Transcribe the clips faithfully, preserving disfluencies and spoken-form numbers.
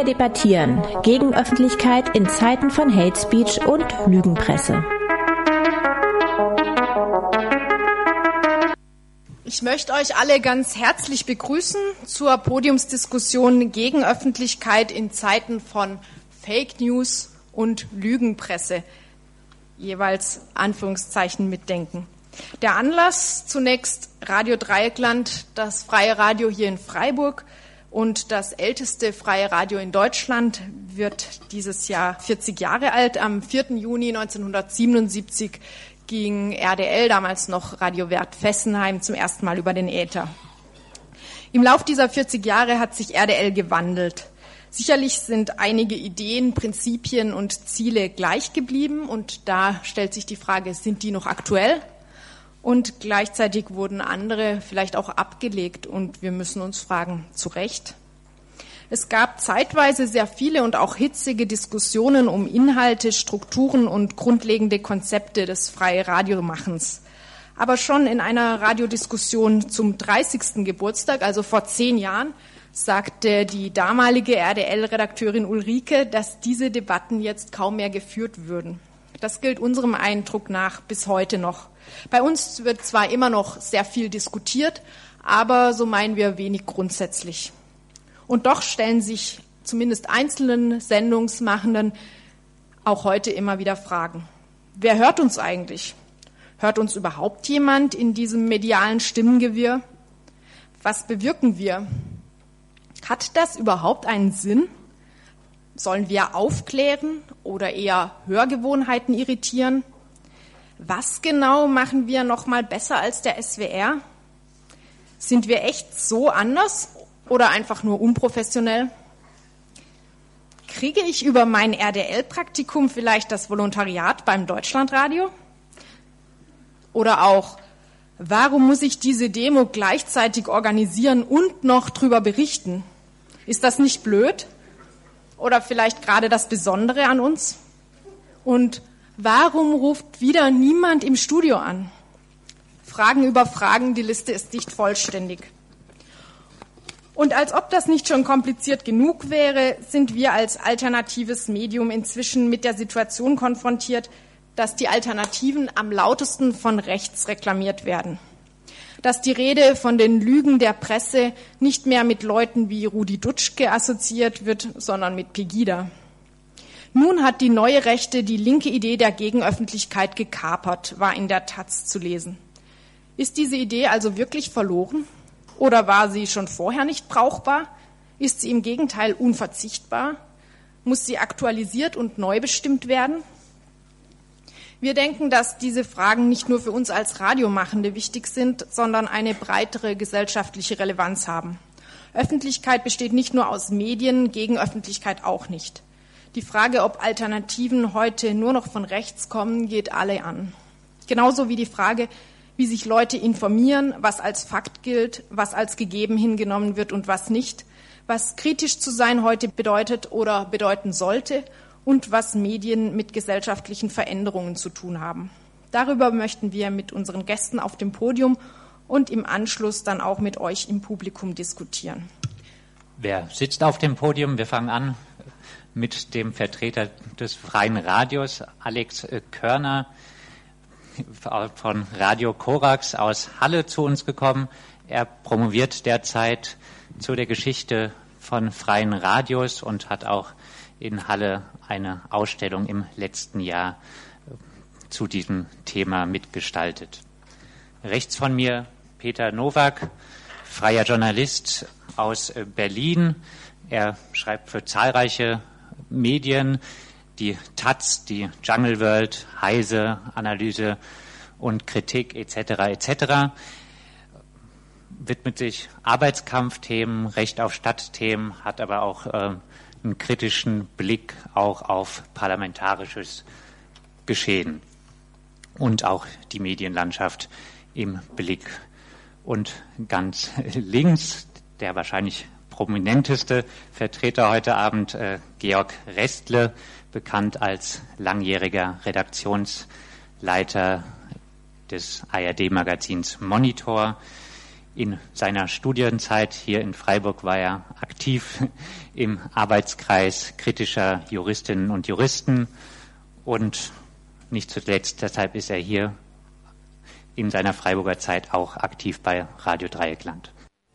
Wir debattieren gegen Öffentlichkeit in Zeiten von Hate Speech und Lügenpresse. Ich möchte euch alle ganz herzlich begrüßen zur Podiumsdiskussion gegen Öffentlichkeit in Zeiten von Fake News und Lügenpresse. Jeweils Anführungszeichen mitdenken. Der Anlass zunächst Radio Dreieckland, das freie Radio hier in Freiburg und das älteste freie Radio in Deutschland, wird dieses Jahr vierzig Jahre alt. Am vierten Juni neunzehnhundertsiebenundsiebzig ging R D L, damals noch Radio Wert Fessenheim, zum ersten Mal über den Äther. Im Lauf dieser vierzig Jahre hat sich R D L gewandelt. Sicherlich sind einige Ideen, Prinzipien und Ziele gleich geblieben und da stellt sich die Frage, sind die noch aktuell? Und gleichzeitig wurden andere vielleicht auch abgelegt und wir müssen uns fragen, zu Recht? Es gab zeitweise sehr viele und auch hitzige Diskussionen um Inhalte, Strukturen und grundlegende Konzepte des freien Radiomachens. Aber schon in einer Radiodiskussion zum dreißigsten Geburtstag, also vor zehn Jahren, sagte die damalige R D L-Redakteurin Ulrike, dass diese Debatten jetzt kaum mehr geführt würden. Das gilt unserem Eindruck nach bis heute noch. Bei uns wird zwar immer noch sehr viel diskutiert, aber so meinen wir wenig grundsätzlich. Und doch stellen sich zumindest einzelnen Sendungsmachenden auch heute immer wieder Fragen. Wer hört uns eigentlich? Hört uns überhaupt jemand in diesem medialen Stimmengewirr? Was bewirken wir? Hat das überhaupt einen Sinn? Sollen wir aufklären oder eher Hörgewohnheiten irritieren? Was genau machen wir noch mal besser als der S W R? Sind wir echt so anders oder einfach nur unprofessionell? Kriege ich über mein R D L-Praktikum vielleicht das Volontariat beim Deutschlandradio? Oder auch, warum muss ich diese Demo gleichzeitig organisieren und noch drüber berichten? Ist das nicht blöd? Oder vielleicht gerade das Besondere an uns? Und warum ruft wieder niemand im Studio an? Fragen über Fragen, die Liste ist nicht vollständig. Und als ob das nicht schon kompliziert genug wäre, sind wir als alternatives Medium inzwischen mit der Situation konfrontiert, dass die Alternativen am lautesten von rechts reklamiert werden. Dass die Rede von den Lügen der Presse nicht mehr mit Leuten wie Rudi Dutschke assoziiert wird, sondern mit Pegida. Nun hat die neue Rechte die linke Idee der Gegenöffentlichkeit gekapert, war in der Taz zu lesen. Ist diese Idee also wirklich verloren? Oder war sie schon vorher nicht brauchbar? Ist sie im Gegenteil unverzichtbar? Muss sie aktualisiert und neu bestimmt werden? Wir denken, dass diese Fragen nicht nur für uns als Radiomachende wichtig sind, sondern eine breitere gesellschaftliche Relevanz haben. Öffentlichkeit besteht nicht nur aus Medien, Gegenöffentlichkeit auch nicht. Die Frage, ob Alternativen heute nur noch von rechts kommen, geht alle an. Genauso wie die Frage, wie sich Leute informieren, was als Fakt gilt, was als gegeben hingenommen wird und was nicht, was kritisch zu sein heute bedeutet oder bedeuten sollte und was Medien mit gesellschaftlichen Veränderungen zu tun haben. Darüber möchten wir mit unseren Gästen auf dem Podium und im Anschluss dann auch mit euch im Publikum diskutieren. Wer sitzt auf dem Podium? Wir fangen an mit dem Vertreter des Freien Radios, Alex Körner von Radio Korax aus Halle zu uns gekommen. Er promoviert derzeit zu der Geschichte von freien Radios und hat auch in Halle eine Ausstellung im letzten Jahr zu diesem Thema mitgestaltet. Rechts von mir Peter Nowak, freier Journalist aus Berlin. Er schreibt für zahlreiche Medien, die Taz, die Jungle World, Heise, Analyse und Kritik et cetera et cetera. Widmet sich Arbeitskampfthemen, Recht auf Stadtthemen, hat aber auch äh, einen kritischen Blick auch auf parlamentarisches Geschehen und auch die Medienlandschaft im Blick. Und ganz links, der wahrscheinlich prominenteste Vertreter heute Abend, äh, Georg Restle, bekannt als langjähriger Redaktionsleiter des A R D-Magazins Monitor. In seiner Studienzeit hier in Freiburg war er aktiv im Arbeitskreis kritischer Juristinnen und Juristen und nicht zuletzt deshalb ist er hier in seiner Freiburger Zeit auch aktiv bei Radio Dreieckland.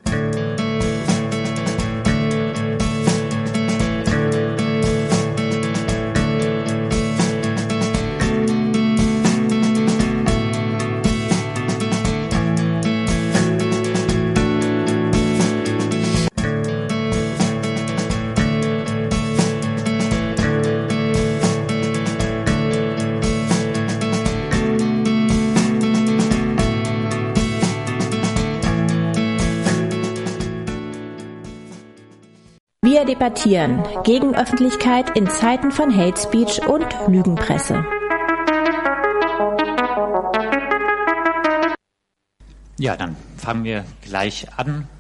Wir debattieren gegen Öffentlichkeit in Zeiten von Hate Speech und Lügenpresse. Ja, dann fangen wir gleich an.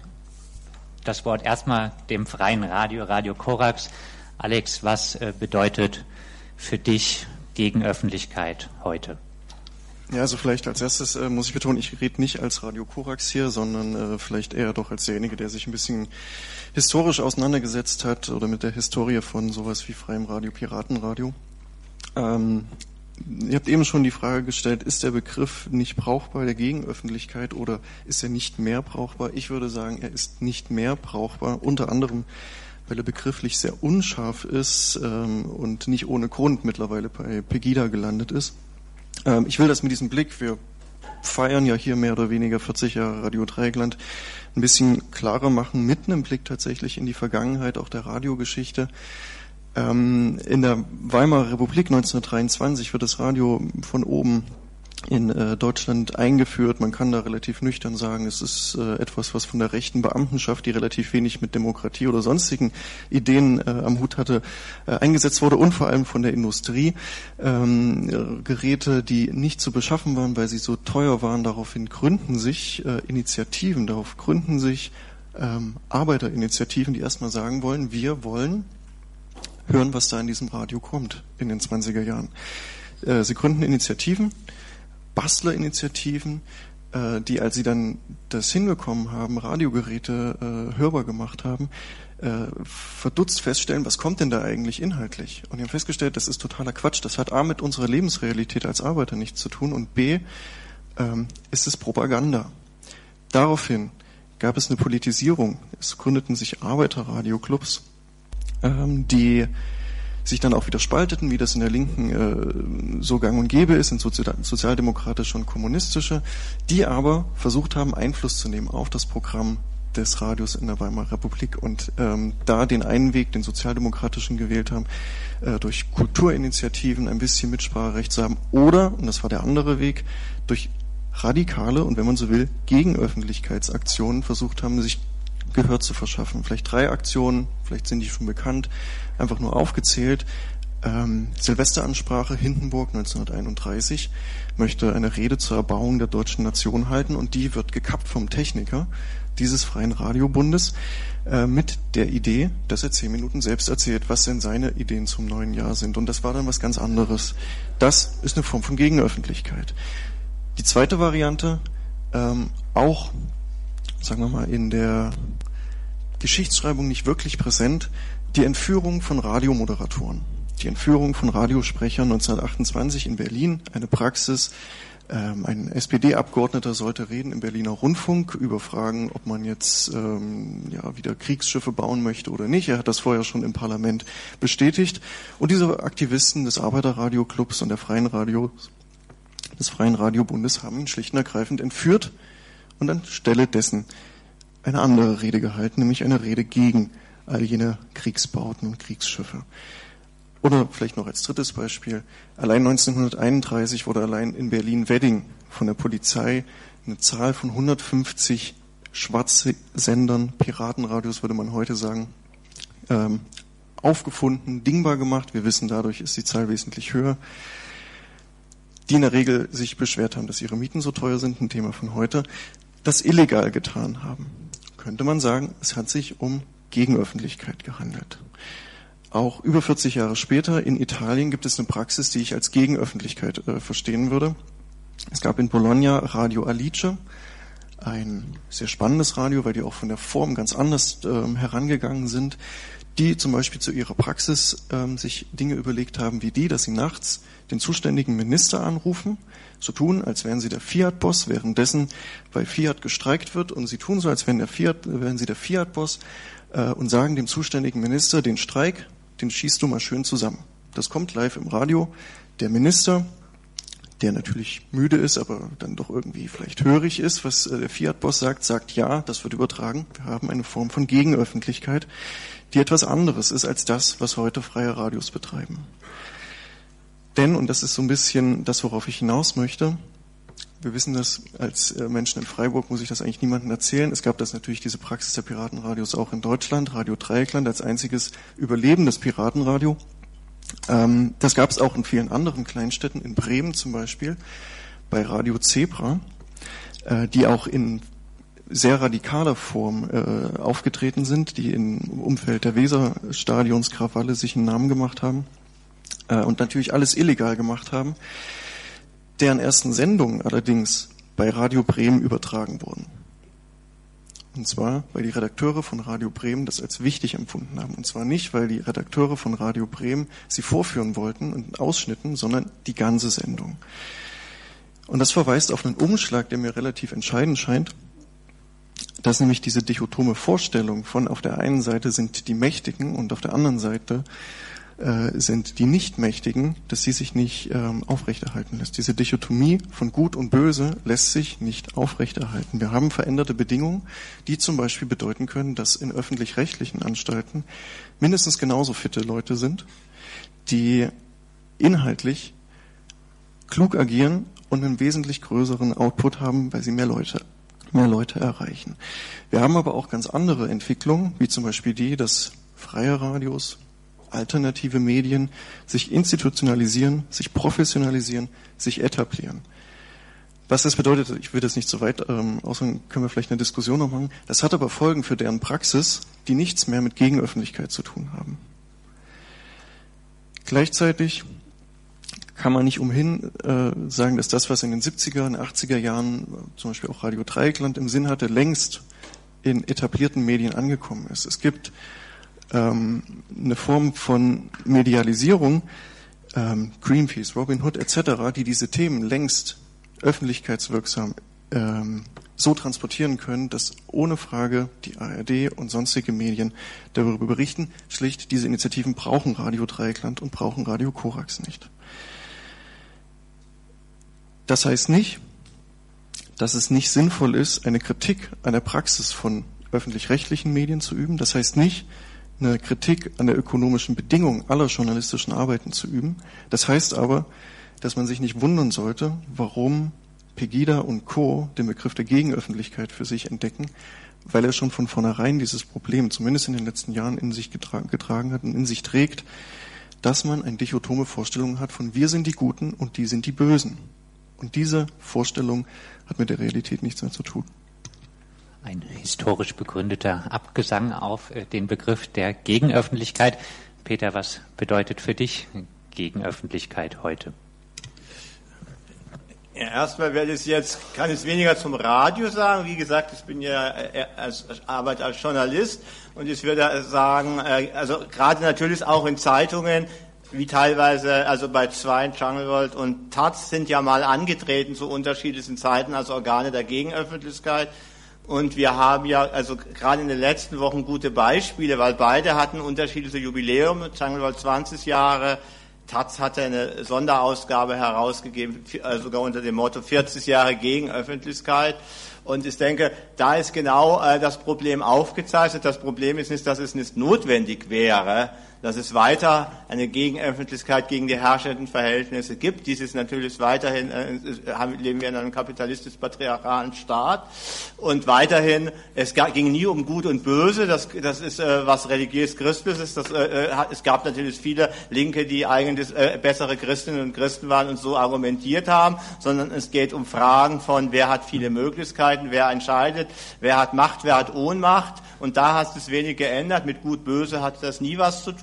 Das Wort erstmal dem freien Radio, Radio Korax. Alex, was äh, bedeutet für dich Gegenöffentlichkeit heute? Ja, also vielleicht als erstes äh, muss ich betonen, ich rede nicht als Radio Korax hier, sondern äh, vielleicht eher doch als derjenige, der sich ein bisschen historisch auseinandergesetzt hat oder mit der Historie von sowas wie freiem Radio, Piratenradio. Ähm, ihr habt eben schon die Frage gestellt, ist der Begriff nicht brauchbar der Gegenöffentlichkeit oder ist er nicht mehr brauchbar? Ich würde sagen, er ist nicht mehr brauchbar, unter anderem, weil er begrifflich sehr unscharf ist ähm, und nicht ohne Grund mittlerweile bei Pegida gelandet ist. Ähm, ich will das mit diesem Blick, wir feiern ja hier mehr oder weniger vierzig Jahre Radio Dreieckland, ein bisschen klarer machen, mit einem Blick tatsächlich in die Vergangenheit auch der Radiogeschichte. Ähm, in der Weimarer Republik neunzehnhundertdreiundzwanzig wird das Radio von oben in äh, Deutschland eingeführt. Man kann da relativ nüchtern sagen, es ist äh, etwas, was von der rechten Beamtenschaft, die relativ wenig mit Demokratie oder sonstigen Ideen äh, am Hut hatte, äh, eingesetzt wurde und vor allem von der Industrie. Ähm, Geräte, die nicht zu beschaffen waren, weil sie so teuer waren, daraufhin gründen sich äh, Initiativen, darauf gründen sich ähm, Arbeiterinitiativen, die erstmal sagen wollen, wir wollen hören, was da in diesem Radio kommt in den zwanziger Jahren. Äh, sie gründen Initiativen, Bastlerinitiativen, äh, die, als sie dann das hinbekommen haben, Radiogeräte äh, hörbar gemacht haben, äh, verdutzt feststellen, was kommt denn da eigentlich inhaltlich? Und die haben festgestellt, das ist totaler Quatsch. Das hat A mit unserer Lebensrealität als Arbeiter nichts zu tun und B ähm, ist es Propaganda. Daraufhin gab es eine Politisierung. Es gründeten sich Arbeiterradioclubs, ähm, die sich dann auch wieder spalteten, wie das in der Linken äh, so gang und gäbe ist, in Sozial- sozialdemokratische und kommunistische, die aber versucht haben, Einfluss zu nehmen auf das Programm des Radios in der Weimarer Republik und ähm, da den einen Weg, den sozialdemokratischen, gewählt haben, äh, durch Kulturinitiativen ein bisschen Mitspracherecht zu haben oder, und das war der andere Weg, durch radikale und, wenn man so will, Gegenöffentlichkeitsaktionen versucht haben, sich Gehör zu verschaffen. Vielleicht drei Aktionen, vielleicht sind die schon bekannt, einfach nur aufgezählt. Ähm, Silvesteransprache, Hindenburg neunzehnhunderteinunddreißig, möchte eine Rede zur Erbauung der deutschen Nation halten und die wird gekappt vom Techniker dieses Freien Radiobundes äh, mit der Idee, dass er zehn Minuten selbst erzählt, was denn seine Ideen zum neuen Jahr sind. Und das war dann was ganz anderes. Das ist eine Form von Gegenöffentlichkeit. Die zweite Variante, ähm, auch sagen wir mal, in der Geschichtsschreibung nicht wirklich präsent, die Entführung von Radiomoderatoren. Die Entführung von Radiosprechern neunzehnhundertachtundzwanzig in Berlin, eine Praxis. Ähm, ein S P D-Abgeordneter sollte reden im Berliner Rundfunk über Fragen, ob man jetzt ähm, ja wieder Kriegsschiffe bauen möchte oder nicht. Er hat das vorher schon im Parlament bestätigt. Und diese Aktivisten des Arbeiterradioclubs und der Freien Radio, des Freien Radiobundes haben ihn schlicht und ergreifend entführt und anstelle dessen eine andere Rede gehalten, nämlich eine Rede gegen all jene Kriegsbauten und Kriegsschiffe. Oder vielleicht noch als drittes Beispiel, allein neunzehnhunderteinunddreißig wurde allein in Berlin-Wedding von der Polizei eine Zahl von hundertfünfzig Schwarzsendern, Piratenradios würde man heute sagen, ähm, aufgefunden, dingbar gemacht. Wir wissen, dadurch ist die Zahl wesentlich höher, die in der Regel sich beschwert haben, dass ihre Mieten so teuer sind, ein Thema von heute, das illegal getan haben. Könnte man sagen, es hat sich um Gegenöffentlichkeit gehandelt. Auch über vierzig Jahre später in Italien gibt es eine Praxis, die ich als Gegenöffentlichkeit äh, verstehen würde. Es gab in Bologna Radio Alice, ein sehr spannendes Radio, weil die auch von der Form ganz anders ähm, herangegangen sind, die zum Beispiel zu ihrer Praxis ähm, sich Dinge überlegt haben wie die, dass sie nachts den zuständigen Minister anrufen, so tun, als wären sie der Fiat-Boss, währenddessen bei Fiat gestreikt wird, und sie tun so, als wären, der Fiat, wären sie der Fiat-Boss äh, und sagen dem zuständigen Minister, den Streik, den schießt du mal schön zusammen. Das kommt live im Radio. Der Minister, der natürlich müde ist, aber dann doch irgendwie vielleicht hörig ist, was äh, der Fiat-Boss sagt, sagt ja, das wird übertragen. Wir haben eine Form von Gegenöffentlichkeit, die etwas anderes ist als das, was heute freie Radios betreiben. Denn, und das ist so ein bisschen das, worauf ich hinaus möchte, wir wissen das als Menschen in Freiburg, muss ich das eigentlich niemandem erzählen. Es gab das natürlich, diese Praxis der Piratenradios auch in Deutschland, Radio Dreieckland als einziges überlebendes Piratenradio. Ähm, das gab es auch in vielen anderen Kleinstädten, in Bremen zum Beispiel, bei Radio Zebra, äh, die auch in sehr radikaler Form äh, aufgetreten sind, die im Umfeld der Weserstadionskrawalle sich einen Namen gemacht haben äh, und natürlich alles illegal gemacht haben, deren ersten Sendungen allerdings bei Radio Bremen übertragen wurden. Und zwar, weil die Redakteure von Radio Bremen das als wichtig empfunden haben. Und zwar nicht, weil die Redakteure von Radio Bremen sie vorführen wollten in Ausschnitten, sondern die ganze Sendung. Und das verweist auf einen Umschlag, der mir relativ entscheidend scheint, dass nämlich diese dichotome Vorstellung von auf der einen Seite sind die Mächtigen und auf der anderen Seite äh, sind die Nichtmächtigen, dass sie sich nicht ähm, aufrechterhalten lässt. Diese Dichotomie von Gut und Böse lässt sich nicht aufrechterhalten. Wir haben veränderte Bedingungen, die zum Beispiel bedeuten können, dass in öffentlich-rechtlichen Anstalten mindestens genauso fitte Leute sind, die inhaltlich klug agieren und einen wesentlich größeren Output haben, weil sie mehr Leute mehr Leute erreichen. Wir haben aber auch ganz andere Entwicklungen, wie zum Beispiel die, dass freie Radios, alternative Medien sich institutionalisieren, sich professionalisieren, sich etablieren. Was das bedeutet, ich will das nicht so weit ähm, ausführen, können wir vielleicht eine Diskussion noch machen. Das hat aber Folgen für deren Praxis, die nichts mehr mit Gegenöffentlichkeit zu tun haben. Gleichzeitig kann man nicht umhin äh, sagen, dass das, was in den siebziger und achtziger Jahren zum Beispiel auch Radio Dreieckland im Sinn hatte, längst in etablierten Medien angekommen ist. Es gibt ähm, eine Form von Medialisierung, ähm, Greenpeace, Robin Hood et cetera, die diese Themen längst öffentlichkeitswirksam ähm, so transportieren können, dass ohne Frage die A R D und sonstige Medien darüber berichten. Schlicht, diese Initiativen brauchen Radio Dreieckland und brauchen Radio Korax nicht. Das heißt nicht, dass es nicht sinnvoll ist, eine Kritik an der Praxis von öffentlich-rechtlichen Medien zu üben. Das heißt nicht, eine Kritik an der ökonomischen Bedingung aller journalistischen Arbeiten zu üben. Das heißt aber, dass man sich nicht wundern sollte, warum Pegida und Co. den Begriff der Gegenöffentlichkeit für sich entdecken, weil er schon von vornherein dieses Problem, zumindest in den letzten Jahren, in sich getragen, getragen hat und in sich trägt, dass man eine dichotome Vorstellung hat von wir sind die Guten und die sind die Bösen. Und diese Vorstellung hat mit der Realität nichts mehr zu tun. Ein historisch begründeter Abgesang auf den Begriff der Gegenöffentlichkeit. Peter, was bedeutet für dich Gegenöffentlichkeit heute? Ja, erstmal werde ich jetzt, kann ich weniger zum Radio sagen. Wie gesagt, ich bin ja als, arbeite als Journalist und ich würde sagen, also gerade natürlich auch in Zeitungen, wie teilweise, also bei Zwein, Jungle World und Taz sind ja mal angetreten zu unterschiedlichen Zeiten als Organe der Gegenöffentlichkeit. Und wir haben ja, also gerade in den letzten Wochen gute Beispiele, weil beide hatten unterschiedliche Jubiläum, Jungle World zwanzig Jahre, Taz hatte eine Sonderausgabe herausgegeben, sogar unter dem Motto vierzig Jahre Gegenöffentlichkeit. Und ich denke, da ist genau äh, das Problem aufgezeichnet. Das Problem ist nicht, dass es nicht notwendig wäre, dass es weiter eine Gegenöffentlichkeit gegen die herrschenden Verhältnisse gibt. Dies ist natürlich weiterhin, äh, leben wir in einem kapitalistisch-patriarchalen Staat. Und weiterhin, es ging nie um Gut und Böse, das, das ist äh, was religiös-christliches ist. Das, äh, es gab natürlich viele Linke, die eigentlich äh, bessere Christinnen und Christen waren und so argumentiert haben, sondern es geht um Fragen von, wer hat viele Möglichkeiten, wer entscheidet, wer hat Macht, wer hat Ohnmacht. Und da hat es wenig geändert. Mit Gut-Böse hat das nie was zu tun.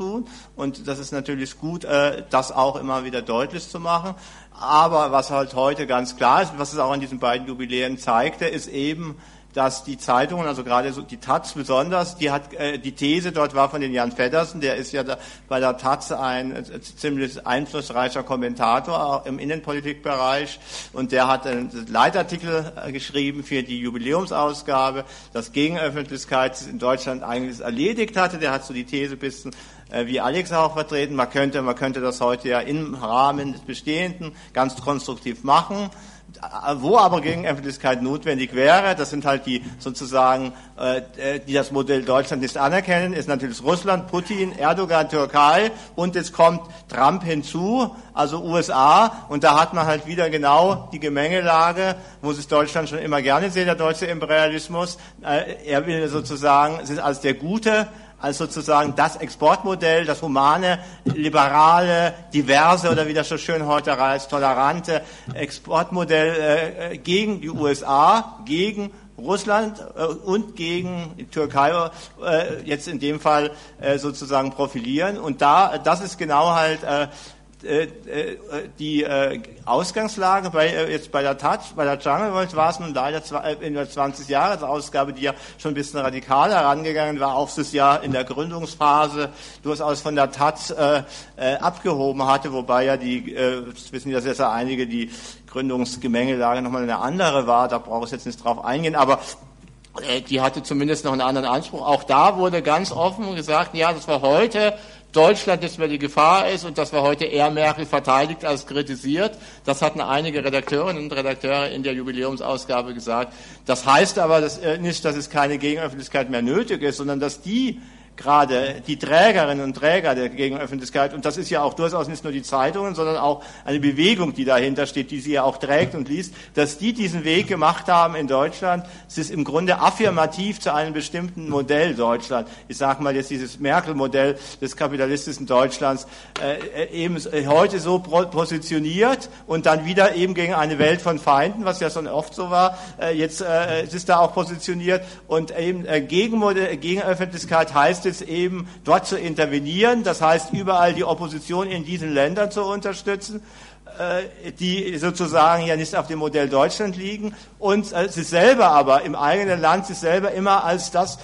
tun. Und das ist natürlich gut, äh, das auch immer wieder deutlich zu machen. Aber was halt heute ganz klar ist, was es auch an diesen beiden Jubiläen zeigte, ist eben, dass die Zeitungen, also gerade so die Taz besonders, die hat äh, die These dort war von den Jan Feddersen, der ist ja da, bei der Taz ein äh, ziemlich einflussreicher Kommentator auch im Innenpolitikbereich, und der hat einen Leitartikel äh, geschrieben für die Jubiläumsausgabe, dass Gegenöffentlichkeit in Deutschland eigentlich erledigt hatte. Der hat so die These ein bisschen äh, wie Alex auch vertreten, man könnte, man könnte das heute ja im Rahmen des Bestehenden ganz konstruktiv machen. Wo aber Gegenöffentlichkeit notwendig wäre, das sind halt die sozusagen, äh, die das Modell Deutschland nicht anerkennen, ist natürlich Russland, Putin, Erdogan, Türkei, und jetzt kommt Trump hinzu, also U S A, und da hat man halt wieder genau die Gemengelage, wo sich Deutschland schon immer gerne sieht, der deutsche Imperialismus. Äh, er will sozusagen, es ist als der Gute, als sozusagen das Exportmodell, das humane, liberale, diverse oder wie das so schön heute heißt, tolerante Exportmodell äh, gegen die U S A, gegen Russland äh, und gegen die Türkei äh, jetzt in dem Fall äh, sozusagen profilieren. Und da, das ist genau halt äh, die äh, Ausgangslage bei äh, jetzt bei der Taz, bei der Jungle World war es nun leider in der zwanzig Jahres Ausgabe, die ja schon ein bisschen radikaler herangegangen war, auch das Jahr in der Gründungsphase durchaus von der Taz äh, äh, abgehoben hatte, wobei ja die, äh, das wissen ja jetzt einige, die Gründungsgemengelage nochmal eine andere war, da brauche ich jetzt nicht drauf eingehen, aber äh, die hatte zumindest noch einen anderen Anspruch. Auch da wurde ganz offen gesagt, ja, das war heute Deutschland nicht mehr die Gefahr ist und dass wir heute eher Merkel verteidigt als kritisiert. Das hatten einige Redakteurinnen und Redakteure in der Jubiläumsausgabe gesagt. Das heißt aber dass, äh, nicht, dass es keine Gegenöffentlichkeit mehr nötig ist, sondern dass die gerade die Trägerinnen und Träger der Gegenöffentlichkeit, und das ist ja auch durchaus nicht nur die Zeitungen, sondern auch eine Bewegung, die dahinter steht, die sie ja auch trägt und liest, dass die diesen Weg gemacht haben in Deutschland. Es ist im Grunde affirmativ zu einem bestimmten Modell Deutschland. Ich sage mal jetzt dieses Merkel-Modell des kapitalistischen Deutschlands äh, eben heute so positioniert und dann wieder eben gegen eine Welt von Feinden, was ja schon oft so war. Äh, jetzt äh, es ist da auch positioniert und eben äh, Gegenmodell, Gegenöffentlichkeit heißt es eben, dort zu intervenieren, das heißt, überall die Opposition in diesen Ländern zu unterstützen, äh, die sozusagen ja nicht auf dem Modell Deutschland liegen und äh, sich selber aber im eigenen Land sich selber immer als das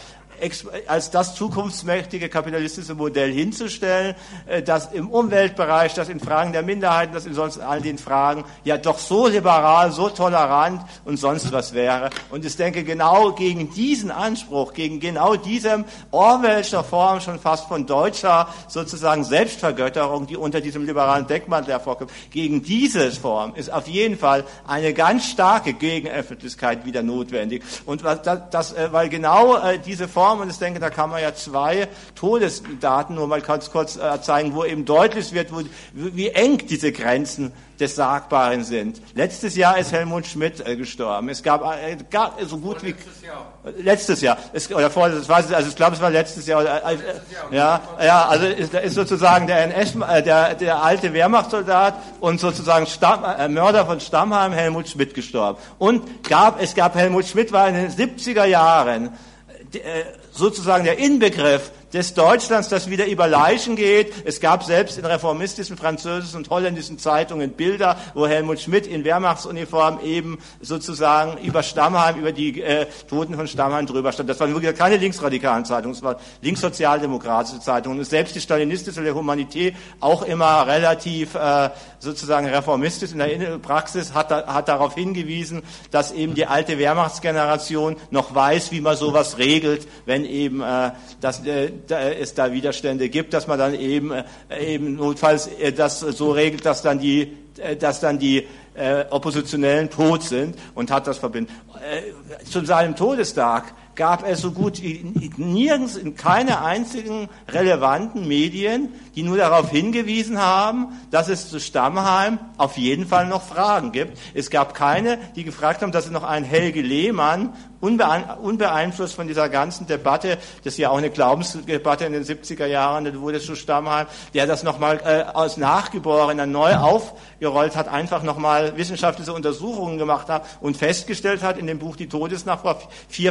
als das zukunftsmächtige kapitalistische Modell hinzustellen, das im Umweltbereich, das in Fragen der Minderheiten, das in sonst all den Fragen ja doch so liberal, so tolerant und sonst was wäre. Und ich denke, genau gegen diesen Anspruch, gegen genau diesem Orwellscher Form schon fast von deutscher sozusagen Selbstvergötterung, die unter diesem liberalen Deckmantel hervorkommt, gegen diese Form ist auf jeden Fall eine ganz starke Gegenöffentlichkeit wieder notwendig. Und das, das, weil genau diese Form, und ich denke, da kann man ja zwei Todesdaten nur mal ganz kurz äh, zeigen, wo eben deutlich wird, wo, wie eng diese Grenzen des Sagbaren sind. Letztes Jahr ist Helmut Schmidt äh, gestorben. Es gab äh, gar, so gut wie letztes Jahr. Letztes Jahr. Es, oder vor, das weiß ich, also ich glaube, es war letztes Jahr. Oder, äh, letztes Jahr ja, ja, also ist, ist sozusagen der N S, äh, der, der alte Wehrmachtssoldat und sozusagen Stamm, äh, Mörder von Stammheim Helmut Schmidt gestorben. Und gab, es gab Helmut Schmidt war in den siebziger Jahren sozusagen der Inbegriff des Deutschlands, das wieder über Leichen geht. Es gab selbst in reformistischen französischen und holländischen Zeitungen Bilder, wo Helmut Schmidt in Wehrmachtsuniform eben sozusagen über Stammheim, über die äh, Toten von Stammheim drüber stand. Das waren wirklich keine linksradikalen Zeitungen, es waren linkssozialdemokratische Zeitungen. Und selbst die stalinistische Le Humanité, auch immer relativ äh, sozusagen reformistisch in der Praxis, hat, da, hat darauf hingewiesen, dass eben die alte Wehrmachtsgeneration noch weiß, wie man sowas regelt, wenn eben äh, das äh, da es da Widerstände gibt, dass man dann eben äh, eben notfalls äh, das so regelt, dass dann die äh, dass dann die äh, Oppositionellen tot sind und hat das verbunden. Äh, zu seinem Todestag gab es so gut wie nirgends in keiner einzigen relevanten Medien, die nur darauf hingewiesen haben, dass es zu Stammheim auf jeden Fall noch Fragen gibt. Es gab keine, die gefragt haben, dass es noch einen Helge Lehmann, unbeeinflusst von dieser ganzen Debatte, das ist ja auch eine Glaubensdebatte in den siebziger Jahren, da wurde es zu Stammheim, der das nochmal äh, als Nachgeborener neu aufgerollt hat, einfach nochmal wissenschaftliche Untersuchungen gemacht hat und festgestellt hat in dem Buch Die Todesnacht vor vier, fünf Jahren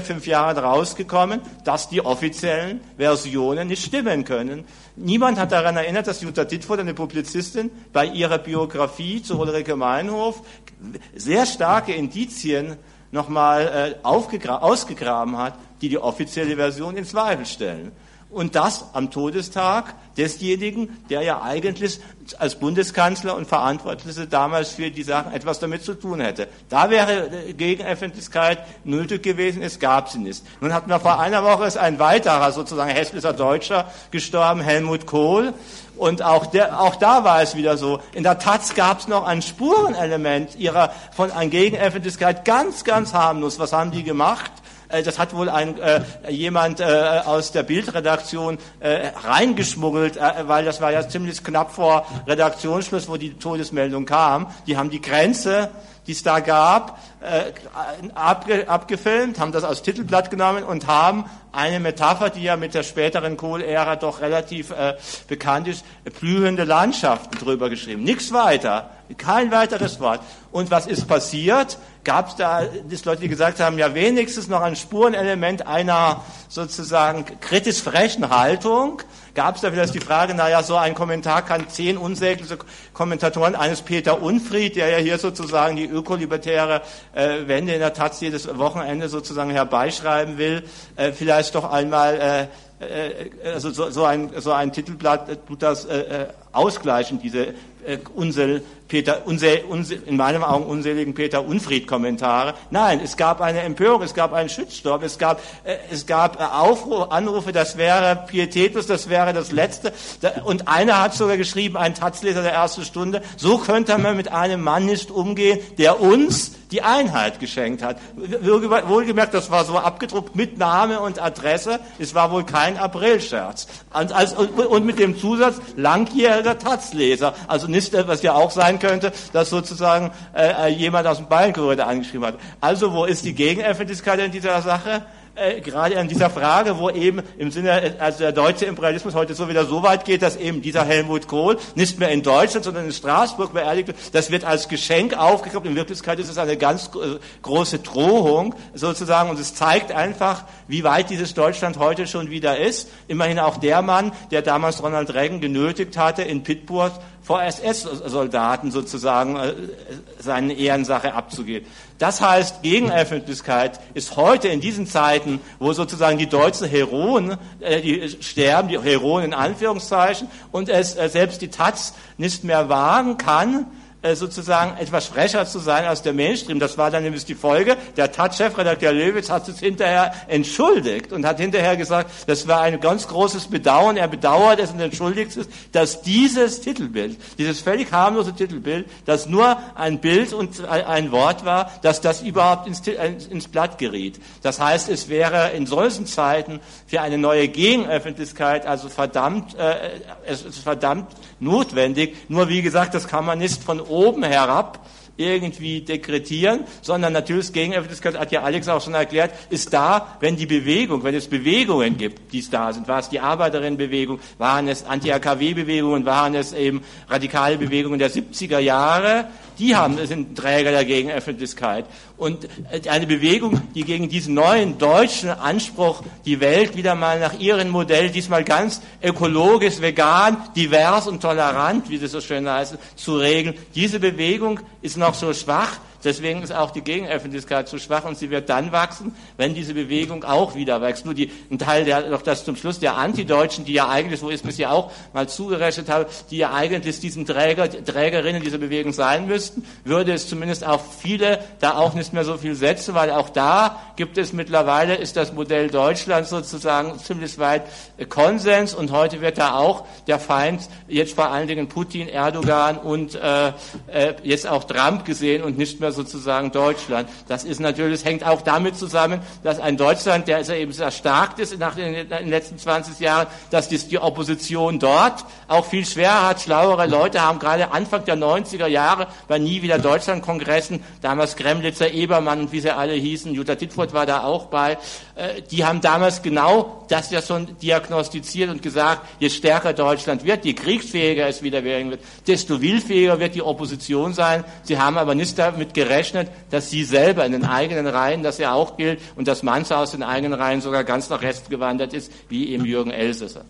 Jahren rausgekommen, dass die offiziellen Versionen nicht stimmen können. Niemand hat daran erinnert, dass Jutta Dittfurt, eine Publizistin, bei ihrer Biografie zu Ulrike Meinhof sehr starke Indizien nochmal äh, ausgegraben hat, die die offizielle Version in Zweifel stellen. Und das am Todestag desjenigen, der ja eigentlich als Bundeskanzler und Verantwortliche damals für die Sachen etwas damit zu tun hätte. Da wäre Gegenöffentlichkeit nötig gewesen, es gab sie nicht. Nun hatten wir vor einer Woche ist ein weiterer, sozusagen hässlicher Deutscher gestorben, Helmut Kohl. Und auch, der, auch da war es wieder so. In der Taz gab es noch ein Spurenelement ihrer von an Gegenöffentlichkeit, ganz, ganz harmlos. Was haben die gemacht? Das hat wohl ein, äh, jemand äh, aus der Bildredaktion äh, reingeschmuggelt, äh, weil das war ja ziemlich knapp vor Redaktionsschluss, wo die Todesmeldung kam. Die haben die Grenze, die es da gab, äh, abge, abgefilmt, haben das als Titelblatt genommen und haben eine Metapher, die ja mit der späteren Kohl-Ära doch relativ äh, bekannt ist, blühende Landschaften drüber geschrieben. Nichts weiter, kein weiteres Wort. Und was ist passiert? Gab es da das Leute, die gesagt haben, ja wenigstens noch ein Spurenelement einer sozusagen kritisch frechen Haltung? Gab es da wieder die Frage, naja, so ein Kommentar kann zehn unsägliche Kommentatoren eines Peter Unfried, der ja hier sozusagen die ökolibertäre äh, Wende in der Taz jedes Wochenende sozusagen herbeischreiben will, äh, vielleicht doch einmal, äh, äh, also so, so, ein, so ein Titelblatt äh, tut das äh, ausgleichen, diese äh, Unsel, Peter, unsel, unsel, in meinen Augen unseligen Peter Unfried-Kommentare. Nein, es gab eine Empörung, es gab einen Shitstorm, es gab, äh, es gab äh, Aufrufe, Anrufe, das wäre pietätlos, das wäre das Letzte. Da, und einer hat sogar geschrieben, ein Taz-Leser der ersten Stunde, so könnte man mit einem Mann nicht umgehen, der uns die Einheit geschenkt hat. Wohlgemerkt, das war so abgedruckt mit Name und Adresse, es war wohl kein Aprilscherz. Und, als, und, und mit dem Zusatz, langjähriger Taz-Leser, also nicht, was ja auch sein könnte, dass sozusagen äh, jemand aus dem Ballenkurier angeschrieben hat. Also wo ist die Gegenöffentlichkeit in dieser Sache? Äh, gerade an dieser Frage, wo eben im Sinne, also der deutsche Imperialismus heute so wieder so weit geht, dass eben dieser Helmut Kohl nicht mehr in Deutschland, sondern in Straßburg beerdigt wird. Das wird als Geschenk aufgegriffen. In Wirklichkeit ist es eine ganz äh, große Drohung sozusagen und es zeigt einfach, wie weit dieses Deutschland heute schon wieder ist. Immerhin auch der Mann, der damals Ronald Reagan genötigt hatte, in Pittsburgh vor S S-Soldaten sozusagen äh, seine Ehrensache abzugeben. Das heißt, Gegenöffentlichkeit ist heute in diesen Zeiten, wo sozusagen die deutschen Heroen äh, die sterben, die Heroen in Anführungszeichen, und es äh, selbst die Taz nicht mehr wagen kann, äh, sozusagen etwas frecher zu sein als der Mainstream. Das war dann nämlich die Folge. Der Taz-Chefredakteur Löwitz hat es hinterher entschuldigt und hat hinterher gesagt, das war ein ganz großes Bedauern. Er bedauert es und entschuldigt es, dass dieses Titelbild, dieses völlig harmlose Titelbild, das nur ein Bild und ein Wort war, dass das überhaupt ins, ins Blatt geriet. Das heißt, es wäre in solchen Zeiten für eine neue Gegenöffentlichkeit also verdammt, äh, es ist verdammt notwendig. Nur wie gesagt, das kann man nicht von oben herab irgendwie dekretieren, sondern natürlich Gegenöffentlichkeit, hat ja Alex auch schon erklärt, ist da, wenn die Bewegung, wenn es Bewegungen gibt, die es da sind, war es die Arbeiterinnenbewegung, waren es Anti-A K W-Bewegungen, waren es eben radikale Bewegungen der siebziger Jahre, die haben, sind Träger der Gegenöffentlichkeit. Und eine Bewegung, die gegen diesen neuen deutschen Anspruch, die Welt wieder mal nach ihrem Modell, diesmal ganz ökologisch, vegan, divers und tolerant, wie das so schön heißt, zu regeln, diese Bewegung ist noch so schwach, deswegen ist auch die Gegenöffentlichkeit so schwach und sie wird dann wachsen, wenn diese Bewegung auch wieder wächst. Nur die, ein Teil der, noch das zum Schluss, der Antideutschen, die ja eigentlich, wo ich es bisher auch mal zugerechnet habe, die ja eigentlich diesen Träger, Trägerinnen dieser Bewegung sein müssten, würde es zumindest auch viele da auch nicht mehr so viel setzen, weil auch da gibt es mittlerweile, ist das Modell Deutschland sozusagen ziemlich weit Konsens und heute wird da auch der Feind, jetzt vor allen Dingen Putin, Erdogan und äh, äh, jetzt auch Trump gesehen und nicht mehr sozusagen Deutschland. Das ist natürlich, hängt auch damit zusammen, dass ein Deutschland, der ist ja eben erstarkt ist nach den, in den letzten zwanzig Jahren, dass die, die Opposition dort auch viel schwerer hat. Schlauere Leute haben gerade Anfang der neunziger Jahre bei Nie wieder Deutschland-Kongressen, damals Kremlitzer, Ebermann und wie sie alle hießen, Jutta Dittfurt war da auch bei, äh, die haben damals genau das ja schon diagnostiziert und gesagt, je stärker Deutschland wird, je kriegsfähiger es wieder werden wird, desto willfähiger wird die Opposition sein. Sie haben aber nicht damit gerechnet, dass sie selber in den eigenen Reihen, das ja auch gilt, und dass mancher aus den eigenen Reihen sogar ganz nach Rechts gewandert ist, wie eben Jürgen Elsässer.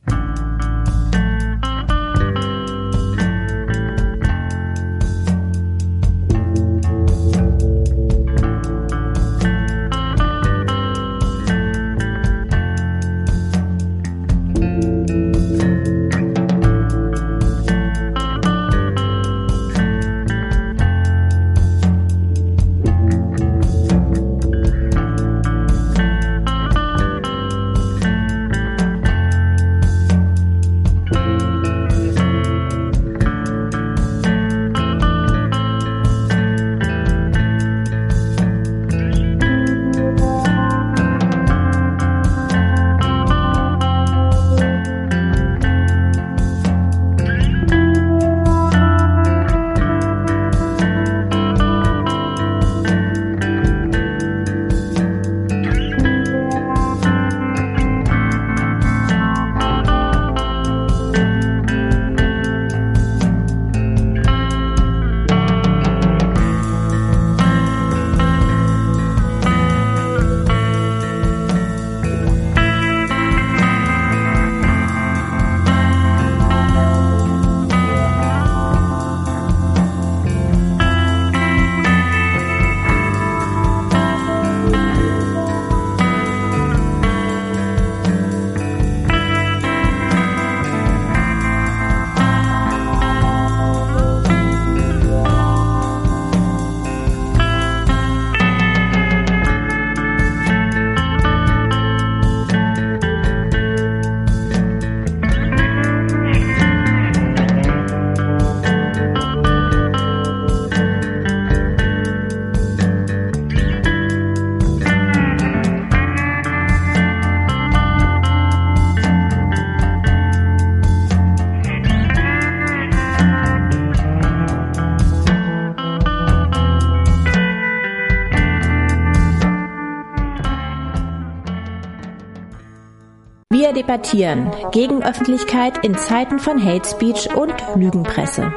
Wir debattieren gegen Öffentlichkeit in Zeiten von Hate Speech und Lügenpresse.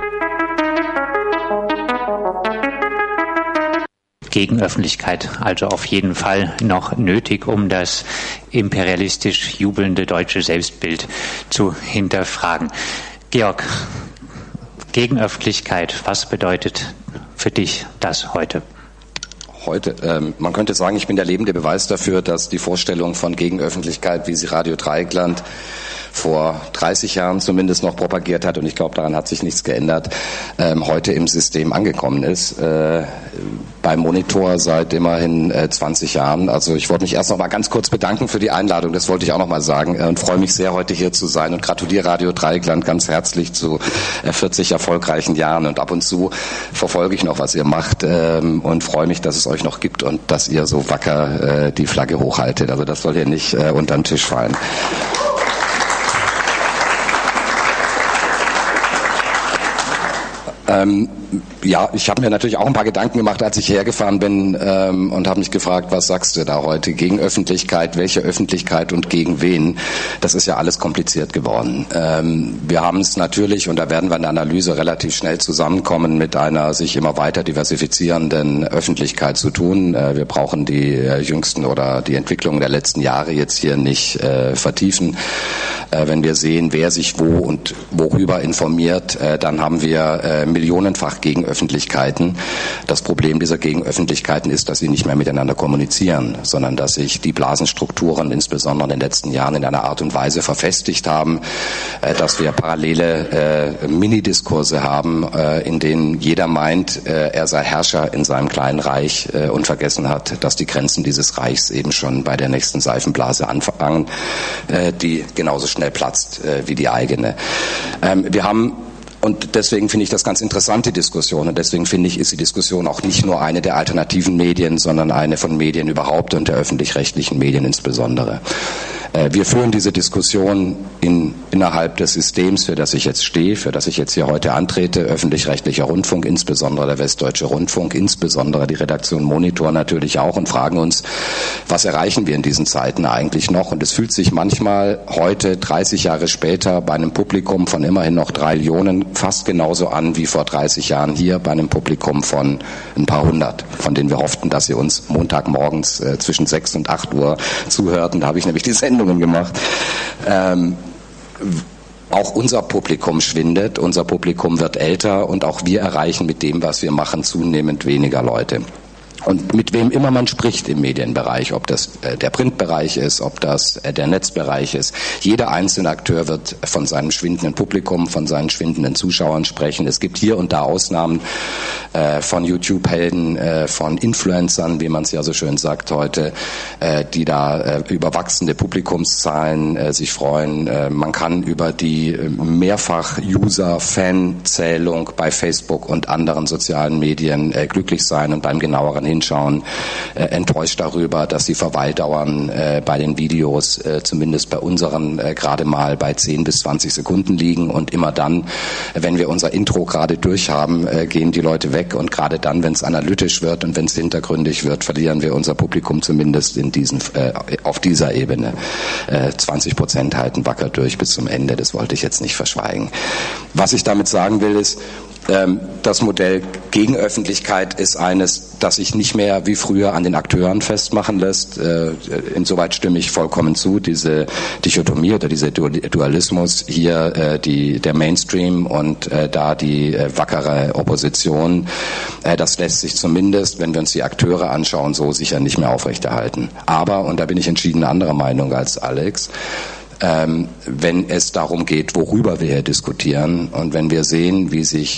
Gegenöffentlichkeit also auf jeden Fall noch nötig, um das imperialistisch jubelnde deutsche Selbstbild zu hinterfragen. Georg, Gegenöffentlichkeit, was bedeutet für dich das heute? Heute, ähm, man könnte sagen, ich bin der lebende Beweis dafür, dass die Vorstellung von Gegenöffentlichkeit, wie sie Radio Dreieckland vor dreißig Jahren zumindest noch propagiert hat, und ich glaube, daran hat sich nichts geändert, ähm, heute im System angekommen ist. Äh, beim Monitor seit immerhin äh, zwanzig Jahren. Also ich wollte mich erst noch mal ganz kurz bedanken für die Einladung, das wollte ich auch noch mal sagen, äh, und freue mich sehr, heute hier zu sein und gratuliere Radio Dreieckland ganz herzlich zu äh, vierzig erfolgreichen Jahren, und ab und zu verfolge ich noch, was ihr macht, ähm, und freue mich, dass es euch noch gibt und dass ihr so wacker äh, die Flagge hochhaltet. Also das soll hier nicht äh, unter den Tisch fallen. Ähm, ja, ich habe mir natürlich auch ein paar Gedanken gemacht, als ich hergefahren bin, ähm, und habe mich gefragt, was sagst du da heute? Gegen Öffentlichkeit, welche Öffentlichkeit und gegen wen? Das ist ja alles kompliziert geworden. Ähm, wir haben es natürlich, und da werden wir in der Analyse relativ schnell zusammenkommen, mit einer sich immer weiter diversifizierenden Öffentlichkeit zu tun. Äh, wir brauchen die äh, jüngsten oder die Entwicklungen der letzten Jahre jetzt hier nicht äh, vertiefen. Äh, wenn wir sehen, wer sich wo und worüber informiert, äh, dann haben wir äh, millionenfach Gegenöffentlichkeiten. Das Problem dieser Gegenöffentlichkeiten ist, dass sie nicht mehr miteinander kommunizieren, sondern dass sich die Blasenstrukturen insbesondere in den letzten Jahren in einer Art und Weise verfestigt haben, äh, dass wir parallele äh, Minidiskurse haben, äh, in denen jeder meint, äh, er sei Herrscher in seinem kleinen Reich äh, und vergessen hat, dass die Grenzen dieses Reichs eben schon bei der nächsten Seifenblase anfangen, äh, die genauso schnell platzt äh, wie die eigene. Ähm, wir haben Und deswegen finde ich das ganz interessante Diskussion. Und deswegen finde ich, ist die Diskussion auch nicht nur eine der alternativen Medien, sondern eine von Medien überhaupt und der öffentlich-rechtlichen Medien insbesondere. Äh, wir führen diese Diskussion in, innerhalb des Systems, für das ich jetzt stehe, für das ich jetzt hier heute antrete, öffentlich-rechtlicher Rundfunk, insbesondere der Westdeutsche Rundfunk, insbesondere die Redaktion Monitor natürlich auch, und fragen uns, was erreichen wir in diesen Zeiten eigentlich noch? Und es fühlt sich manchmal heute, dreißig Jahre später, bei einem Publikum von immerhin noch drei Millionen fast genauso an wie vor dreißig Jahren hier bei einem Publikum von ein paar hundert, von denen wir hofften, dass sie uns Montagmorgens äh, zwischen sechs und acht Uhr zuhörten. Da habe ich nämlich die Sendungen gemacht. Ähm, Auch unser Publikum schwindet, unser Publikum wird älter und auch wir erreichen mit dem, was wir machen, zunehmend weniger Leute. Und mit wem immer man spricht im Medienbereich, ob das äh, der Printbereich ist, ob das äh, der Netzbereich ist, jeder einzelne Akteur wird von seinem schwindenden Publikum, von seinen schwindenden Zuschauern sprechen. Es gibt hier und da Ausnahmen äh, von YouTube-Helden, äh, von Influencern, wie man es ja so schön sagt heute, äh, die da äh, über wachsende Publikumszahlen äh, sich freuen. Äh, man kann über die äh, Mehrfach-User-Fan-Zählung bei Facebook und anderen sozialen Medien äh, glücklich sein und beim genaueren hinschauen, äh, enttäuscht darüber, dass die Verweildauern äh, bei den Videos äh, zumindest bei unseren äh, gerade mal bei zehn bis zwanzig Sekunden liegen, und immer dann, wenn wir unser Intro gerade durch haben, äh, gehen die Leute weg, und gerade dann, wenn es analytisch wird und wenn es hintergründig wird, verlieren wir unser Publikum zumindest in diesen, äh, auf dieser Ebene. Äh, zwanzig Prozent halten wacker durch bis zum Ende, das wollte ich jetzt nicht verschweigen. Was ich damit sagen will, ist, das Modell Gegenöffentlichkeit ist eines, das sich nicht mehr wie früher an den Akteuren festmachen lässt. Insoweit stimme ich vollkommen zu. Diese Dichotomie oder dieser Dualismus, hier die, der Mainstream und da die wackere Opposition, das lässt sich zumindest, wenn wir uns die Akteure anschauen, so sicher nicht mehr aufrechterhalten. Aber, und da bin ich entschieden anderer Meinung als Alex, Ähm, wenn es darum geht, worüber wir hier diskutieren, und wenn wir sehen, wie sich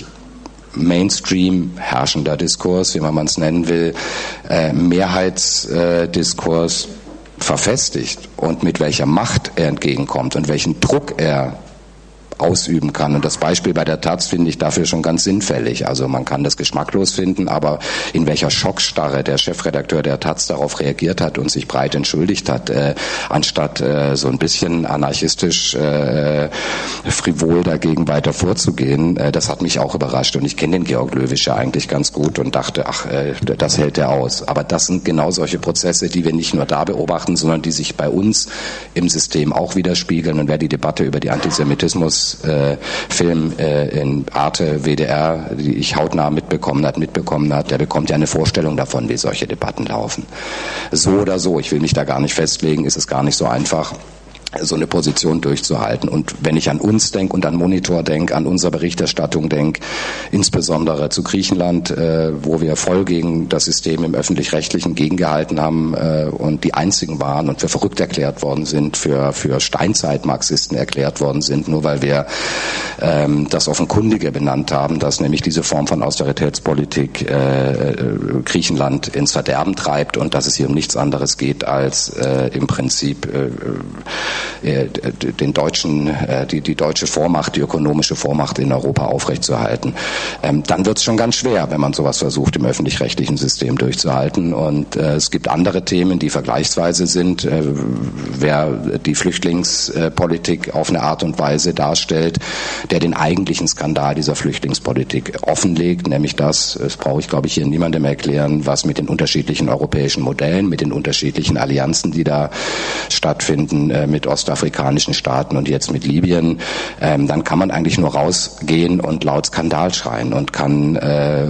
Mainstream, herrschender Diskurs, wie man es nennen will, äh, Mehrheitsdiskurs äh, verfestigt und mit welcher Macht er entgegenkommt und welchen Druck er ausüben kann. Und das Beispiel bei der Taz finde ich dafür schon ganz sinnfällig. Also man kann das geschmacklos finden, aber in welcher Schockstarre der Chefredakteur der Taz darauf reagiert hat und sich breit entschuldigt hat, äh, anstatt äh, so ein bisschen anarchistisch äh, frivol dagegen weiter vorzugehen, äh, das hat mich auch überrascht. Und ich kenne den Georg Löwisch ja eigentlich ganz gut und dachte, ach, äh, das hält er aus. Aber das sind genau solche Prozesse, die wir nicht nur da beobachten, sondern die sich bei uns im System auch widerspiegeln. Und wer die Debatte über die Antisemitismus Äh, Film äh, in Arte, W D R, die ich hautnah mitbekommen hat, mitbekommen hat, der bekommt ja eine Vorstellung davon, wie solche Debatten laufen. So oder so, ich will mich da gar nicht festlegen, ist es gar nicht so einfach, so eine Position durchzuhalten. Und wenn ich an uns denke und an Monitor denke, an unsere Berichterstattung denke, insbesondere zu Griechenland, äh, wo wir voll gegen das System im Öffentlich-Rechtlichen gegengehalten haben äh, und die einzigen waren und für verrückt erklärt worden sind, für, für Steinzeit-Marxisten erklärt worden sind, nur weil wir ähm, das Offenkundige benannt haben, dass nämlich diese Form von Austeritätspolitik äh, Griechenland ins Verderben treibt und dass es hier um nichts anderes geht als äh, im Prinzip äh, den deutschen, die, die deutsche Vormacht, die ökonomische Vormacht in Europa aufrechtzuerhalten. Ähm, dann wird es schon ganz schwer, wenn man sowas versucht, im öffentlich-rechtlichen System durchzuhalten. Und äh, es gibt andere Themen, die vergleichsweise sind. Äh, wer die Flüchtlingspolitik auf eine Art und Weise darstellt, der den eigentlichen Skandal dieser Flüchtlingspolitik offenlegt, nämlich das, das brauche ich, glaube ich, hier niemandem erklären, was mit den unterschiedlichen europäischen Modellen, mit den unterschiedlichen Allianzen, die da stattfinden, äh, mit ostafrikanischen Staaten und jetzt mit Libyen, ähm, dann kann man eigentlich nur rausgehen und laut Skandal schreien und kann äh,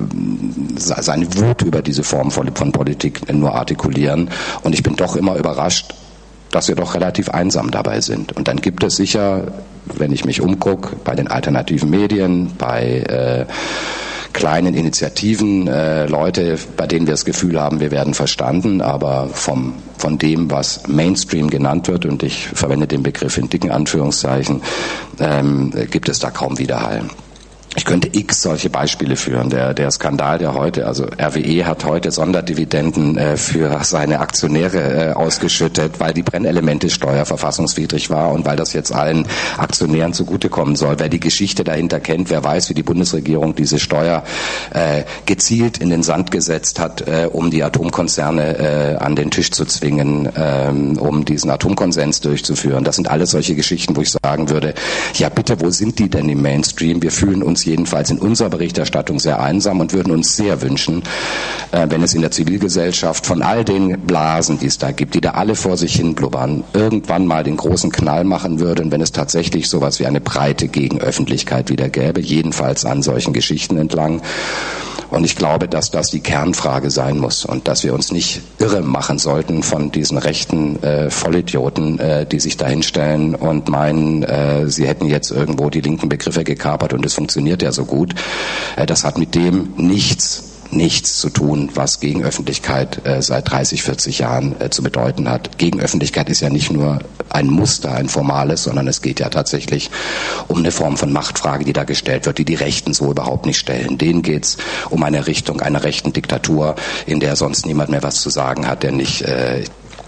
seine Wut über diese Form von, von Politik nur artikulieren. Und ich bin doch immer überrascht, dass wir doch relativ einsam dabei sind. Und dann gibt es sicher, wenn ich mich umgucke, bei den alternativen Medien, bei äh, kleinen Initiativen, äh, Leute, bei denen wir das Gefühl haben, wir werden verstanden, aber vom, von dem, was Mainstream genannt wird, und ich verwende den Begriff in dicken Anführungszeichen, ähm, gibt es da kaum Widerhall. Ich könnte x solche Beispiele führen. Der, der Skandal, der heute, also R W E hat heute Sonderdividenden äh, für seine Aktionäre äh, ausgeschüttet, weil die Brennelementesteuer verfassungswidrig war und weil das jetzt allen Aktionären zugutekommen soll. Wer die Geschichte dahinter kennt, wer weiß, wie die Bundesregierung diese Steuer äh, gezielt in den Sand gesetzt hat, äh, um die Atomkonzerne äh, an den Tisch zu zwingen, äh, um diesen Atomkonsens durchzuführen. Das sind alles solche Geschichten, wo ich sagen würde, ja bitte, wo sind die denn im Mainstream? Wir fühlen uns jedenfalls in unserer Berichterstattung sehr einsam und würden uns sehr wünschen, äh, wenn es in der Zivilgesellschaft von all den Blasen, die es da gibt, die da alle vor sich hin blubbern, irgendwann mal den großen Knall machen würden, wenn es tatsächlich sowas wie eine breite Gegenöffentlichkeit wieder gäbe, jedenfalls an solchen Geschichten entlang. Und ich glaube, dass das die Kernfrage sein muss und dass wir uns nicht irre machen sollten von diesen rechten äh, Vollidioten, äh, die sich dahinstellen und meinen, äh, sie hätten jetzt irgendwo die linken Begriffe gekapert und es funktioniert ja so gut. Äh, das hat mit dem nichts nichts zu tun, was Gegenöffentlichkeit äh, seit dreißig, vierzig Jahren äh, zu bedeuten hat. Gegenöffentlichkeit ist ja nicht nur ein Muster, ein formales, sondern es geht ja tatsächlich um eine Form von Machtfrage, die da gestellt wird, die die Rechten so überhaupt nicht stellen. Denen geht's um eine Richtung einer rechten Diktatur, in der sonst niemand mehr was zu sagen hat, der nicht äh,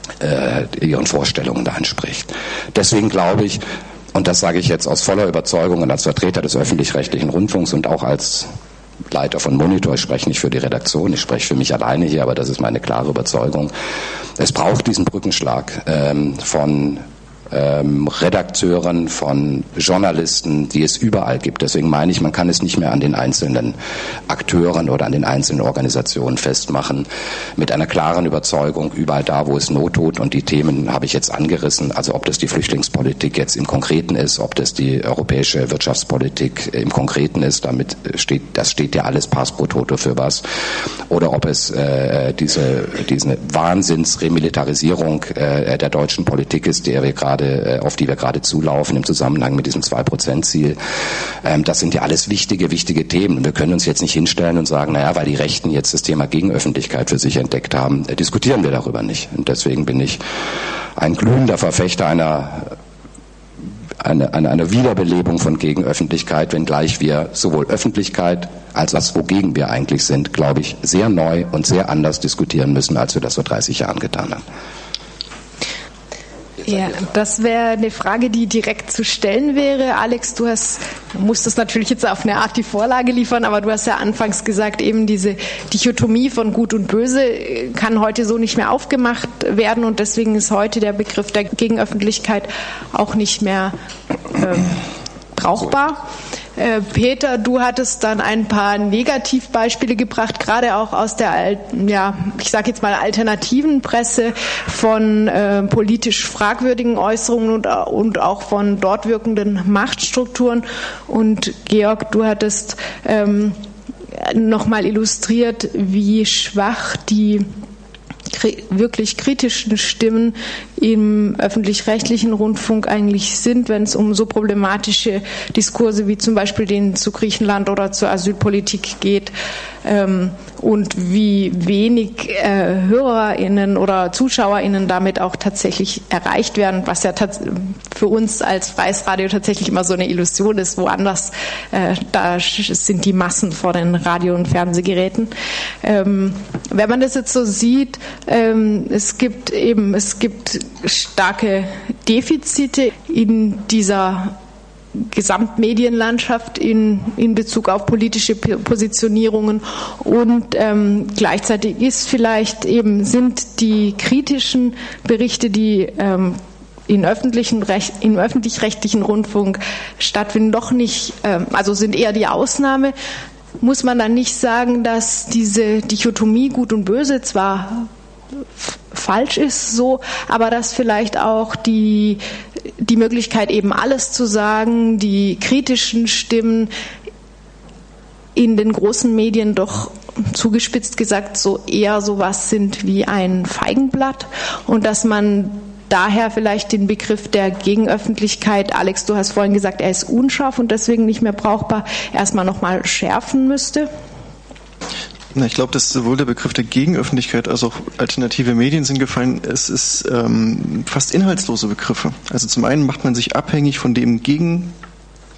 äh, ihren Vorstellungen da entspricht. Deswegen glaube ich, und das sage ich jetzt aus voller Überzeugung und als Vertreter des öffentlich-rechtlichen Rundfunks und auch als Leiter von Monitor, ich spreche nicht für die Redaktion, ich spreche für mich alleine hier, aber das ist meine klare Überzeugung. Es braucht diesen Brückenschlag ähm, von ähm, Redakteuren, von Journalisten, die es überall gibt. Deswegen meine ich, man kann es nicht mehr an den einzelnen Akteuren oder an den einzelnen Organisationen festmachen. Mit einer klaren Überzeugung, überall da, wo es Not tut, und die Themen habe ich jetzt angerissen, also ob das die Flüchtlingspolitik jetzt im Konkreten ist, ob das die europäische Wirtschaftspolitik im Konkreten ist, damit steht, das steht ja alles Pass pro Toto für was, oder ob es äh, diese, diese Wahnsinnsremilitarisierung äh, der deutschen Politik ist, der wir gerade auf die wir gerade zulaufen im Zusammenhang mit diesem zwei Prozent Ziel. Das sind ja alles wichtige, wichtige Themen. Wir können uns jetzt nicht hinstellen und sagen, naja, weil die Rechten jetzt das Thema Gegenöffentlichkeit für sich entdeckt haben, diskutieren wir darüber nicht. Und deswegen bin ich ein glühender Verfechter einer Eine, eine, eine Wiederbelebung von Gegenöffentlichkeit, wenngleich wir sowohl Öffentlichkeit als das, wogegen wir eigentlich sind, glaube ich, sehr neu und sehr anders diskutieren müssen, als wir das vor dreißig Jahren getan haben. Ja, das wäre eine Frage, die direkt zu stellen wäre. Alex, du hast, du musstest natürlich jetzt auf eine Art die Vorlage liefern, aber du hast ja anfangs gesagt, eben diese Dichotomie von Gut und Böse kann heute so nicht mehr aufgemacht werden und deswegen ist heute der Begriff der Gegenöffentlichkeit auch nicht mehr ähm, brauchbar. Äh, Peter, du hattest dann ein paar Negativbeispiele gebracht, gerade auch aus der, ja, ich sage jetzt mal alternativen Presse von äh, politisch fragwürdigen Äußerungen und, und auch von dort wirkenden Machtstrukturen. Und Georg, du hattest ähm, nochmal illustriert, wie schwach die wirklich kritischen Stimmen im öffentlich-rechtlichen Rundfunk eigentlich sind, wenn es um so problematische Diskurse wie zum Beispiel den zu Griechenland oder zur Asylpolitik geht, ähm, und wie wenig äh, HörerInnen oder ZuschauerInnen damit auch tatsächlich erreicht werden, was ja tats- für uns als freies Radio tatsächlich immer so eine Illusion ist. Woanders, äh, da sind die Massen vor den Radio- und Fernsehgeräten. Ähm, wenn man das jetzt so sieht, ähm, es gibt eben, es gibt starke Defizite in dieser Gesamtmedienlandschaft in, in Bezug auf politische Positionierungen und ähm, gleichzeitig ist vielleicht eben, sind die kritischen Berichte, die ähm, in öffentlichen Recht, im öffentlich-rechtlichen Rundfunk stattfinden, doch nicht, ähm, also sind eher die Ausnahme. Muss man dann nicht sagen, dass diese Dichotomie Gut und Böse zwar falsch ist, so, aber dass vielleicht auch die, die Möglichkeit, eben alles zu sagen, die kritischen Stimmen in den großen Medien doch zugespitzt gesagt so eher sowas sind wie ein Feigenblatt und dass man daher vielleicht den Begriff der Gegenöffentlichkeit, Alex, du hast vorhin gesagt, er ist unscharf und deswegen nicht mehr brauchbar, erstmal nochmal schärfen müsste? Na, ich glaube, dass sowohl der Begriff der Gegenöffentlichkeit als auch alternative Medien sind gefallen. Es ist ähm, fast inhaltslose Begriffe. Also zum einen macht man sich abhängig von dem Gegen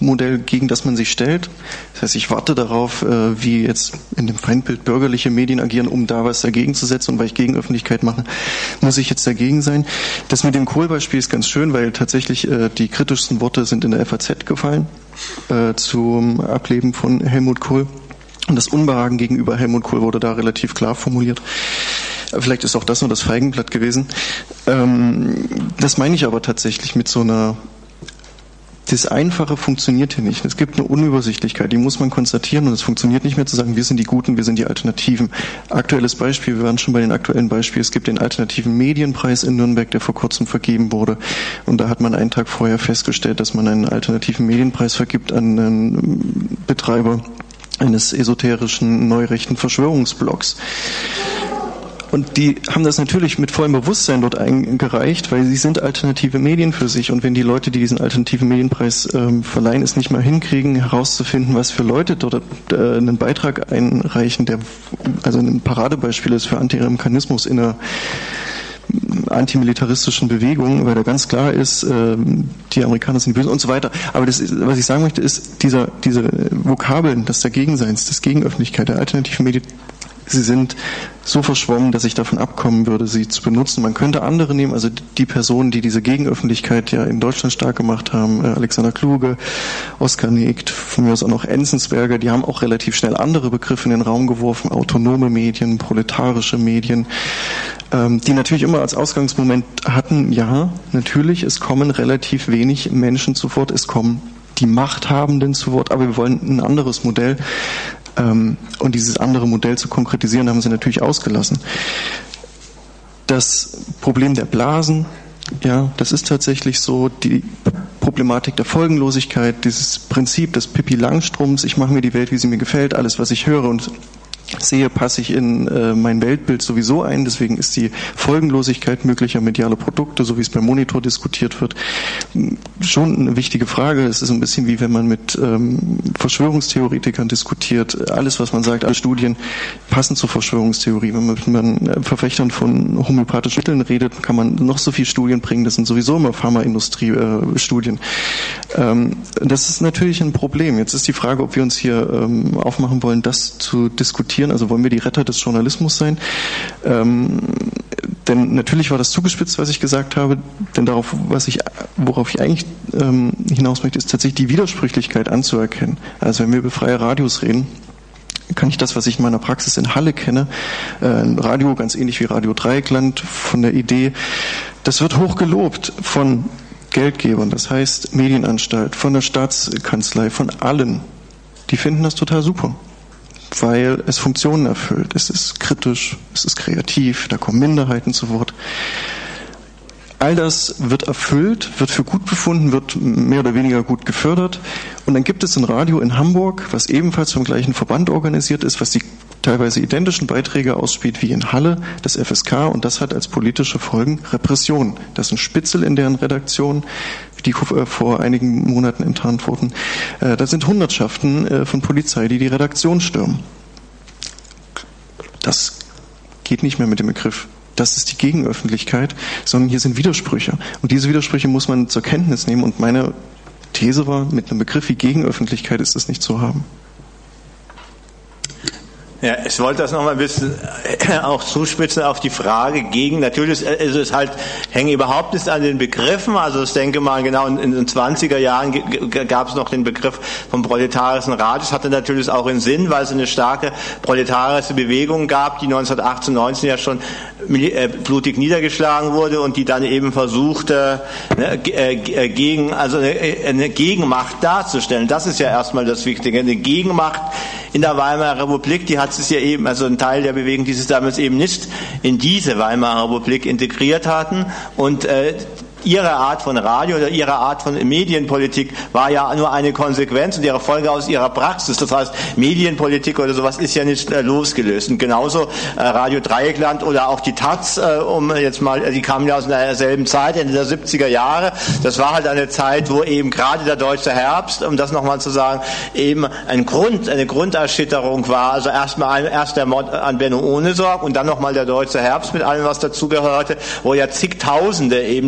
Modell, gegen das man sich stellt. Das heißt, ich warte darauf, wie jetzt in dem Feindbild bürgerliche Medien agieren, um da was dagegen zu setzen. Und weil ich Gegenöffentlichkeit mache, muss ich jetzt dagegen sein. Das mit dem Kohl-Beispiel ist ganz schön, weil tatsächlich die kritischsten Worte sind in der F A Z gefallen zum Ableben von Helmut Kohl. Und das Unbehagen gegenüber Helmut Kohl wurde da relativ klar formuliert. Vielleicht ist auch das nur das Feigenblatt gewesen. Das meine ich aber tatsächlich mit so einer... Das Einfache funktioniert hier nicht. Es gibt eine Unübersichtlichkeit, die muss man konstatieren, und es funktioniert nicht mehr zu sagen, wir sind die Guten, wir sind die Alternativen. Aktuelles Beispiel, wir waren schon bei den aktuellen Beispielen, es gibt den Alternativen Medienpreis in Nürnberg, der vor kurzem vergeben wurde, und da hat man einen Tag vorher festgestellt, dass man einen Alternativen Medienpreis vergibt an einen Betreiber eines esoterischen, neurechten Verschwörungsblocks. Und die haben das natürlich mit vollem Bewusstsein dort eingereicht, weil sie sind alternative Medien für sich. Und wenn die Leute, die diesen alternativen Medienpreis ähm, verleihen, es nicht mal hinkriegen, herauszufinden, was für Leute dort äh, einen Beitrag einreichen, der also ein Paradebeispiel ist für Anti-Amerikanismus in einer antimilitaristischen Bewegung, weil da ganz klar ist, äh, die Amerikaner sind böse und so weiter. Aber das ist, was ich sagen möchte, ist, dieser, diese Vokabeln des Dagegenseins, des Gegenöffentlichkeit, der alternativen Medien, sie sind so verschwommen, dass ich davon abkommen würde, sie zu benutzen. Man könnte andere nehmen, also die Personen, die diese Gegenöffentlichkeit ja in Deutschland stark gemacht haben, Alexander Kluge, Oskar Negt, von mir aus auch noch Enzensberger, die haben auch relativ schnell andere Begriffe in den Raum geworfen, autonome Medien, proletarische Medien, die natürlich immer als Ausgangsmoment hatten, ja, natürlich, es kommen relativ wenig Menschen zu Wort, es kommen die Machthabenden zu Wort, aber wir wollen ein anderes Modell. Und dieses andere Modell zu konkretisieren, haben sie natürlich ausgelassen. Das Problem der Blasen, ja, das ist tatsächlich so, die Problematik der Folgenlosigkeit, dieses Prinzip des Pippi Langstrumpfs, ich mache mir die Welt, wie sie mir gefällt, alles, was ich höre und sehe, passe ich in äh, mein Weltbild sowieso ein. Deswegen ist die Folgenlosigkeit möglicher medialer Produkte, so wie es beim Monitor diskutiert wird, schon eine wichtige Frage. Es ist ein bisschen wie wenn man mit ähm, Verschwörungstheoretikern diskutiert. Alles, was man sagt, alle Studien passen zur Verschwörungstheorie. Wenn man mit man Verfechtern von homöopathischen Mitteln redet, kann man noch so viele Studien bringen. Das sind sowieso immer Pharmaindustrie-Studien. Äh, ähm, das ist natürlich ein Problem. Jetzt ist die Frage, ob wir uns hier ähm, aufmachen wollen, das zu diskutieren. Also wollen wir die Retter des Journalismus sein? Ähm, denn natürlich war das zugespitzt, was ich gesagt habe, denn darauf, was ich, worauf ich eigentlich ähm, hinaus möchte, ist tatsächlich die Widersprüchlichkeit anzuerkennen. Also wenn wir über freie Radios reden, kann ich das, was ich in meiner Praxis in Halle kenne, äh, ein Radio ganz ähnlich wie Radio Dreieckland, von der Idee, das wird hoch gelobt von Geldgebern, das heißt Medienanstalt, von der Staatskanzlei, von allen. Die finden das total super, weil es Funktionen erfüllt. Es ist kritisch, es ist kreativ, da kommen Minderheiten zu Wort. All das wird erfüllt, wird für gut befunden, wird mehr oder weniger gut gefördert. Und dann gibt es ein Radio in Hamburg, was ebenfalls vom gleichen Verband organisiert ist, was die teilweise identischen Beiträge ausspielt wie in Halle, das F S K, und das hat als politische Folgen Repression. Das sind Spitzel in deren Redaktion, die vor einigen Monaten enttarnt wurden. Da sind Hundertschaften von Polizei, die die Redaktion stürmen. Das geht nicht mehr mit dem Begriff, das ist die Gegenöffentlichkeit, sondern hier sind Widersprüche. Und diese Widersprüche muss man zur Kenntnis nehmen. Und meine These war, mit einem Begriff wie Gegenöffentlichkeit ist das nicht zu haben. Ja, ich wollte das noch mal ein bisschen auch zuspitzen auf die Frage gegen, natürlich ist es halt, hängt überhaupt nicht an den Begriffen, also ich denke mal genau in den zwanziger Jahren gab es noch den Begriff vom proletarischen Rat, das hatte natürlich auch einen Sinn, weil es eine starke proletarische Bewegung gab, die neunzehnhundertachtzehn, neunzehn ja schon blutig niedergeschlagen wurde und die dann eben versuchte, gegen, also eine Gegenmacht darzustellen. Das ist ja erstmal das Wichtige, eine Gegenmacht in der Weimarer Republik, die hat es ja eben, also ein Teil der Bewegung, die es damals eben nicht in diese Weimarer Republik integriert hatten und äh, ihre Art von Radio oder ihre Art von Medienpolitik war ja nur eine Konsequenz und ihre Folge aus ihrer Praxis. Das heißt, Medienpolitik oder sowas ist ja nicht äh, losgelöst. Und genauso äh, Radio Dreieckland oder auch die Taz, äh, um jetzt mal, die kamen ja aus derselben Zeit, Ende der siebziger Jahre. Das war halt eine Zeit, wo eben gerade der Deutsche Herbst, um das nochmal zu sagen, eben ein Grund, eine Grunderschütterung war. Also erstmal erst der Mord an Benno Ohnesorg und dann nochmal der Deutsche Herbst mit allem, was dazugehörte, wo ja zigtausende eben damals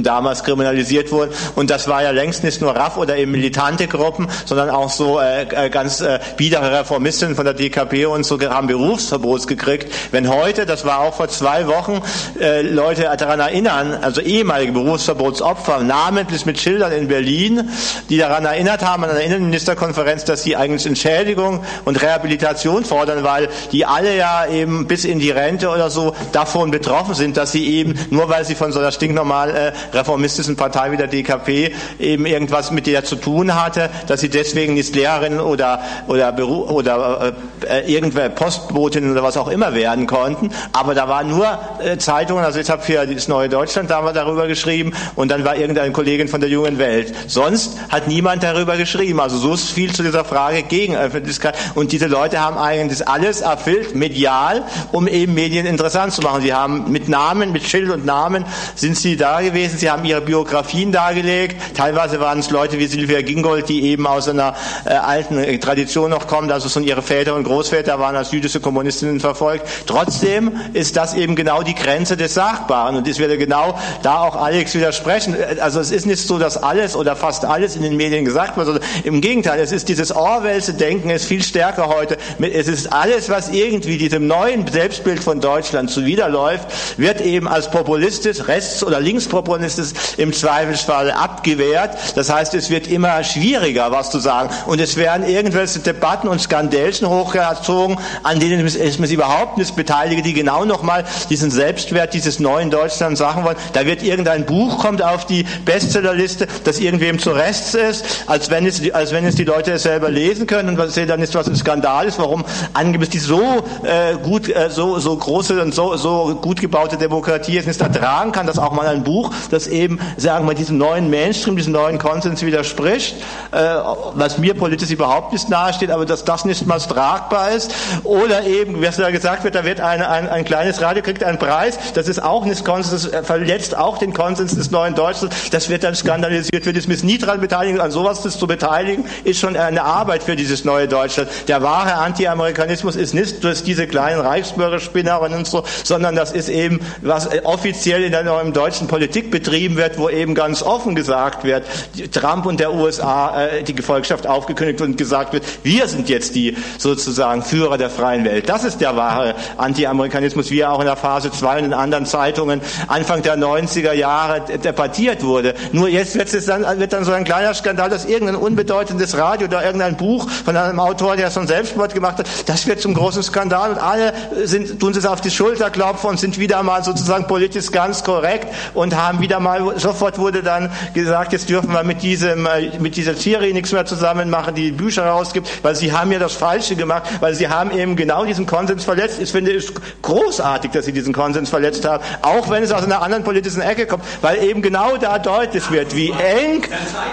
damals kriminalisiert wurden. Und das war ja längst nicht nur R A F oder eben militante Gruppen, sondern auch so äh, ganz äh, biedere Reformisten von der D K P und so haben Berufsverbots gekriegt. Wenn heute, das war auch vor zwei Wochen, äh, Leute daran erinnern, also ehemalige Berufsverbotsopfer, namentlich mit Schildern in Berlin, die daran erinnert haben, an einer Innenministerkonferenz, dass sie eigentlich Entschädigung und Rehabilitation fordern, weil die alle ja eben bis in die Rente oder so davon betroffen sind, dass sie eben, nur weil sie von so einer stinknormal äh, reformistischen Partei wie der D K P eben irgendwas mit der zu tun hatte, dass sie deswegen nicht Lehrerin oder oder Beru- oder äh, irgendwelche Postbotin oder was auch immer werden konnten. Aber da waren nur äh, Zeitungen, also ich habe für das Neue Deutschland damals darüber geschrieben und dann war irgendeine Kollegin von der Jungen Welt. Sonst hat niemand darüber geschrieben. Also so ist viel zu dieser Frage gegen Öffentlichkeit. Und diese Leute haben eigentlich alles erfüllt, medial, um eben Medien interessant zu machen. Sie haben mit Namen, mit Schild und Namen sind sie da gewesen. Sie haben ihre Biografien dargelegt. Teilweise waren es Leute wie Sylvia Gingold, die eben aus einer äh, alten äh, Tradition noch kommt, also schon ihre Väter und Großväter waren als jüdische Kommunistinnen verfolgt. Trotzdem ist das eben genau die Grenze des Sagbaren und ich werde genau da auch Alex widersprechen. Also es ist nicht so, dass alles oder fast alles in den Medien gesagt wird, sondern im Gegenteil, es ist dieses Orwellsche Denken, ist viel stärker heute. Es ist alles, was irgendwie diesem neuen Selbstbild von Deutschland zuwiderläuft, wird eben als populistisch, rechts- oder linkspopulistisch im Zweifelsfall abgewehrt. Das heißt, es wird immer schwieriger, was zu sagen. Und es werden irgendwelche Debatten und Skandälchen hochgezogen, an denen ich mich überhaupt nicht beteilige, die genau nochmal diesen Selbstwert dieses neuen Deutschland sagen wollen. Da wird irgendein Buch, kommt auf die Bestsellerliste, das irgendwem zu Rechts ist, als wenn es, als wenn es die Leute es selber lesen können und was dann ist, was ein Skandal ist, warum angeblich die so äh, gut, äh, so so große und so so gut gebaute Demokratie es nicht ertragen kann, dass auch mal ein Buch, das eben, sagen wir, diesem neuen Mainstream, diesem neuen Konsens widerspricht, äh, was mir politisch überhaupt nicht nahesteht, aber dass das nicht mal tragbar ist. Oder eben, wie es da gesagt wird, da wird ein, ein, ein kleines Radio, kriegt einen Preis, das ist auch nicht Konsens, verletzt auch den Konsens des neuen Deutschlands, das wird dann skandalisiert, wird es mich nie daran beteiligen, an sowas zu beteiligen, ist schon eine Arbeit für dieses neue Deutschland. Der wahre Anti-Amerikanismus ist nicht durch diese kleinen Reichsbürgerspinnerinnen und so, sondern das ist eben, was offiziell in der neuen deutschen Politik betrieben wird, wo eben ganz offen gesagt wird, Trump und der U S A, äh, die Gefolgschaft aufgekündigt und gesagt wird, wir sind jetzt die sozusagen Führer der freien Welt. Das ist der wahre Anti-Amerikanismus, wie er auch in der Phase zwei und in anderen Zeitungen Anfang der neunziger Jahre debattiert wurde. Nur jetzt wird es dann, wird dann so ein kleiner Skandal, dass irgendein unbedeutendes Radio oder irgendein Buch von einem Autor, der schon Selbstmord gemacht hat, das wird zum großen Skandal und alle sind, tun es auf die Schulter klopfen und sind wieder mal sozusagen politisch ganz korrekt und haben wieder mal, sofort wurde dann gesagt, jetzt dürfen wir mit diesem, mit dieser Thierry nichts mehr zusammen machen, die Bücher rausgibt, weil sie haben ja das Falsche gemacht, weil sie haben eben genau diesen Konsens verletzt. Ich finde es großartig, dass sie diesen Konsens verletzt haben, auch wenn es aus einer anderen politischen Ecke kommt, weil eben genau da deutlich wird, wie eng,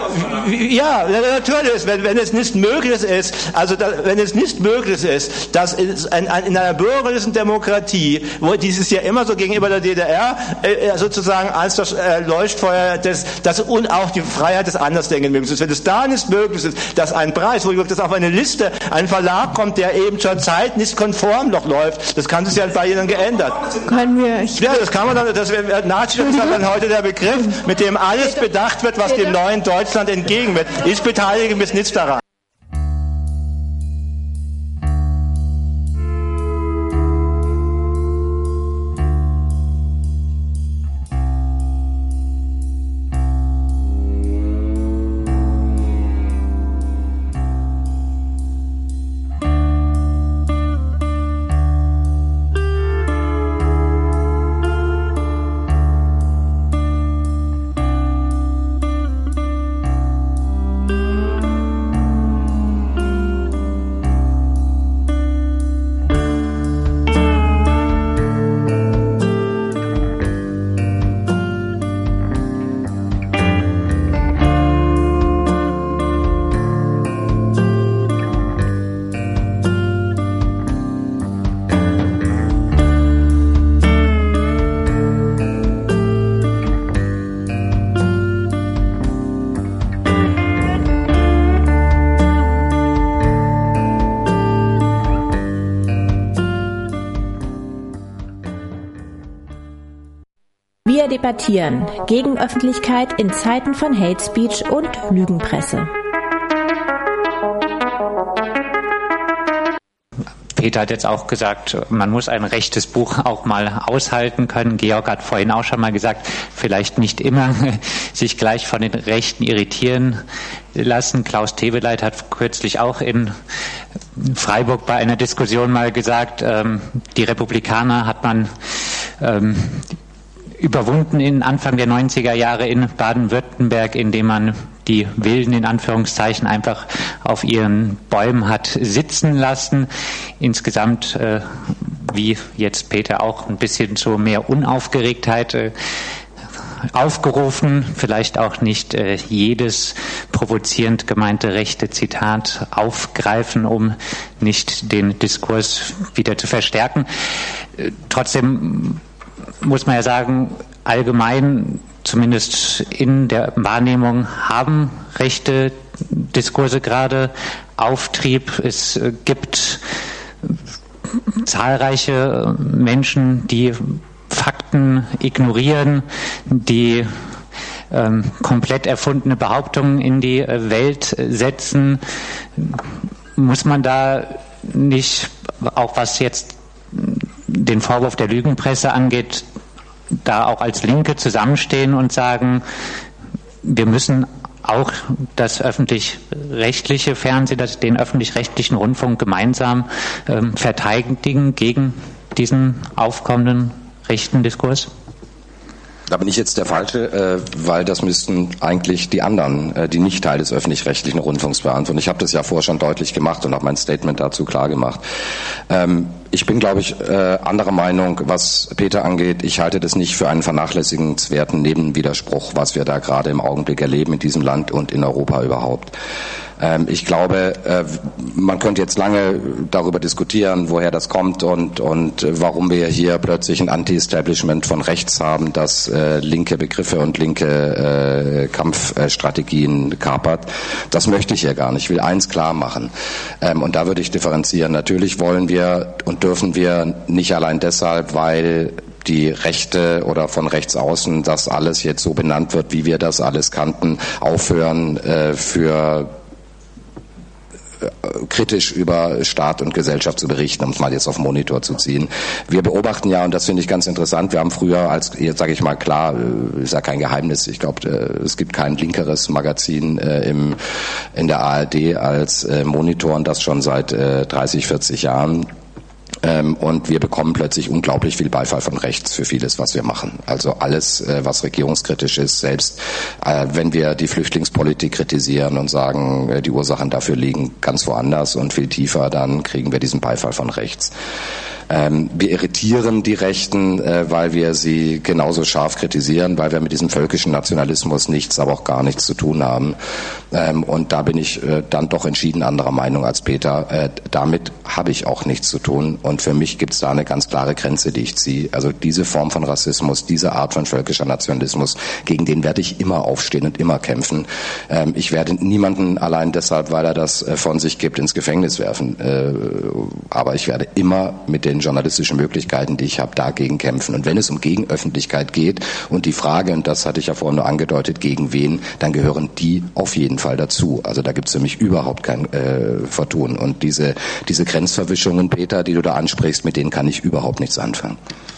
wie, ja, natürlich, wenn, wenn es nicht möglich ist, also da, wenn es nicht möglich ist, dass in, in, in einer bürgerlichen Demokratie, wo dieses ja immer so gegenüber der D D R äh, sozusagen als das äh, Leuchtfeuer des, das und auch die Freiheit des Andersdenken möglich ist, wenn es da nicht möglich ist, dass ein Preis, wo das auf eine Liste, ein Verlag kommt, der eben zur Zeit nicht konform noch läuft, das kann sich ja bei Ihnen geändert. Können wir, ja, das kann man dann, das wäre Nazi, das ist dann heute der Begriff, mit dem alles bedacht wird, was dem neuen Deutschland entgegen wird. Ich beteilige mich nicht daran. Wir debattieren gegen Öffentlichkeit in Zeiten von Hate Speech und Lügenpresse. Peter hat jetzt auch gesagt, man muss ein rechtes Buch auch mal aushalten können. Georg hat vorhin auch schon mal gesagt, vielleicht nicht immer sich gleich von den Rechten irritieren lassen. Klaus Teweleit hat kürzlich auch in Freiburg bei einer Diskussion mal gesagt, ähm, die Republikaner hat man ähm, überwunden in Anfang der neunziger Jahre in Baden-Württemberg, indem man die Wilden in Anführungszeichen einfach auf ihren Bäumen hat sitzen lassen. Insgesamt, äh, wie jetzt Peter auch, ein bisschen zu mehr Unaufgeregtheit äh, aufgerufen, vielleicht auch nicht äh, jedes provozierend gemeinte rechte Zitat aufgreifen, um nicht den Diskurs wieder zu verstärken. Äh, trotzdem muss man ja sagen, allgemein, zumindest in der Wahrnehmung, haben rechte Diskurse gerade Auftrieb. Es gibt zahlreiche Menschen, die Fakten ignorieren, die ähm, komplett erfundene Behauptungen in die Welt setzen. Muss man da nicht, auch was jetzt den Vorwurf der Lügenpresse angeht, da auch als Linke zusammenstehen und sagen, wir müssen auch das öffentlich-rechtliche Fernsehen, das, den öffentlich-rechtlichen Rundfunk gemeinsam ähm, verteidigen gegen diesen aufkommenden rechten Diskurs? Da bin ich jetzt der Falsche, äh, weil das müssten eigentlich die anderen, äh, die nicht Teil des öffentlich-rechtlichen Rundfunks beantworten. Ich habe das ja vorher schon deutlich gemacht und habe mein Statement dazu klar gemacht. Ähm, ich bin, glaube ich, äh, anderer Meinung, was Peter angeht. Ich halte das nicht für einen vernachlässigenswerten Nebenwiderspruch, was wir da gerade im Augenblick erleben in diesem Land und in Europa überhaupt. Ich glaube, man könnte jetzt lange darüber diskutieren, woher das kommt und, und warum wir hier plötzlich ein Anti-Establishment von rechts haben, das äh, linke Begriffe und linke äh, Kampfstrategien kapert. Das möchte ich hier gar nicht. Ich will eins klar machen. Ähm, und da würde ich differenzieren. Natürlich wollen wir und dürfen wir nicht allein deshalb, weil die Rechte oder von rechts außen das alles jetzt so benannt wird, wie wir das alles kannten, aufhören äh, für kritisch über Staat und Gesellschaft zu berichten, um es mal jetzt auf Monitor zu ziehen. Wir beobachten ja, und das finde ich ganz interessant, wir haben früher, als jetzt sage ich mal klar, ist ja kein Geheimnis, ich glaube, es gibt kein linkeres Magazin äh, im, in der A R D als äh, Monitor, und das schon seit äh, dreißig, vierzig Jahren. Ähm, und wir bekommen plötzlich unglaublich viel Beifall von rechts für vieles, was wir machen. Also alles, äh, was regierungskritisch ist, selbst äh, wenn wir die Flüchtlingspolitik kritisieren und sagen, äh, die Ursachen dafür liegen ganz woanders und viel tiefer, dann kriegen wir diesen Beifall von rechts. Ähm, wir irritieren die Rechten, äh, weil wir sie genauso scharf kritisieren, weil wir mit diesem völkischen Nationalismus nichts, aber auch gar nichts zu tun haben. Ähm, und da bin ich äh, dann doch entschieden anderer Meinung als Peter. Äh, damit habe ich auch nichts zu tun. Und für mich gibt es da eine ganz klare Grenze, die ich ziehe. Also diese Form von Rassismus, diese Art von völkischer Nationalismus, gegen den werde ich immer aufstehen und immer kämpfen. Ähm, ich werde niemanden allein deshalb, weil er das äh, von sich gibt, ins Gefängnis werfen. Äh, aber ich werde immer mit den journalistischen Möglichkeiten, die ich habe, dagegen kämpfen. Und wenn es um Gegenöffentlichkeit geht und die Frage, und das hatte ich ja vorhin nur angedeutet, gegen wen, dann gehören die auf jeden Fall dazu. Also da gibt es für mich überhaupt kein äh, Vertun. Und diese, diese Grenzverwischungen, Peter, die du da ansprichst, mit denen kann ich überhaupt nichts anfangen.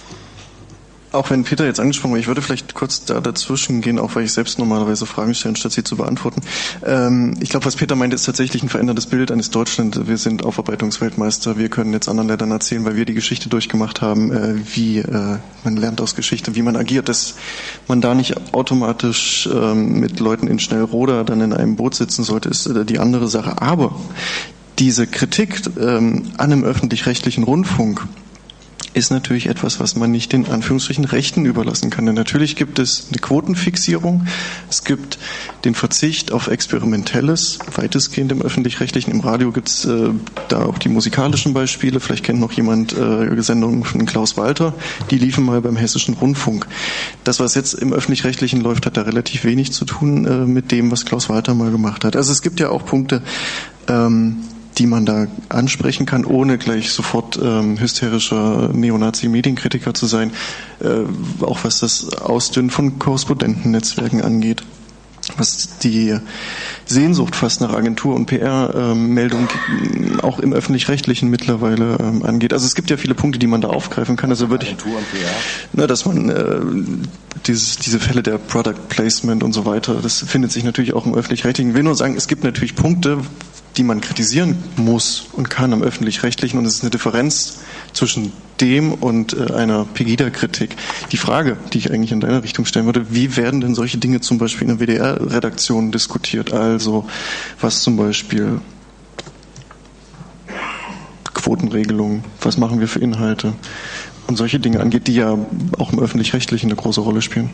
Auch wenn Peter jetzt angesprochen hat, ich würde vielleicht kurz da dazwischen gehen, auch weil ich selbst normalerweise Fragen stelle, statt sie zu beantworten. Ähm, ich glaube, was Peter meint, ist tatsächlich ein verändertes Bild eines Deutschland. Wir sind Aufarbeitungsweltmeister, wir können jetzt anderen Ländern erzählen, weil wir die Geschichte durchgemacht haben, äh, wie äh, man lernt aus Geschichte, wie man agiert, dass man da nicht automatisch ähm, mit Leuten in Schnellroder dann in einem Boot sitzen sollte, ist äh, die andere Sache. Aber diese Kritik ähm, an einem öffentlich-rechtlichen Rundfunk ist natürlich etwas, was man nicht den Anführungsstrichen Rechten überlassen kann. Denn natürlich gibt es eine Quotenfixierung, es gibt den Verzicht auf Experimentelles, weitestgehend im Öffentlich-Rechtlichen. Im Radio gibt es äh, da auch die musikalischen Beispiele. Vielleicht kennt noch jemand äh, Sendungen von Klaus Walter, die liefen mal beim Hessischen Rundfunk. Das, was jetzt im Öffentlich-Rechtlichen läuft, hat da relativ wenig zu tun äh, mit dem, was Klaus Walter mal gemacht hat. Also es gibt ja auch Punkte, ähm, die man da ansprechen kann, ohne gleich sofort ähm, hysterischer Neonazi-Medienkritiker zu sein, äh, auch was das Ausdünnen von Korrespondentennetzwerken angeht, was die Sehnsucht fast nach Agentur- und P R-Meldung ähm, auch im Öffentlich-Rechtlichen mittlerweile ähm, angeht. Also es gibt ja viele Punkte, die man da aufgreifen kann. Also würde ich, Agentur und P R? Na, dass man äh, dieses, diese Fälle der Product Placement und so weiter, das findet sich natürlich auch im Öffentlich-Rechtlichen. Ich will nur sagen, es gibt natürlich Punkte, die man kritisieren muss und kann am Öffentlich-Rechtlichen, und es ist eine Differenz zwischen dem und äh, einer Pegida-Kritik. Die Frage, die ich eigentlich in deine Richtung stellen würde, wie werden denn solche Dinge zum Beispiel in der W D R-Redaktion diskutiert? Also was zum Beispiel Quotenregelungen, was machen wir für Inhalte und solche Dinge angeht, die ja auch im Öffentlich-Rechtlichen eine große Rolle spielen.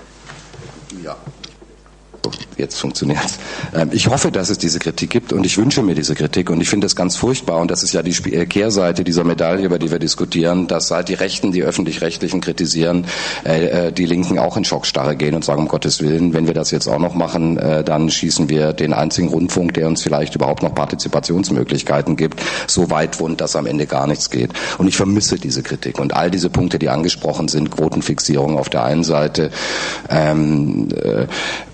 Ja. Jetzt funktioniert es. Ich hoffe, dass es diese Kritik gibt und ich wünsche mir diese Kritik und ich finde es ganz furchtbar und das ist ja die Kehrseite dieser Medaille, über die wir diskutieren, dass seit die Rechten, die Öffentlich-Rechtlichen kritisieren, die Linken auch in Schockstarre gehen und sagen, um Gottes Willen, wenn wir das jetzt auch noch machen, dann schießen wir den einzigen Rundfunk, der uns vielleicht überhaupt noch Partizipationsmöglichkeiten gibt, so weit wund, dass am Ende gar nichts geht. Und ich vermisse diese Kritik und all diese Punkte, die angesprochen sind, Quotenfixierung auf der einen Seite, ähm, äh,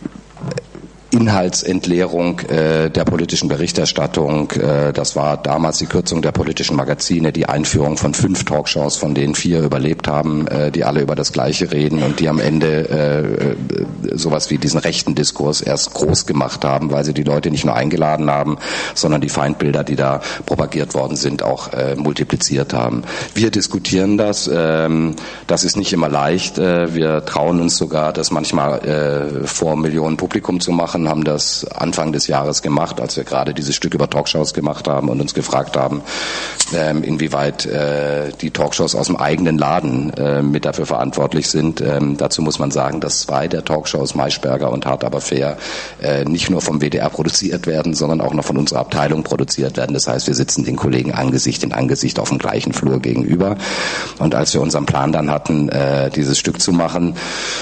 Inhaltsentleerung äh, der politischen Berichterstattung. Äh, das war damals die Kürzung der politischen Magazine, die Einführung von fünf Talkshows, von denen vier überlebt haben, äh, die alle über das Gleiche reden und die am Ende äh, sowas wie diesen rechten Diskurs erst groß gemacht haben, weil sie die Leute nicht nur eingeladen haben, sondern die Feindbilder, die da propagiert worden sind, auch äh, multipliziert haben. Wir diskutieren das. Ähm, das ist nicht immer leicht. Äh, wir trauen uns sogar, das manchmal äh, vor Millionen Publikum zu machen, haben das Anfang des Jahres gemacht, als wir gerade dieses Stück über Talkshows gemacht haben und uns gefragt haben, ähm, inwieweit äh, die Talkshows aus dem eigenen Laden äh, mit dafür verantwortlich sind. Ähm, dazu muss man sagen, dass zwei der Talkshows, Maischberger und Hart aber fair, äh, nicht nur vom W D R produziert werden, sondern auch noch von unserer Abteilung produziert werden. Das heißt, wir sitzen den Kollegen Angesicht in Angesicht auf dem gleichen Flur gegenüber. Und als wir unseren Plan dann hatten, äh, dieses Stück zu machen,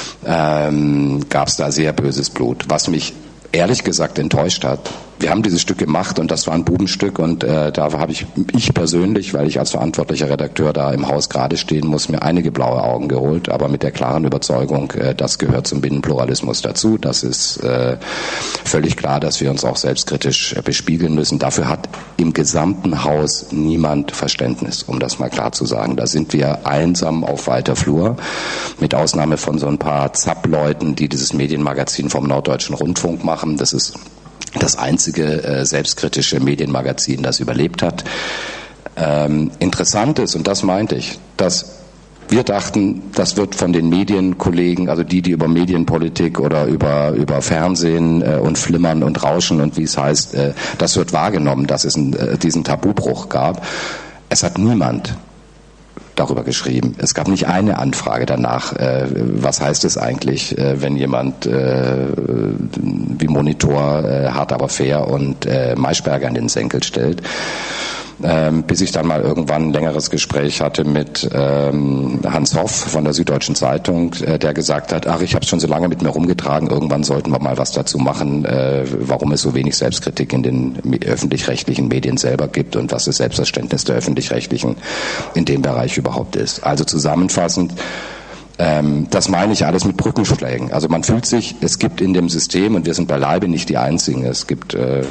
ähm, gab es da sehr böses Blut, was mich ehrlich gesagt enttäuscht hat. Wir haben dieses Stück gemacht und das war ein Bubenstück und äh, da habe ich, ich persönlich, weil ich als verantwortlicher Redakteur da im Haus gerade stehen muss, mir einige blaue Augen geholt, aber mit der klaren Überzeugung, äh, das gehört zum Binnenpluralismus dazu. Das ist äh, völlig klar, dass wir uns auch selbstkritisch äh, bespiegeln müssen. Dafür hat im gesamten Haus niemand Verständnis, um das mal klar zu sagen. Da sind wir einsam auf weiter Flur, mit Ausnahme von so ein paar Zapp-Leuten, die dieses Medienmagazin vom Norddeutschen Rundfunk machen. Das ist das einzige äh, selbstkritische Medienmagazin, das überlebt hat. Ähm, interessant ist, und das meinte ich, dass wir dachten, das wird von den Medienkollegen, also die, die über Medienpolitik oder über, über Fernsehen äh, und Flimmern und Rauschen und wie es heißt, äh, das wird wahrgenommen, dass es ein, äh, diesen Tabubruch gab. Es hat niemand darüber geschrieben. Es gab nicht eine Anfrage danach, äh, was heißt es eigentlich, äh, wenn jemand äh, wie Monitor äh, Hart aber fair und äh, Maischberger in den Senkel stellt. Ähm, bis ich dann mal irgendwann ein längeres Gespräch hatte mit ähm, Hans Hoff von der Süddeutschen Zeitung, äh, der gesagt hat, ach, ich habe es schon so lange mit mir rumgetragen, irgendwann sollten wir mal was dazu machen, äh, warum es so wenig Selbstkritik in den öffentlich-rechtlichen Medien selber gibt und was das Selbstverständnis der öffentlich-rechtlichen in dem Bereich überhaupt ist. Also zusammenfassend, Ähm, das meine ich alles mit Brückenschlägen. Also man fühlt sich, es gibt in dem System, und wir sind beileibe nicht die Einzigen, es gibt, äh,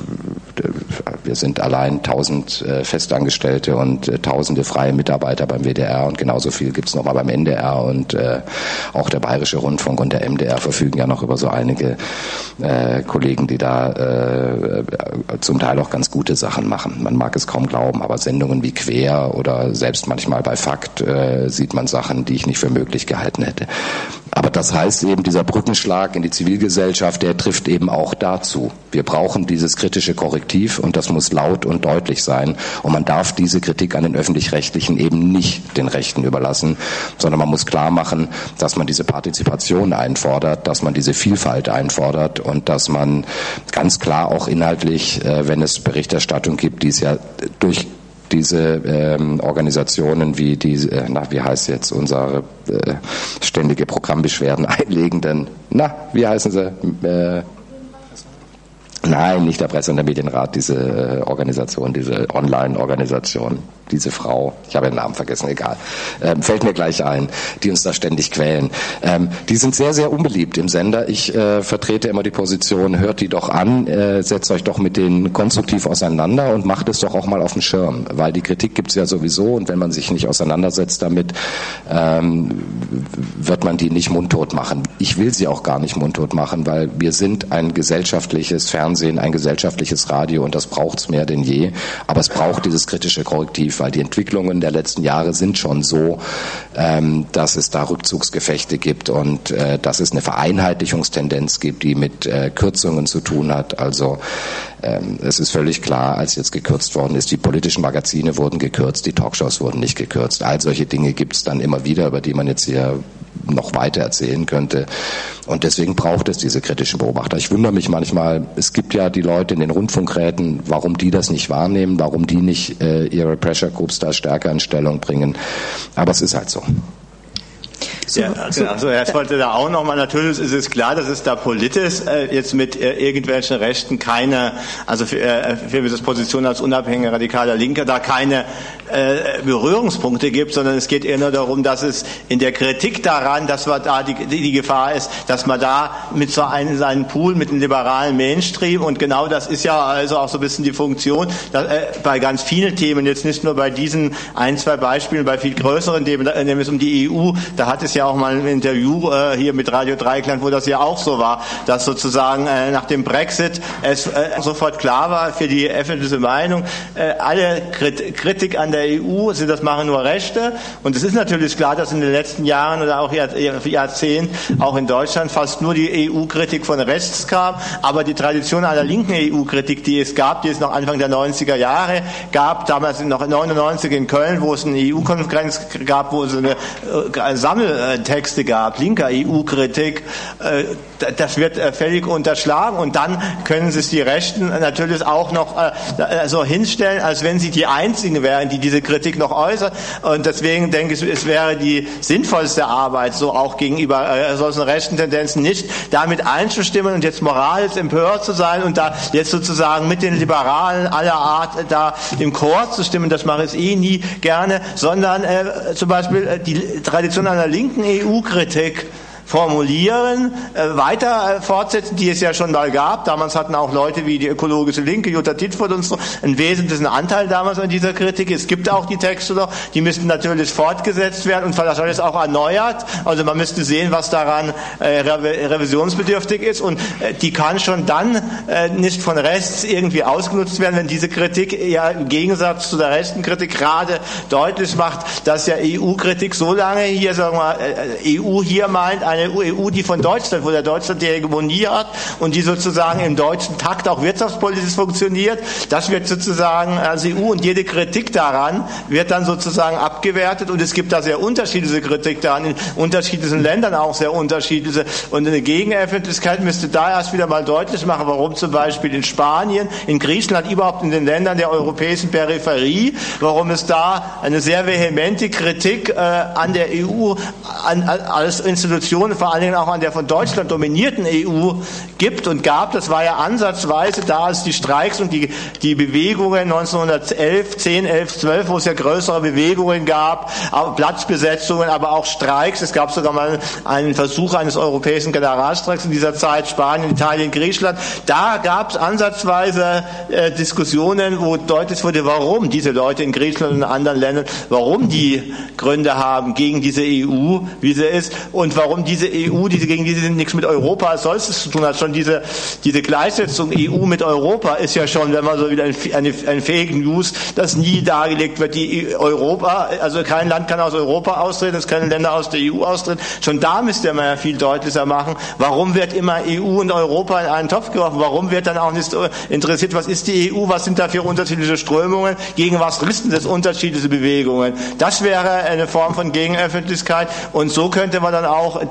wir sind allein tausend äh, Festangestellte und äh, tausende freie Mitarbeiter beim W D R und genauso viel gibt es nochmal beim N D R und äh, auch der Bayerische Rundfunk und der M D R verfügen ja noch über so einige äh, Kollegen, die da äh, zum Teil auch ganz gute Sachen machen. Man mag es kaum glauben, aber Sendungen wie Quer oder selbst manchmal bei Fakt äh, sieht man Sachen, die ich nicht für möglich gehalten hätte. Aber das heißt eben, dieser Brückenschlag in die Zivilgesellschaft, der trifft eben auch dazu. Wir brauchen dieses kritische Korrektiv und das muss laut und deutlich sein. Und man darf diese Kritik an den Öffentlich-Rechtlichen eben nicht den Rechten überlassen, sondern man muss klar machen, dass man diese Partizipation einfordert, dass man diese Vielfalt einfordert und dass man ganz klar auch inhaltlich, äh, wenn es Berichterstattung gibt, die es ja durch diese ähm, Organisationen wie die, äh, na, wie heißt jetzt unsere äh, ständige Programmbeschwerden einlegenden, na, wie heißen sie? Äh, Nein, nicht der Presse- und der Medienrat, diese Organisation, diese Online-Organisation, diese Frau, ich habe den Namen vergessen, egal, ähm, fällt mir gleich ein, die uns da ständig quälen. Ähm, die sind sehr, sehr unbeliebt im Sender. Ich äh, vertrete immer die Position, hört die doch an, äh, setzt euch doch mit denen konstruktiv auseinander und macht es doch auch mal auf dem Schirm, weil die Kritik gibt's ja sowieso und wenn man sich nicht auseinandersetzt damit, ähm, wird man die nicht mundtot machen. Ich will sie auch gar nicht mundtot machen, weil wir sind ein gesellschaftliches Fernsehen, ein gesellschaftliches Radio und das braucht's mehr denn je. Aber es braucht dieses kritische Korrektiv, weil die Entwicklungen der letzten Jahre sind schon so, ähm, dass es da Rückzugsgefechte gibt und äh, dass es eine Vereinheitlichungstendenz gibt, die mit äh, Kürzungen zu tun hat. Also ähm, es ist völlig klar, als jetzt gekürzt worden ist, die politischen Magazine wurden gekürzt, die Talkshows wurden nicht gekürzt. All solche Dinge gibt es dann immer wieder, über die man jetzt hier noch weiter erzählen könnte. Und deswegen braucht es diese kritischen Beobachter. Ich wundere mich manchmal, es gibt ja die Leute in den Rundfunkräten, warum die das nicht wahrnehmen, warum die nicht äh, ihre Pressure Groups da stärker in Stellung bringen. Aber es ist halt so. So, ja, also, also er wollte da auch nochmal, natürlich ist es klar, dass es da politisch äh, jetzt mit äh, irgendwelchen Rechten keine, also für, äh, für diese Position als unabhängiger radikaler Linker da keine äh, Berührungspunkte gibt, sondern es geht eher nur darum, dass es in der Kritik daran, dass man da die, die Gefahr ist, dass man da mit so einem seinen Pool mit dem liberalen Mainstream und genau das ist ja also auch so ein bisschen die Funktion dass, äh, bei ganz vielen Themen, jetzt nicht nur bei diesen ein, zwei Beispielen, bei viel größeren Themen, nämlich es um die E U, da hat es ja auch mal ein Interview äh, hier mit Radio Dreieckland, wo das ja auch so war, dass sozusagen äh, nach dem Brexit es äh, sofort klar war für die öffentliche Meinung, äh, alle Krit- Kritik an der E U, also das machen nur Rechte und es ist natürlich klar, dass in den letzten Jahren oder auch Jahr, Jahrzehnten auch in Deutschland fast nur die E U-Kritik von rechts kam, aber die Tradition einer linken E U-Kritik, die es gab, die es noch Anfang der neunziger Jahre gab, damals noch neunundneunzig in Köln, wo es eine E U-Konferenz gab, wo es eine äh, Sammeltexte gab, linker E U-Kritik, äh, das wird äh, völlig unterschlagen und dann können sich die Rechten natürlich auch noch äh, so hinstellen, als wenn sie die einzigen wären, die diese Kritik noch äußern und deswegen denke ich, es wäre die sinnvollste Arbeit, so auch gegenüber äh, solchen rechten Tendenzen nicht damit einzustimmen und jetzt moralisch empört zu sein und da jetzt sozusagen mit den Liberalen aller Art äh, da im Chor zu stimmen, das mache ich eh nie gerne, sondern äh, zum Beispiel äh, die Tradition einer linken E U-Kritik formulieren, äh, weiter äh, fortsetzen, die es ja schon mal gab. Damals hatten auch Leute wie die ökologische Linke, Jutta Titford und so, einen wesentlichen Anteil damals an dieser Kritik. Es gibt auch die Texte noch, die müssten natürlich fortgesetzt werden und wahrscheinlich auch erneuert. Also man müsste sehen, was daran äh, re- revisionsbedürftig ist und äh, die kann schon dann äh, nicht von rechts irgendwie ausgenutzt werden, wenn diese Kritik ja im Gegensatz zu der rechten Kritik gerade deutlich macht, dass ja E U-Kritik so lange hier, sagen wir, äh, E U hier meint, eine eine E U, die von Deutschland, wo der Deutschland die Hegemonie hat und die sozusagen im deutschen Takt auch wirtschaftspolitisch funktioniert, das wird sozusagen als E U und jede Kritik daran wird dann sozusagen abgewertet und es gibt da sehr unterschiedliche Kritik daran, in unterschiedlichen Ländern auch sehr unterschiedliche und eine Gegenöffentlichkeit müsste da erst wieder mal deutlich machen, warum zum Beispiel in Spanien, in Griechenland, überhaupt in den Ländern der europäischen Peripherie, warum es da eine sehr vehemente Kritik äh, an der E U an, an, als Institution vor allen Dingen auch an der von Deutschland dominierten E U gibt und gab. Das war ja ansatzweise da, als die Streiks und die, die Bewegungen neunzehnhundertelf, zehn, elf, zwölf, wo es ja größere Bewegungen gab, auch Platzbesetzungen, aber auch Streiks. Es gab sogar mal einen Versuch eines europäischen Generalstreiks in dieser Zeit, Spanien, Italien, Griechenland. Da gab es ansatzweise äh, Diskussionen, wo deutlich wurde, warum diese Leute in Griechenland und in anderen Ländern, warum die Gründe haben gegen diese E U, wie sie ist, und warum diese E U, diese gegen diese nichts mit Europa als solches zu tun hat. Schon diese, diese Gleichsetzung E U mit Europa ist ja schon, wenn man so wieder eine, eine Fake News, das nie dargelegt wird, die Europa, also kein Land kann aus Europa austreten, es können Länder aus der E U austreten. Schon da müsste man ja viel deutlicher machen, warum wird immer E U und Europa in einen Topf geworfen, warum wird dann auch nicht interessiert, was ist die E U, was sind da für unterschiedliche Strömungen, gegen was richten das unterschiedliche Bewegungen. Das wäre eine Form von Gegenöffentlichkeit und so könnte man dann auch die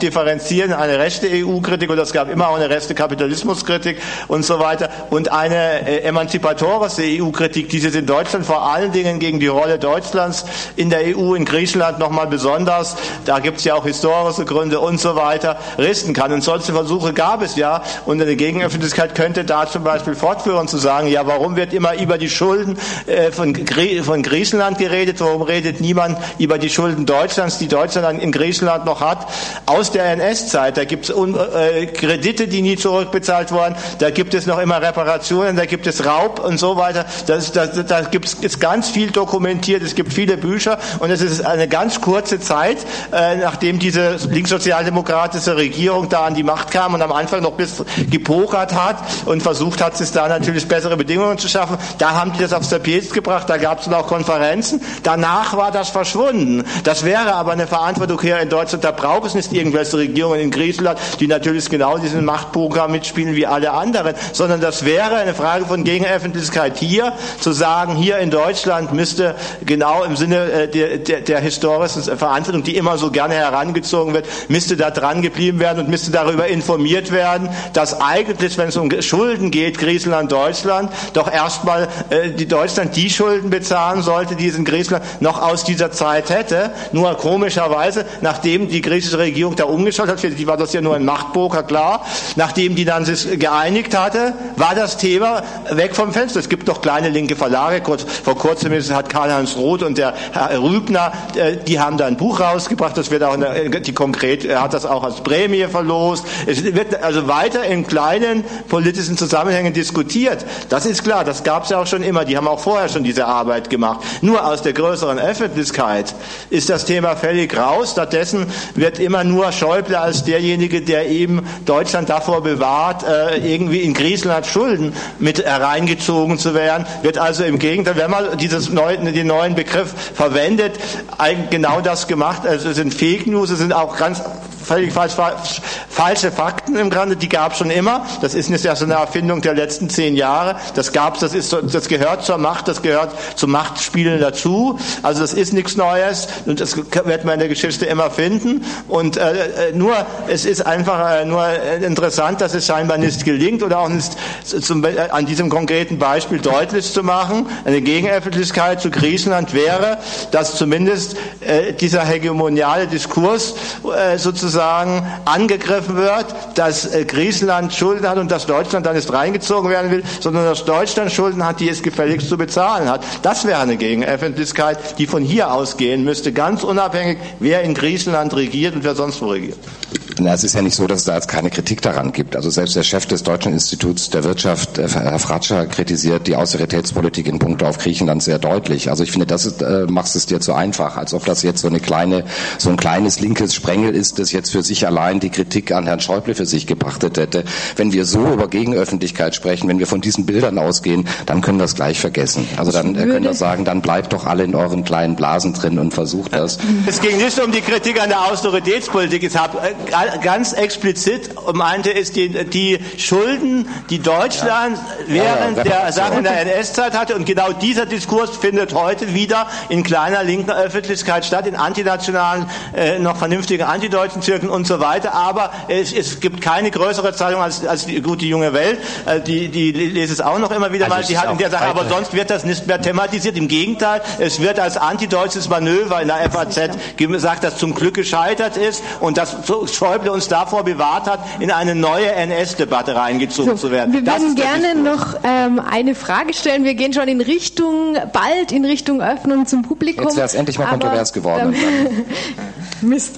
differenzieren, eine rechte E U-Kritik, und es gab immer auch eine rechte Kapitalismuskritik und so weiter, und eine äh, emanzipatorische E U-Kritik, die sich in Deutschland vor allen Dingen gegen die Rolle Deutschlands in der E U, in Griechenland nochmal besonders, da gibt es ja auch historische Gründe und so weiter, richten kann. Und solche Versuche gab es ja, und eine Gegenöffentlichkeit könnte da zum Beispiel fortführen, zu sagen, ja, warum wird immer über die Schulden äh, von, Grie- von Griechenland geredet, warum redet niemand über die Schulden Deutschlands, die Deutschland in Griechenland noch hat, aus der N S-Zeit. Da gibt es äh, Kredite, die nie zurückbezahlt wurden, da gibt es noch immer Reparationen, da gibt es Raub und so weiter. Das, das, da gibt es ganz viel dokumentiert, es gibt viele Bücher, und es ist eine ganz kurze Zeit, äh, nachdem diese linkssozialdemokratische Regierung da an die Macht kam und am Anfang noch bis gepokert hat und versucht hat, sich da natürlich bessere Bedingungen zu schaffen. Da haben die das aufs Tapet gebracht, da gab es dann auch Konferenzen. Danach war das verschwunden. Das wäre aber eine Verantwortung hier in Deutschland. Da braucht es nicht irgendwelche Regierungen in Griechenland, die natürlich genau diesen Machtpoker mitspielen wie alle anderen, sondern das wäre eine Frage von Gegenöffentlichkeit hier, zu sagen, hier in Deutschland müsste genau im Sinne der, der, der historischen Verantwortung, die immer so gerne herangezogen wird, müsste da dran geblieben werden und müsste darüber informiert werden, dass eigentlich, wenn es um Schulden geht, Griechenland, Deutschland, doch erstmal äh, die Deutschland die Schulden bezahlen sollte, die es in Griechenland noch aus dieser Zeit hätte. Nur komischerweise, nachdem die griechische Regierung da umgeschaut hat, für die war das ja nur ein Machtpoker, klar, nachdem die dann sich geeinigt hatte, war das Thema weg vom Fenster. Es gibt doch kleine linke Verlage, kurz, vor kurzem hat Karl-Heinz Roth und der Herr Rübner, äh, die haben da ein Buch rausgebracht, das wird auch in der, die konkret, er hat das auch als Prämie verlost. Es wird also weiter in kleinen politischen Zusammenhängen diskutiert. Das ist klar, das gab es ja auch schon immer, die haben auch vorher schon diese Arbeit gemacht. Nur aus der größeren Öffentlichkeit ist das Thema völlig raus. Stattdessen wird immer nur Schäuble als derjenige, der eben Deutschland davor bewahrt, äh, irgendwie in Griechenland Schulden mit hereingezogen zu werden, wird also im Gegenteil, wenn man dieses neuen, den neuen Begriff verwendet, eigentlich genau das gemacht. Also es sind Fake News, es sind auch ganz völlig falsch, falsch, falsche Fakten im Grunde, die gab es schon immer. Das ist nicht erst eine Erfindung der letzten zehn Jahre. Das gab's, das ist, das gehört zur Macht, das gehört zum Machtspielen dazu. Also das ist nichts Neues und das wird man in der Geschichte immer finden. Und äh, nur, es ist einfach äh, nur interessant, dass es scheinbar nicht gelingt oder auch nicht zum, äh, an diesem konkreten Beispiel deutlich zu machen. Eine Gegenöffentlichkeit zu Griechenland wäre, dass zumindest äh, dieser hegemoniale Diskurs äh, sozusagen angegriffen wird, dass äh, Griechenland Schulden hat und dass Deutschland da nicht reingezogen werden will, sondern dass Deutschland Schulden hat, die es gefälligst zu bezahlen hat. Das wäre eine Gegenöffentlichkeit, die von hier ausgehen müsste, ganz unabhängig, wer in Griechenland regiert und wer sonst wo regiert. Na, es ist ja nicht so, dass es da jetzt keine Kritik daran gibt. Also selbst der Chef des Deutschen Instituts der Wirtschaft, Herr Fratscher, kritisiert die Austeritätspolitik in puncto auf Griechenland sehr deutlich. Also ich finde, das ist, äh, machst es dir zu einfach, als ob das jetzt so eine kleine, so ein kleines linkes Sprengel ist, das jetzt für sich allein die Kritik an Herrn Schäuble für sich gepachtet hätte. Wenn wir so über Gegenöffentlichkeit sprechen, wenn wir von diesen Bildern ausgehen, dann können wir es gleich vergessen. Also dann äh, können wir sagen, dann bleibt doch alle in euren kleinen Blasen drin und versucht das. Es ging nicht um die Kritik an der Austeritätspolitik. Ich habe äh, ganz explizit meinte, ist die, die Schulden, die Deutschland ja. während ja, ja, der Sachen der N S-Zeit hatte, und genau dieser Diskurs findet heute wieder in kleiner linker Öffentlichkeit statt, in antinationalen, äh, noch vernünftigen antideutschen Zirkeln und so weiter, aber es, es gibt keine größere Zeitung als, als die gute junge Welt, äh, die, die lese es auch noch immer wieder also mal, die hat in der Sache, aber sonst wird das nicht mehr thematisiert, im Gegenteil, es wird als antideutsches Manöver in der F A Z gesagt, dass zum Glück gescheitert ist und dass Schäuble uns davor bewahrt hat, in eine neue N S-Debatte reingezogen so, zu werden. Wir würden gerne noch ähm, eine Frage stellen. Wir gehen schon in Richtung, bald in Richtung Öffnung zum Publikum. Jetzt wäre es endlich mal aber, kontrovers geworden. Ähm, Mist.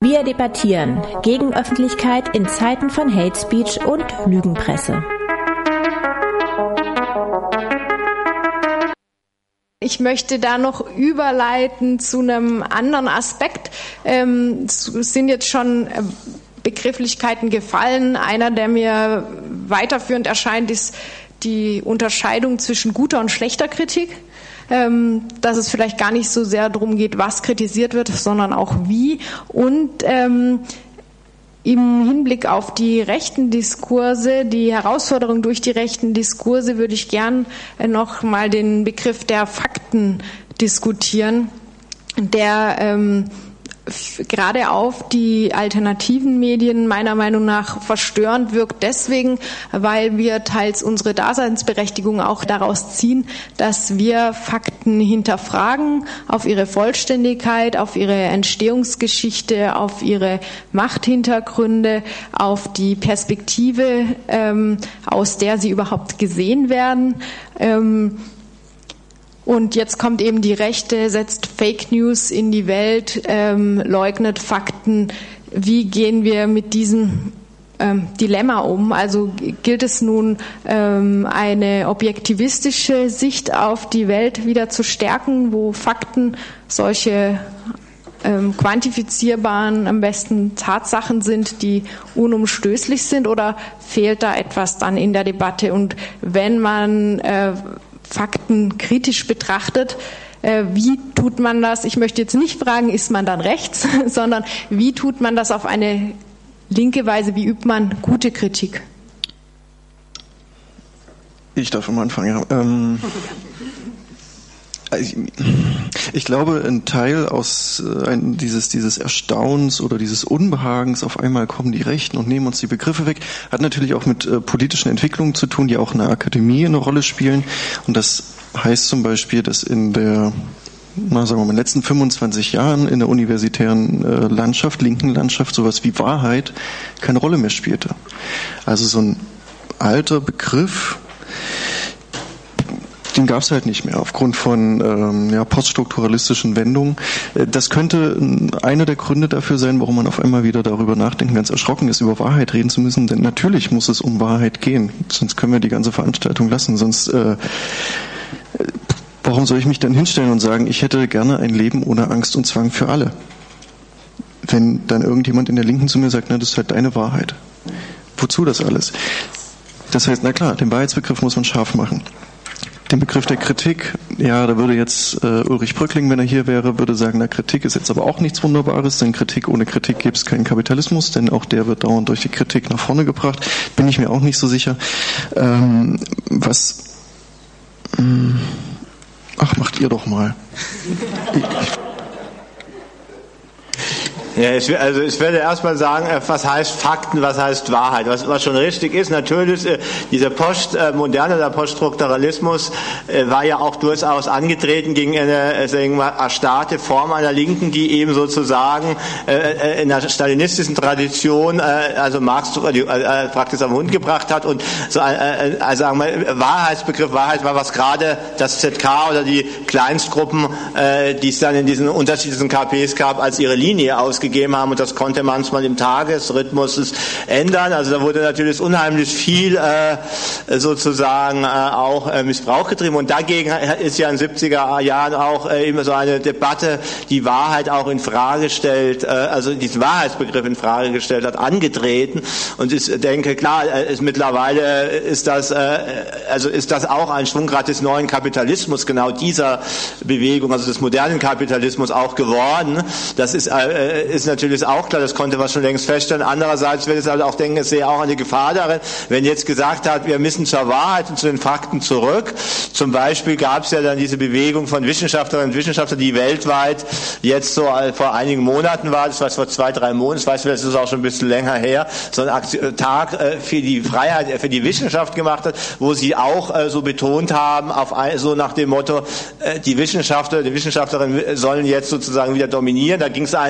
Wir debattieren gegen Öffentlichkeit in Zeiten von Hate Speech und Lügenpresse. Ich möchte da noch überleiten zu einem anderen Aspekt. Ähm, es sind jetzt schon Begrifflichkeiten gefallen. Einer, der mir weiterführend erscheint, ist die Unterscheidung zwischen guter und schlechter Kritik. Ähm, dass es vielleicht gar nicht so sehr darum geht, was kritisiert wird, sondern auch wie. Und ähm, im Hinblick auf die rechten Diskurse, die Herausforderung durch die rechten Diskurse, würde ich gern noch mal den Begriff der Fakten diskutieren, der ähm, gerade auf die alternativen Medien meiner Meinung nach verstörend wirkt, deswegen, weil wir teils unsere Daseinsberechtigung auch daraus ziehen, dass wir Fakten hinterfragen, auf ihre Vollständigkeit, auf ihre Entstehungsgeschichte, auf ihre Machthintergründe, auf die Perspektive, ähm, aus der sie überhaupt gesehen werden. Ähm, Und jetzt kommt eben die Rechte, setzt Fake News in die Welt, ähm, leugnet Fakten. Wie gehen wir mit diesem ähm, Dilemma um? Also gilt es nun, ähm, eine objektivistische Sicht auf die Welt wieder zu stärken, wo Fakten solche ähm, quantifizierbaren, am besten Tatsachen sind, die unumstößlich sind, oder fehlt da etwas dann in der Debatte? Und wenn man äh, Fakten kritisch betrachtet, äh, wie tut man das? Ich möchte jetzt nicht fragen, ist man dann rechts, sondern wie tut man das auf eine linke Weise? Wie übt man gute Kritik? Ich darf am Anfang, ja. Ähm, ich, ich glaube, ein Teil aus äh, ein, dieses, dieses Erstaunens oder dieses Unbehagens, auf einmal kommen die Rechten und nehmen uns die Begriffe weg, hat natürlich auch mit äh, politischen Entwicklungen zu tun, die auch in der Akademie eine Rolle spielen. Und das heißt zum Beispiel, dass in der, na, sagen wir mal, in den letzten fünfundzwanzig Jahren in der universitären äh, Landschaft, linken Landschaft, sowas wie Wahrheit keine Rolle mehr spielte. Also so ein alter Begriff, den gab es halt nicht mehr aufgrund von ähm, ja, poststrukturalistischen Wendungen. Das könnte einer der Gründe dafür sein, warum man auf einmal wieder darüber nachdenken, ganz erschrocken ist, über Wahrheit reden zu müssen. Denn natürlich muss es um Wahrheit gehen. Sonst können wir die ganze Veranstaltung lassen. Sonst äh, warum soll ich mich dann hinstellen und sagen, ich hätte gerne ein Leben ohne Angst und Zwang für alle? Wenn dann irgendjemand in der Linken zu mir sagt, na, das ist halt deine Wahrheit. Wozu das alles? Das heißt, na klar, den Wahrheitsbegriff muss man scharf machen. Den Begriff der Kritik, ja, da würde jetzt äh, Ulrich Bröckling, wenn er hier wäre, würde sagen, na, Kritik ist jetzt aber auch nichts Wunderbares, denn Kritik ohne Kritik gibt es keinen Kapitalismus, denn auch der wird dauernd durch die Kritik nach vorne gebracht. Bin ich mir auch nicht so sicher. Ähm, was, mh, ach, macht ihr doch mal. Ich, Ja, ich, also ich werde erstmal sagen, was heißt Fakten, was heißt Wahrheit. Was, was schon richtig ist, natürlich, äh, dieser Postmoderne, der Poststrukturalismus äh, war ja auch durchaus angetreten gegen eine, äh, sagen wir, erstarrte Form einer Linken, die eben sozusagen äh, in der stalinistischen Tradition, äh, also Marx äh, äh, praktisch am Hund gebracht hat und so, äh, also sagen wir, Wahrheitsbegriff, Wahrheit war, was gerade das Z K oder die Kleinstgruppen, äh, die es dann in diesen unterschiedlichen K Ps gab, als ihre Linie ausgegeben haben, und das konnte manchmal im Tagesrhythmus ändern. Also da wurde natürlich unheimlich viel äh, sozusagen äh, auch äh, Missbrauch getrieben, und dagegen ist ja in den siebziger Jahren auch äh, immer so eine Debatte, die Wahrheit auch in Frage stellt, äh, also diesen Wahrheitsbegriff in Frage gestellt hat, angetreten. Und ich denke, klar, äh, ist, mittlerweile ist das äh, also ist das auch ein Schwunggrad des neuen Kapitalismus, genau dieser Bewegung, also des modernen Kapitalismus auch geworden. Das ist äh, ist natürlich auch klar, das konnte man schon längst feststellen. Andererseits würde ich halt auch denken, es sehe auch eine Gefahr darin, wenn jetzt gesagt hat, wir müssen zur Wahrheit und zu den Fakten zurück. Zum Beispiel gab es ja dann diese Bewegung von Wissenschaftlerinnen und Wissenschaftlern, die weltweit jetzt so vor einigen Monaten war, das war vor zwei, drei Monaten, ich weiß, das ist auch schon ein bisschen länger her, so ein Tag für die Freiheit, für die Wissenschaft gemacht hat, wo sie auch so betont haben, auf ein, so nach dem Motto, die Wissenschaftler, die Wissenschaftlerinnen sollen jetzt sozusagen wieder dominieren. Da ging es einmal natürlich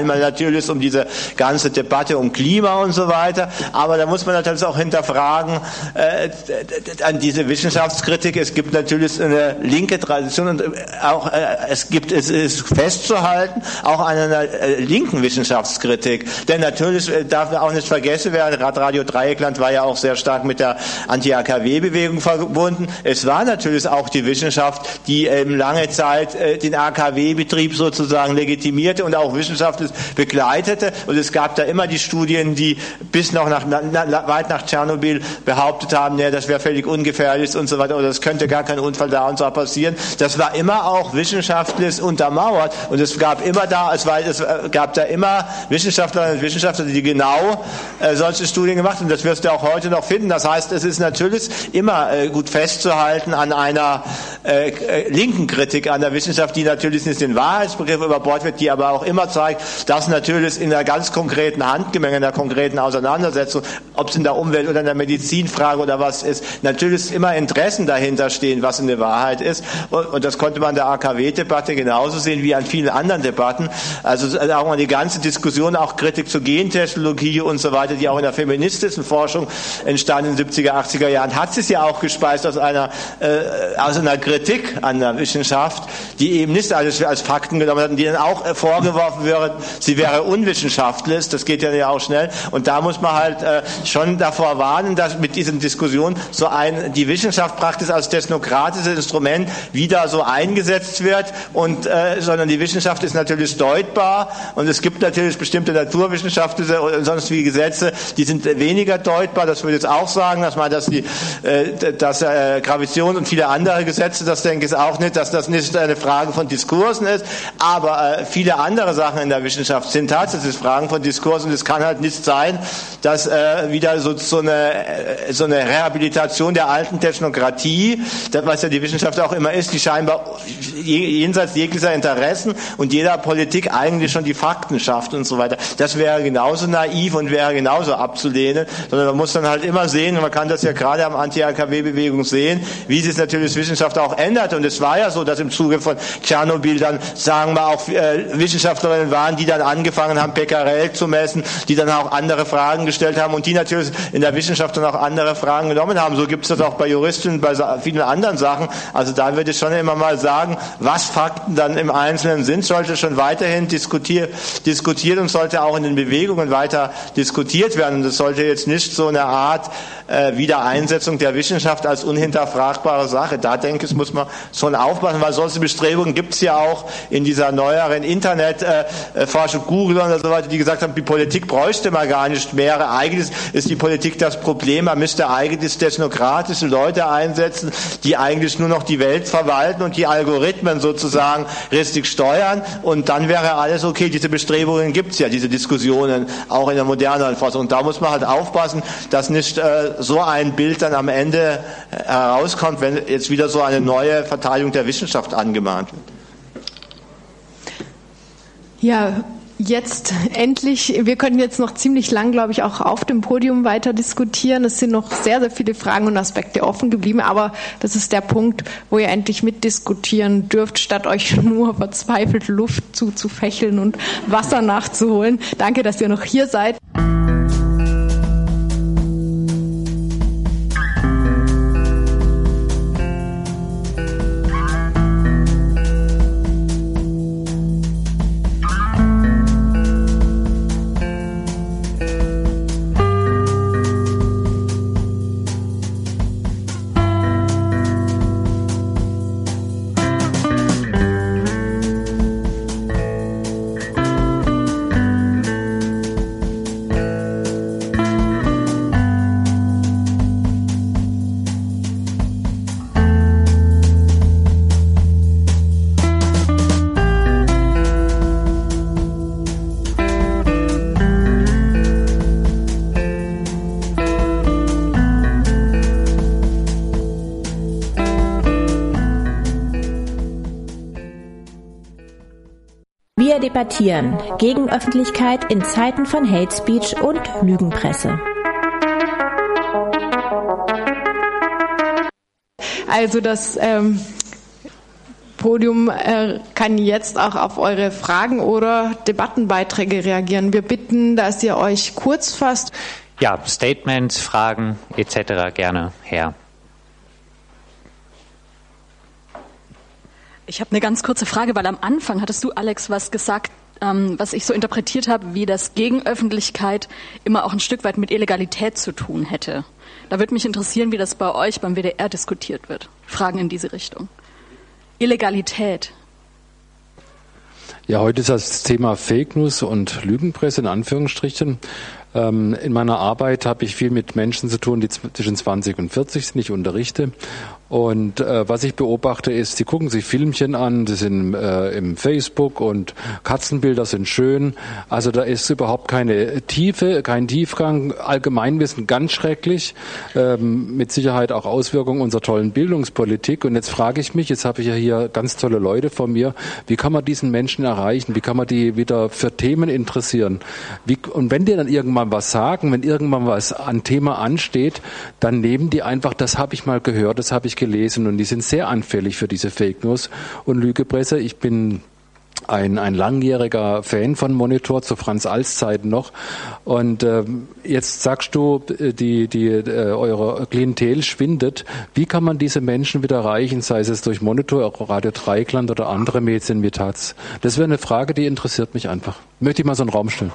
natürlich um diese ganze Debatte um Klima und so weiter. Aber da muss man natürlich auch hinterfragen, äh, an diese Wissenschaftskritik. Es gibt natürlich eine linke Tradition und auch äh, es gibt es ist festzuhalten auch an einer äh, linken Wissenschaftskritik. Denn natürlich äh, darf man auch nicht vergessen werden, Radio Dreieckland war ja auch sehr stark mit der Anti-A K W-Bewegung verbunden. Es war natürlich auch die Wissenschaft, die ähm, lange Zeit äh, den A K W-Betrieb sozusagen legitimierte und auch wissenschaftlich begleitete. Und es gab da immer die Studien, die bis noch nach, na, weit nach Tschernobyl behauptet haben, ja, das wäre völlig ungefährlich und so weiter, oder es könnte gar kein Unfall da und so passieren. Das war immer auch wissenschaftlich untermauert und es gab immer da, es, war, es gab da immer Wissenschaftlerinnen und Wissenschaftler, die genau äh, solche Studien gemacht haben. Und das wirst du auch heute noch finden. Das heißt, es ist natürlich immer äh, gut festzuhalten an einer äh, linken Kritik an der Wissenschaft, die natürlich nicht den Wahrheitsbegriff über Bord wird, die aber auch immer zeigt, dass natürlich in einer ganz konkreten Handgemenge, in einer konkreten Auseinandersetzung, ob es in der Umwelt oder in der Medizinfrage oder was ist, natürlich immer Interessen dahinter stehen, was eine Wahrheit ist. Und, und das konnte man in der A K W-Debatte genauso sehen wie an vielen anderen Debatten. Also auch mal die ganze Diskussion, auch Kritik zur Gentechnologie und so weiter, die auch in der feministischen Forschung entstanden in den siebziger, achtziger Jahren, hat sich ja auch gespeist aus einer, äh, aus einer Kritik an der Wissenschaft, die eben nicht alles als Fakten genommen hat und die dann auch äh, vorgeworfen wird, sie wäre unwissenschaftlich. Das geht ja auch schnell. Und da muss man halt äh, schon davor warnen, dass mit diesen Diskussionen so ein, die Wissenschaft praktisch als technokratisches Instrument wieder so eingesetzt wird und, äh, sondern die Wissenschaft ist natürlich deutbar und es gibt natürlich bestimmte naturwissenschaftliche und sonst wie Gesetze, die sind weniger deutbar. Das würde ich jetzt auch sagen, dass man, dass die, äh, dass äh, Gravitation und viele andere Gesetze, das denke ich auch nicht, dass das nicht eine Frage von Diskursen ist, aber äh, viele andere Sachen in der Wissenschaft sind tatsächlich Fragen von Diskursen. Es kann halt nicht sein, dass äh, wieder so, so eine so eine Rehabilitation der alten Technokratie, das, was ja die Wissenschaft auch immer ist, die scheinbar jenseits jeglicher Interessen und jeder Politik eigentlich schon die Fakten schafft und so weiter. Das wäre genauso naiv und wäre genauso abzulehnen, sondern man muss dann halt immer sehen, und man kann das ja gerade am Anti-A K W-Bewegung sehen, wie sich natürlich Wissenschaft auch ändert. Und es war ja so, dass im Zuge von Tschernobyl dann, sagen wir auch, äh, Wissenschaftlerinnen waren, die dann angefangen haben, Becquerel zu messen, die dann auch andere Fragen gestellt haben und die natürlich in der Wissenschaft dann auch andere Fragen genommen haben. So gibt es das auch bei Juristen, bei vielen anderen Sachen. Also da würde ich schon immer mal sagen, was Fakten dann im Einzelnen sind, sollte schon weiterhin diskutiert, diskutiert und sollte auch in den Bewegungen weiter diskutiert werden. Und es sollte jetzt nicht so eine Art äh, Wiedereinsetzung der Wissenschaft als unhinterfragbare Sache. Da denke ich, muss man schon aufpassen, weil solche Bestrebungen gibt es ja auch in dieser neueren Internetforschung, äh, Google und so weiter, die gesagt haben, die Politik bräuchte man gar nicht mehr. Eigentlich ist die Politik das Problem, man müsste eigentlich technokratische Leute einsetzen, die eigentlich nur noch die Welt verwalten und die Algorithmen sozusagen richtig steuern und dann wäre alles okay. Diese Bestrebungen gibt es ja, diese Diskussionen auch in der moderneren Forschung. Und da muss man halt aufpassen, dass nicht äh, so ein Bild dann am Ende herauskommt, wenn jetzt wieder so eine neue Verteidigung der Wissenschaft angemahnt wird. Ja, jetzt endlich, wir könnten jetzt noch ziemlich lang, glaube ich, auch auf dem Podium weiter diskutieren. Es sind noch sehr, sehr viele Fragen und Aspekte offen geblieben, aber das ist der Punkt, wo ihr endlich mitdiskutieren dürft, statt euch nur verzweifelt Luft zuzufächeln und Wasser nachzuholen. Danke, dass ihr noch hier seid. Wir debattieren gegen Öffentlichkeit in Zeiten von Hate Speech und Lügenpresse. Also das ähm, Podium äh, kann jetzt auch auf eure Fragen oder Debattenbeiträge reagieren. Wir bitten, dass ihr euch kurz fasst. Ja, Statements, Fragen et cetera gerne her. Ich habe eine ganz kurze Frage, weil am Anfang hattest du, Alex, was gesagt, ähm, was ich so interpretiert habe, wie das Gegenöffentlichkeit immer auch ein Stück weit mit Illegalität zu tun hätte. Da würde mich interessieren, wie das bei euch beim W D R diskutiert wird. Fragen in diese Richtung. Illegalität. Ja, heute ist das Thema Fake News und Lügenpresse in Anführungsstrichen. Ähm, in meiner Arbeit habe ich viel mit Menschen zu tun, die zwischen zwanzig und vierzig sind. Ich unterrichte. Und äh, was ich beobachte ist, sie gucken sich Filmchen an, die sind äh, im Facebook und Katzenbilder sind schön. Also da ist überhaupt keine Tiefe, kein Tiefgang. Allgemeinwissen ganz schrecklich, ähm, mit Sicherheit auch Auswirkungen unserer tollen Bildungspolitik. Und jetzt frage ich mich, jetzt habe ich ja hier ganz tolle Leute vor mir, wie kann man diesen Menschen erreichen? Wie kann man die wieder für Themen interessieren? Wie, und wenn die dann irgendwann was sagen, wenn irgendwann was an Thema ansteht, dann nehmen die einfach, das habe ich mal gehört, das habe ich gelesen, und die sind sehr anfällig für diese Fake News und Lügepresse. Ich bin ein, ein langjähriger Fan von Monitor, zu Franz-Als-Zeiten noch. Und ähm, jetzt sagst du, die, die, äh, eure Klientel schwindet. Wie kann man diese Menschen wieder erreichen, sei es durch Monitor, Radio Dreieckland oder andere Medien wie Taz? Das wäre eine Frage, die interessiert mich einfach. Möchte ich mal so einen Raum stellen.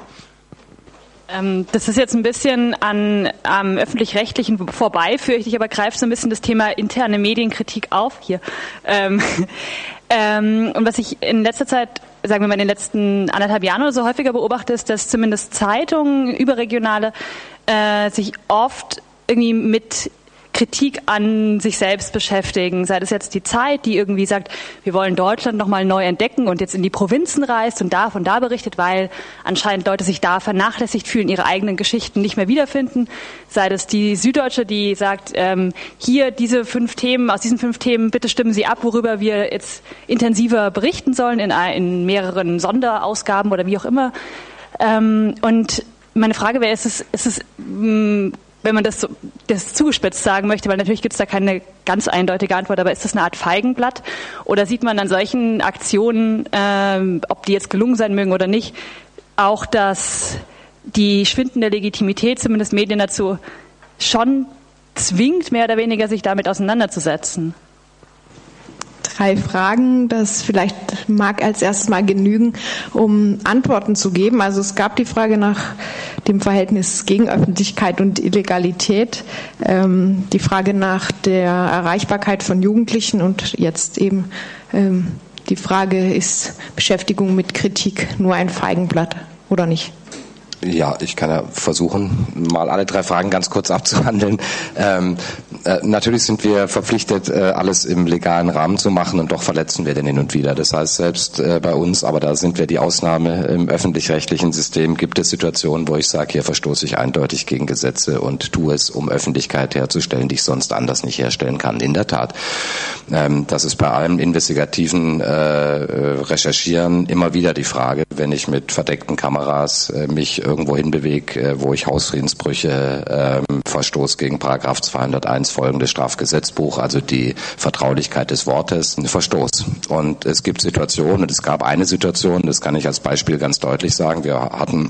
Das ist jetzt ein bisschen an am Öffentlich-Rechtlichen vorbei, fürchte ich, aber greift so ein bisschen das Thema interne Medienkritik auf hier. Ähm, ähm, und was ich in letzter Zeit, sagen wir mal in den letzten anderthalb Jahren oder so häufiger beobachte, ist, dass zumindest Zeitungen, überregionale, äh, sich oft irgendwie mit Kritik an sich selbst beschäftigen, sei das jetzt die Zeit, die irgendwie sagt, wir wollen Deutschland nochmal neu entdecken und jetzt in die Provinzen reist und da von da berichtet, weil anscheinend Leute sich da vernachlässigt fühlen, ihre eigenen Geschichten nicht mehr wiederfinden, sei das die Süddeutsche, die sagt, ähm, hier diese fünf Themen, aus diesen fünf Themen, bitte stimmen Sie ab, worüber wir jetzt intensiver berichten sollen in, in mehreren Sonderausgaben oder wie auch immer. Ähm, und meine Frage wäre, ist es, ist es mh, wenn man das so das zugespitzt sagen möchte, weil natürlich gibt es da keine ganz eindeutige Antwort, aber ist das eine Art Feigenblatt? Oder sieht man an solchen Aktionen, ähm, ob die jetzt gelungen sein mögen oder nicht, auch, dass die schwindende Legitimität, zumindest Medien dazu, schon zwingt, mehr oder weniger sich damit auseinanderzusetzen? Drei Fragen, das vielleicht mag als erstes mal genügen, um Antworten zu geben. Also es gab die Frage nach dem Verhältnis Gegenöffentlichkeit und Illegalität, ähm, die Frage nach der Erreichbarkeit von Jugendlichen und jetzt eben ähm, die Frage, ist Beschäftigung mit Kritik nur ein Feigenblatt oder nicht? Ja, ich kann ja versuchen, mal alle drei Fragen ganz kurz abzuhandeln. Ähm, äh, natürlich sind wir verpflichtet, äh, alles im legalen Rahmen zu machen, und doch verletzen wir den hin und wieder. Das heißt, selbst äh, bei uns, aber da sind wir die Ausnahme im öffentlich-rechtlichen System, gibt es Situationen, wo ich sage, hier verstoße ich eindeutig gegen Gesetze und tue es, um Öffentlichkeit herzustellen, die ich sonst anders nicht herstellen kann. In der Tat. Ähm, das ist bei allem investigativen äh, Recherchieren immer wieder die Frage, wenn ich mit verdeckten Kameras äh, mich irgendwo hinbewege, wo ich Hausfriedensbrüche, ähm, Verstoß gegen Paragraph zweihunderteins folgendes Strafgesetzbuch, also die Vertraulichkeit des Wortes, ein Verstoß. Und es gibt Situationen, und es gab eine Situation, das kann ich als Beispiel ganz deutlich sagen, wir hatten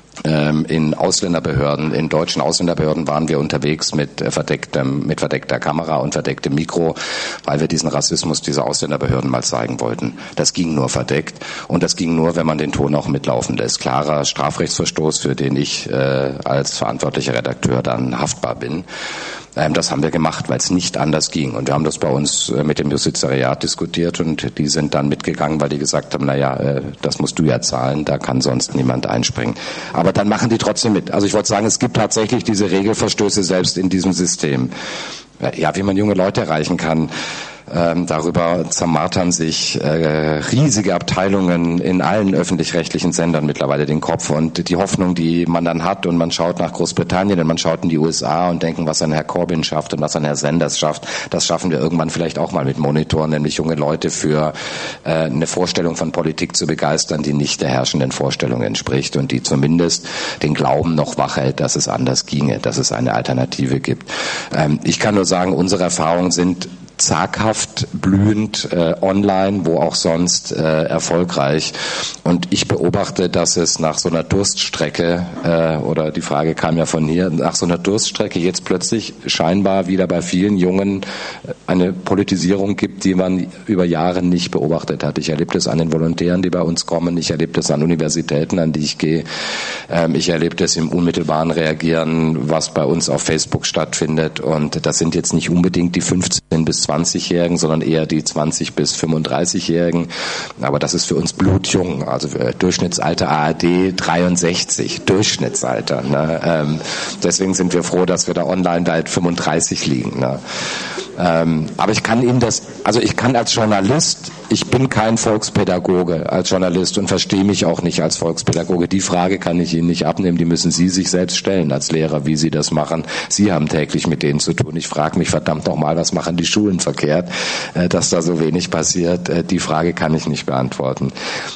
in Ausländerbehörden, in deutschen Ausländerbehörden waren wir unterwegs mit verdecktem, mit verdeckter Kamera und verdecktem Mikro, weil wir diesen Rassismus dieser Ausländerbehörden mal zeigen wollten. Das ging nur verdeckt, und das ging nur, wenn man den Ton auch mitlaufen lässt. Klarer Strafrechtsverstoß, für den ich äh, als verantwortlicher Redakteur dann haftbar bin. Das haben wir gemacht, weil es nicht anders ging. Und wir haben das bei uns mit dem Justizariat diskutiert, und die sind dann mitgegangen, weil die gesagt haben, naja, das musst du ja zahlen, da kann sonst niemand einspringen. Aber dann machen die trotzdem mit. Also ich wollte sagen, es gibt tatsächlich diese Regelverstöße selbst in diesem System. Ja, wie man junge Leute erreichen kann. Ähm, darüber zermartern sich äh, riesige Abteilungen in allen öffentlich-rechtlichen Sendern mittlerweile den Kopf, und die Hoffnung, die man dann hat, und man schaut nach Großbritannien und man schaut in die U S A und denken, was ein Herr Corbyn schafft und was ein Herr Sanders schafft, das schaffen wir irgendwann vielleicht auch mal mit Monitor, nämlich junge Leute für äh, eine Vorstellung von Politik zu begeistern, die nicht der herrschenden Vorstellung entspricht und die zumindest den Glauben noch wachhält, dass es anders ginge, dass es eine Alternative gibt. Ähm, ich kann nur sagen, unsere Erfahrungen sind zaghaft, blühend, äh, online, wo auch sonst, äh, erfolgreich. Und ich beobachte, dass es nach so einer Durststrecke, äh, oder die Frage kam ja von hier, nach so einer Durststrecke jetzt plötzlich scheinbar wieder bei vielen Jungen eine Politisierung gibt, die man über Jahre nicht beobachtet hat. Ich erlebe das an den Volontären, die bei uns kommen. Ich erlebe das an Universitäten, an die ich gehe. Ähm, ich erlebe das im unmittelbaren Reagieren, was bei uns auf Facebook stattfindet. Und das sind jetzt nicht unbedingt die fünfzehn- bis zwanzigjährigen, sondern eher die zwanzig- bis fünfunddreißigjährigen. Aber das ist für uns blutjung. Also Durchschnittsalter A R D dreiundsechzig. Durchschnittsalter. Ne? Ähm, deswegen sind wir froh, dass wir da online bei fünfunddreißig liegen. Ne? Ähm, aber ich kann Ihnen das, also ich kann als Journalist, ich bin kein Volkspädagoge als Journalist und verstehe mich auch nicht als Volkspädagoge. Die Frage kann ich Ihnen nicht abnehmen, die müssen Sie sich selbst stellen als Lehrer, wie Sie das machen. Sie haben täglich mit denen zu tun. Ich frage mich verdammt nochmal, was machen die Schulen verkehrt, äh, dass da so wenig passiert. Äh, die Frage kann ich nicht beantworten.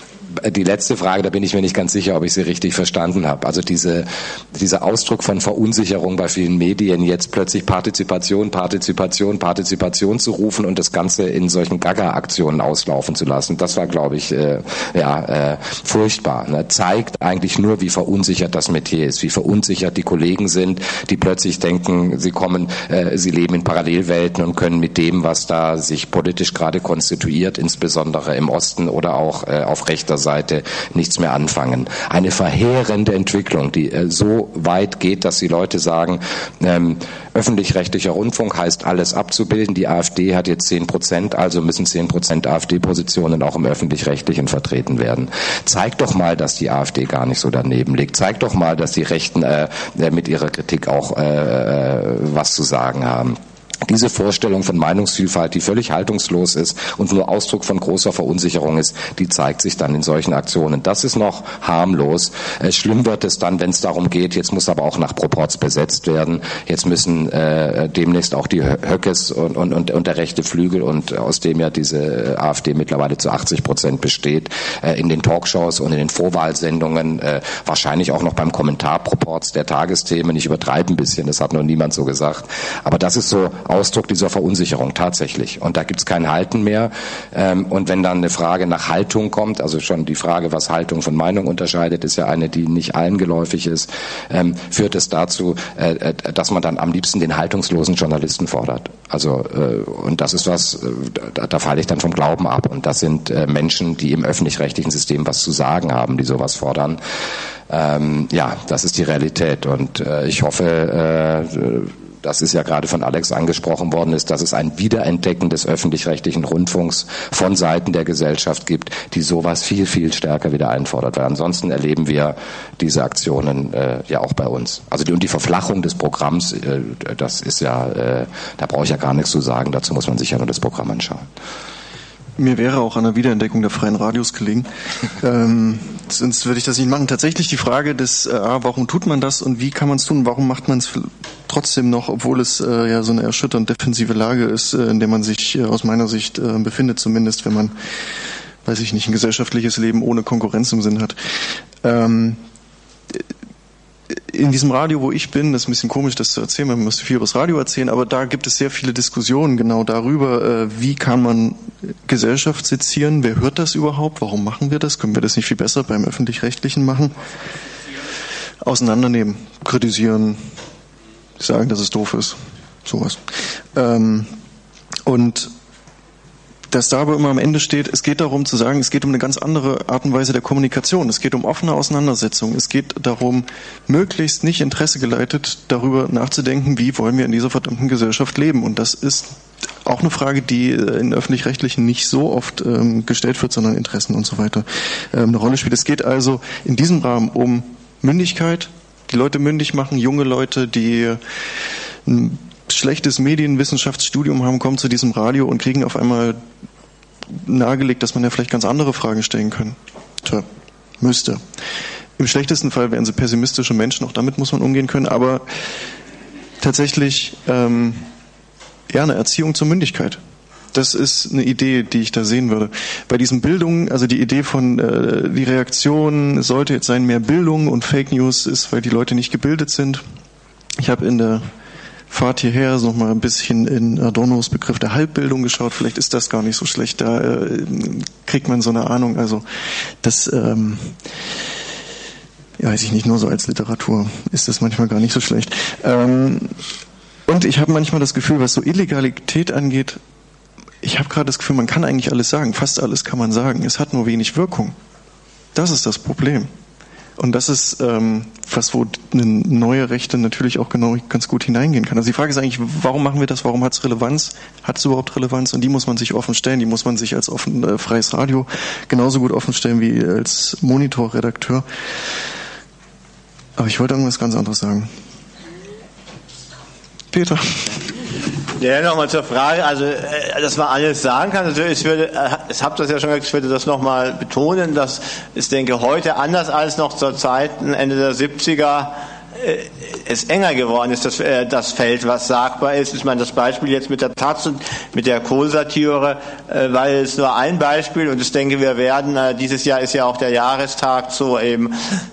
Die letzte Frage, da bin ich mir nicht ganz sicher, ob ich sie richtig verstanden habe. Also diese, dieser Ausdruck von Verunsicherung bei vielen Medien, jetzt plötzlich Partizipation, Partizipation, Partizipation zu rufen und das Ganze in solchen Gaga-Aktionen auslaufen zu lassen, das war, glaube ich, äh, ja, äh, furchtbar. Ne? Zeigt eigentlich nur, wie verunsichert das Metier ist, wie verunsichert die Kollegen sind, die plötzlich denken, sie kommen, äh, sie leben in Parallelwelten und können mit dem, was da sich politisch gerade konstituiert, insbesondere im Osten oder auch äh, auf rechter Seite, Seite nichts mehr anfangen. Eine verheerende Entwicklung, die äh, so weit geht, dass die Leute sagen, ähm, öffentlich-rechtlicher Rundfunk heißt alles abzubilden. Die AfD hat jetzt zehn Prozent, also müssen zehn Prozent AfD-Positionen auch im öffentlich-rechtlichen vertreten werden. Zeigt doch mal, dass die AfD gar nicht so daneben liegt. Zeigt doch mal, dass die Rechten äh, mit ihrer Kritik auch äh, was zu sagen haben. Diese Vorstellung von Meinungsvielfalt, die völlig haltungslos ist und nur Ausdruck von großer Verunsicherung ist, die zeigt sich dann in solchen Aktionen. Das ist noch harmlos. Schlimm wird es dann, wenn es darum geht, jetzt muss aber auch nach Proporz besetzt werden. Jetzt müssen äh, demnächst auch die Höckes und, und, und, und der rechte Flügel, und aus dem ja diese AfD mittlerweile zu achtzig Prozent besteht, äh, in den Talkshows und in den Vorwahlsendungen, äh, wahrscheinlich auch noch beim Kommentarproporz der Tagesthemen. Ich übertreibe ein bisschen, das hat noch niemand so gesagt. Aber das ist so Ausdruck dieser Verunsicherung tatsächlich. Und da gibt es kein Halten mehr. Und wenn dann eine Frage nach Haltung kommt, also schon die Frage, was Haltung von Meinung unterscheidet, ist ja eine, die nicht allen geläufig ist, führt es dazu, dass man dann am liebsten den haltungslosen Journalisten fordert. Also, und das ist was, da falle ich dann vom Glauben ab. Und das sind Menschen, die im öffentlich-rechtlichen System was zu sagen haben, die sowas fordern. Ähm, ja, das ist die Realität. Und ich hoffe, das ist ja gerade von Alex angesprochen worden ist, dass es ein Wiederentdecken des öffentlich-rechtlichen Rundfunks von Seiten der Gesellschaft gibt, die sowas viel, viel stärker wieder einfordert. Weil ansonsten erleben wir diese Aktionen äh, ja auch bei uns. Also die, und die Verflachung des Programms, äh, das ist ja, äh, da brauche ich ja gar nichts zu sagen, dazu muss man sich ja nur das Programm anschauen. Mir wäre auch an der Wiederentdeckung der freien Radios gelegen. ähm, sonst würde ich das nicht machen. Tatsächlich die Frage des, äh, warum tut man das und wie kann man es tun? Warum macht man es trotzdem noch, obwohl es äh, ja so eine erschütternd defensive Lage ist, äh, in der man sich äh, aus meiner Sicht äh, befindet, zumindest wenn man, weiß ich nicht, ein gesellschaftliches Leben ohne Konkurrenz im Sinn hat. Ähm, in diesem Radio, wo ich bin, das ist ein bisschen komisch, das zu erzählen, man müsste viel über das Radio erzählen, aber da gibt es sehr viele Diskussionen genau darüber, wie kann man Gesellschaft sezieren, wer hört das überhaupt, warum machen wir das, können wir das nicht viel besser beim Öffentlich-Rechtlichen machen? Auseinandernehmen, kritisieren, sagen, dass es doof ist, sowas. Und dass da aber immer am Ende steht, es geht darum zu sagen, es geht um eine ganz andere Art und Weise der Kommunikation. Es geht um offene Auseinandersetzung. Es geht darum, möglichst nicht Interesse geleitet, darüber nachzudenken, wie wollen wir in dieser verdammten Gesellschaft leben. Und das ist auch eine Frage, die in Öffentlich-Rechtlichen nicht so oft ähm, gestellt wird, sondern Interessen und so weiter ähm, eine Rolle spielt. Es geht also in diesem Rahmen um Mündigkeit, die Leute mündig machen, junge Leute, die ein schlechtes Medienwissenschaftsstudium haben, kommen zu diesem Radio und kriegen auf einmal nahegelegt, dass man ja vielleicht ganz andere Fragen stellen kann. Tja, müsste. Im schlechtesten Fall wären sie pessimistische Menschen, auch damit muss man umgehen können, aber tatsächlich ähm, ja, eine Erziehung zur Mündigkeit. Das ist eine Idee, die ich da sehen würde. Bei diesen Bildungen, also die Idee von, äh, die Reaktion sollte jetzt sein, mehr Bildung und Fake News ist, weil die Leute nicht gebildet sind. Ich habe in der Fahrt hierher, noch mal ein bisschen in Adornos Begriff der Halbbildung geschaut. Vielleicht ist das gar nicht so schlecht. Da äh, kriegt man so eine Ahnung. Also das, ähm, ja, weiß ich nicht, nur so als Literatur ist das manchmal gar nicht so schlecht. Ähm, und ich habe manchmal das Gefühl, was so Illegalität angeht, ich habe gerade das Gefühl, man kann eigentlich alles sagen. Fast alles kann man sagen. Es hat nur wenig Wirkung. Das ist das Problem. Und das ist ähm, was, wo eine neue Rechte natürlich auch genau ganz gut hineingehen kann. Also die Frage ist eigentlich, warum machen wir das? Warum hat es Relevanz? Hat es überhaupt Relevanz? Und die muss man sich offen stellen. Die muss man sich als offen, äh, freies Radio genauso gut offen stellen wie als Monitorredakteur. Aber ich wollte irgendwas ganz anderes sagen. Peter. Ja, nochmal zur Frage, also, dass man alles sagen kann, also ich würde, ich habe das ja schon gesagt, ich würde das nochmal betonen, dass ich denke, heute anders als noch zur Zeit Ende der siebziger es enger geworden ist, das, das Feld, was sagbar ist. Ich meine, das Beispiel jetzt mit der Taz und mit der Kohl-Satire, weil es nur ein Beispiel, und ich denke, wir werden, dieses Jahr ist ja auch der Jahrestag zu eben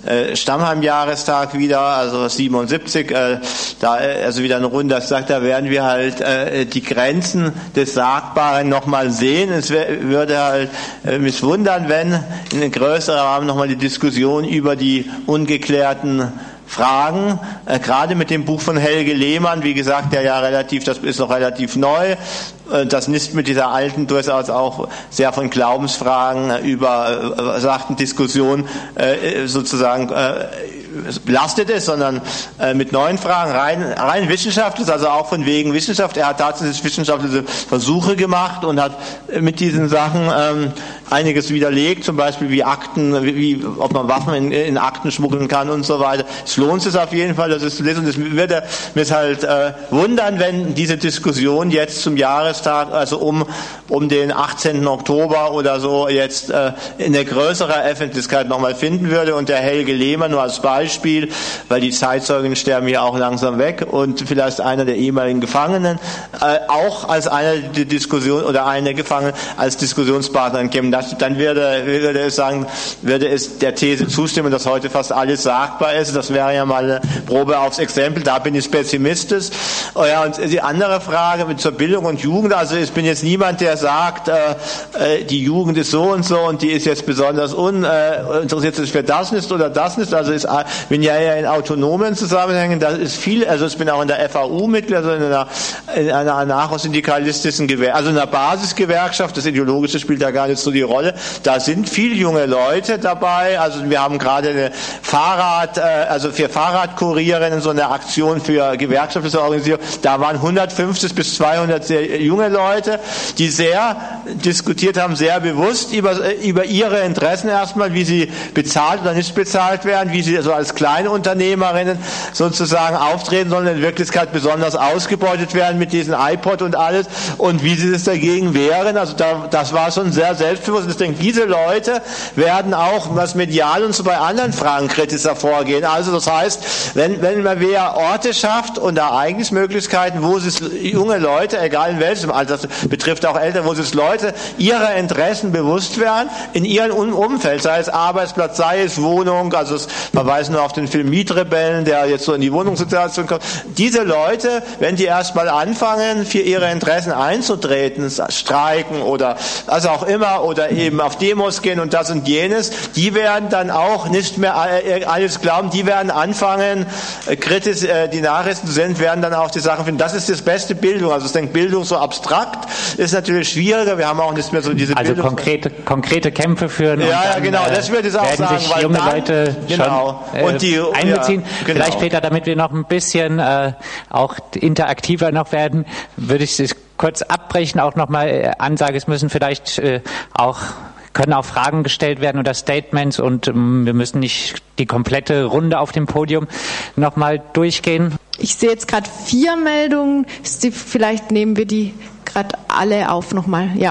Stammheim-Jahrestag wieder, also siebenundsiebzig, da, also wieder eine Runde, das sagt, da werden wir halt die Grenzen des Sagbaren nochmal sehen. Es würde halt mich wundern, wenn in einem größeren Rahmen nochmal die Diskussion über die ungeklärten Fragen, äh, gerade mit dem Buch von Helge Lehmann, wie gesagt, der ja relativ, das ist noch relativ neu, äh, das nicht mit dieser alten, durchaus auch sehr von Glaubensfragen äh, über äh, sagten Diskussion äh, sozusagen äh, belastet ist, sondern äh, mit neuen Fragen, rein, rein wissenschaftlich, also auch von wegen Wissenschaft. Er hat tatsächlich wissenschaftliche Versuche gemacht und hat mit diesen Sachen ähm, einiges widerlegt, zum Beispiel wie Akten, wie, wie ob man Waffen in, in Akten schmuggeln kann und so weiter. Es lohnt sich auf jeden Fall, das ist zu lesen. Und es würde mich halt äh, wundern, wenn diese Diskussion jetzt zum Jahrestag, also um um den achtzehnten Oktober oder so, jetzt äh, in der größeren Öffentlichkeit nochmal finden würde. Und der Helge Lehmann nur als Beispiel, Beispiel, weil die Zeitzeugen sterben hier auch langsam weg und vielleicht einer der ehemaligen Gefangenen äh, auch als einer der Diskussion oder einer der Gefangenen als Diskussionspartner kämen. Das, dann würde, würde es sagen, würde es der These zustimmen, dass heute fast alles sagbar ist. Das wäre ja mal eine Probe aufs Exempel. Da bin ich pessimistisch. Oh ja, und die andere Frage mit zur Bildung und Jugend. Also ich bin jetzt niemand, der sagt, äh, die Jugend ist so und so und die ist jetzt besonders un, äh, interessiert sich für das nicht oder das nicht. Also ist bin ja eher in autonomen Zusammenhängen, das ist viel, also ich bin auch in der F A U Mitglied, also in einer, in einer anarchosyndikalistischen Gewerkschaft, also in einer Basisgewerkschaft, das Ideologische spielt da gar nicht so die Rolle, da sind viele junge Leute dabei, also wir haben gerade eine Fahrrad, also für Fahrradkurierinnen so eine Aktion für gewerkschaftliche Organisation, da waren hundertfünfzig bis zweihundert sehr junge Leute, die sehr diskutiert haben, sehr bewusst über, über ihre Interessen erstmal, wie sie bezahlt oder nicht bezahlt werden, wie sie so als kleine Unternehmerinnen sozusagen auftreten sollen, in Wirklichkeit besonders ausgebeutet werden mit diesem iPod und alles und wie sie es dagegen wehren. Also da, das war schon sehr selbstbewusst. Und ich denke, diese Leute werden auch, was medial und so bei anderen Fragen kritischer vorgehen. Also das heißt, wenn, wenn man mehr Orte schafft und Ereignismöglichkeiten, wo sich junge Leute, egal in welchem Alter, das betrifft auch Eltern, wo sich Leute ihrer Interessen bewusst werden, in ihrem Umfeld, sei es Arbeitsplatz, sei es Wohnung, also es verweisen nur auf den Film Mietrebellen, der jetzt so in die Wohnungssituation kommt. Diese Leute, wenn die erstmal anfangen, für ihre Interessen einzutreten, streiken oder also auch immer oder eben auf Demos gehen und das und jenes, die werden dann auch nicht mehr alles glauben, die werden anfangen, kritisch äh, die Nachrichten zu senden, werden dann auch die Sachen finden. Das ist das beste Bildung. Also ich denke, Bildung so abstrakt ist natürlich schwieriger. Wir haben auch nicht mehr so diese also Bildung. Also konkrete, konkrete Kämpfe führen. Ja, und dann, ja, genau. Das würde ich auch werden sagen, sich weil junge dann, Leute genau. schon, äh, und die, einbeziehen. Ja, genau. Vielleicht, Peter, damit wir noch ein bisschen äh, auch interaktiver noch werden, würde ich es kurz abbrechen, auch nochmal äh, Ansage, es müssen vielleicht äh, auch können auch Fragen gestellt werden oder Statements und ähm, wir müssen nicht die komplette Runde auf dem Podium nochmal durchgehen. Ich sehe jetzt gerade vier Meldungen. Vielleicht nehmen wir die gerade alle auf nochmal. Ja.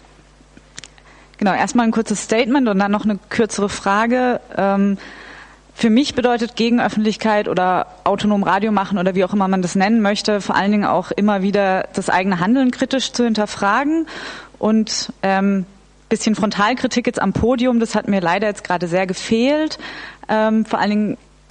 Genau, erstmal ein kurzes Statement und dann noch eine kürzere Frage. Ähm, Für mich bedeutet Gegenöffentlichkeit oder autonom Radio machen oder wie auch immer man das nennen möchte, vor allen Dingen auch immer wieder das eigene Handeln kritisch zu hinterfragen und ähm, bisschen Frontalkritik jetzt am Podium, das hat mir leider jetzt gerade sehr gefehlt. Ähm, vor allen Dingen, also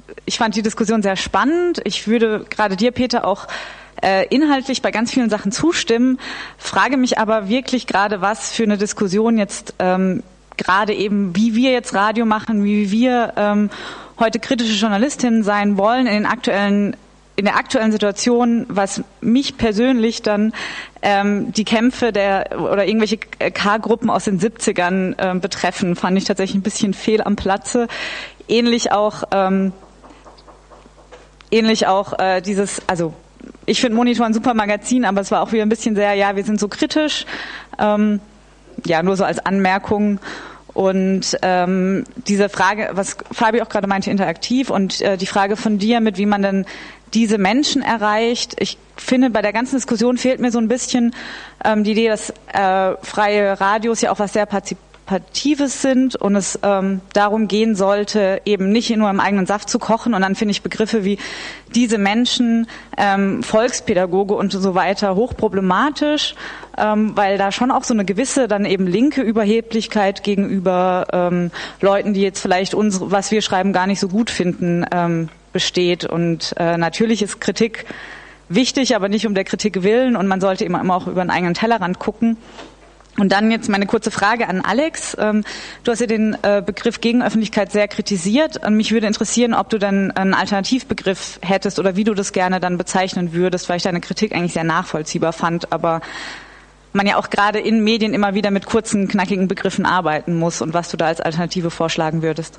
ich fand die Diskussion sehr spannend. Ich würde gerade dir, Peter, auch äh, inhaltlich bei ganz vielen Sachen zustimmen, frage mich aber wirklich gerade, was für eine Diskussion jetzt ähm, gerade eben, wie wir jetzt Radio machen, wie wir ähm, heute kritische Journalistinnen sein wollen in den aktuellen in der aktuellen Situation, was mich persönlich dann ähm, die Kämpfe der oder irgendwelche K-Gruppen aus den siebzigern äh, betreffen, fand ich tatsächlich ein bisschen fehl am Platze. Ähnlich auch ähm, ähnlich auch äh, dieses, also ich finde Monitor ein super Magazin, aber es war auch wieder ein bisschen sehr, ja, wir sind so kritisch, ähm, ja, nur so als Anmerkung. Und ähm, diese Frage, was Fabi auch gerade meinte, interaktiv und äh, die Frage von dir, mit wie man denn diese Menschen erreicht. Ich finde, bei der ganzen Diskussion fehlt mir so ein bisschen ähm, die Idee, dass äh, freie Radios ja auch was sehr Partizipatives sind und es ähm, darum gehen sollte, eben nicht nur im eigenen Saft zu kochen. Und dann finde ich Begriffe wie diese Menschen, ähm, Volkspädagoge und so weiter hochproblematisch, ähm, weil da schon auch so eine gewisse dann eben linke Überheblichkeit gegenüber ähm, Leuten, die jetzt vielleicht uns, was wir schreiben, gar nicht so gut finden, ähm, besteht. Und äh, natürlich ist Kritik wichtig, aber nicht um der Kritik willen und man sollte immer, immer auch über einen eigenen Tellerrand gucken. Und dann jetzt meine kurze Frage an Alex. Ähm, du hast ja den äh, Begriff Gegenöffentlichkeit sehr kritisiert. Und mich würde interessieren, ob du dann einen Alternativbegriff hättest oder wie du das gerne dann bezeichnen würdest, weil ich deine Kritik eigentlich sehr nachvollziehbar fand, aber man ja auch gerade in Medien immer wieder mit kurzen, knackigen Begriffen arbeiten muss und was du da als Alternative vorschlagen würdest.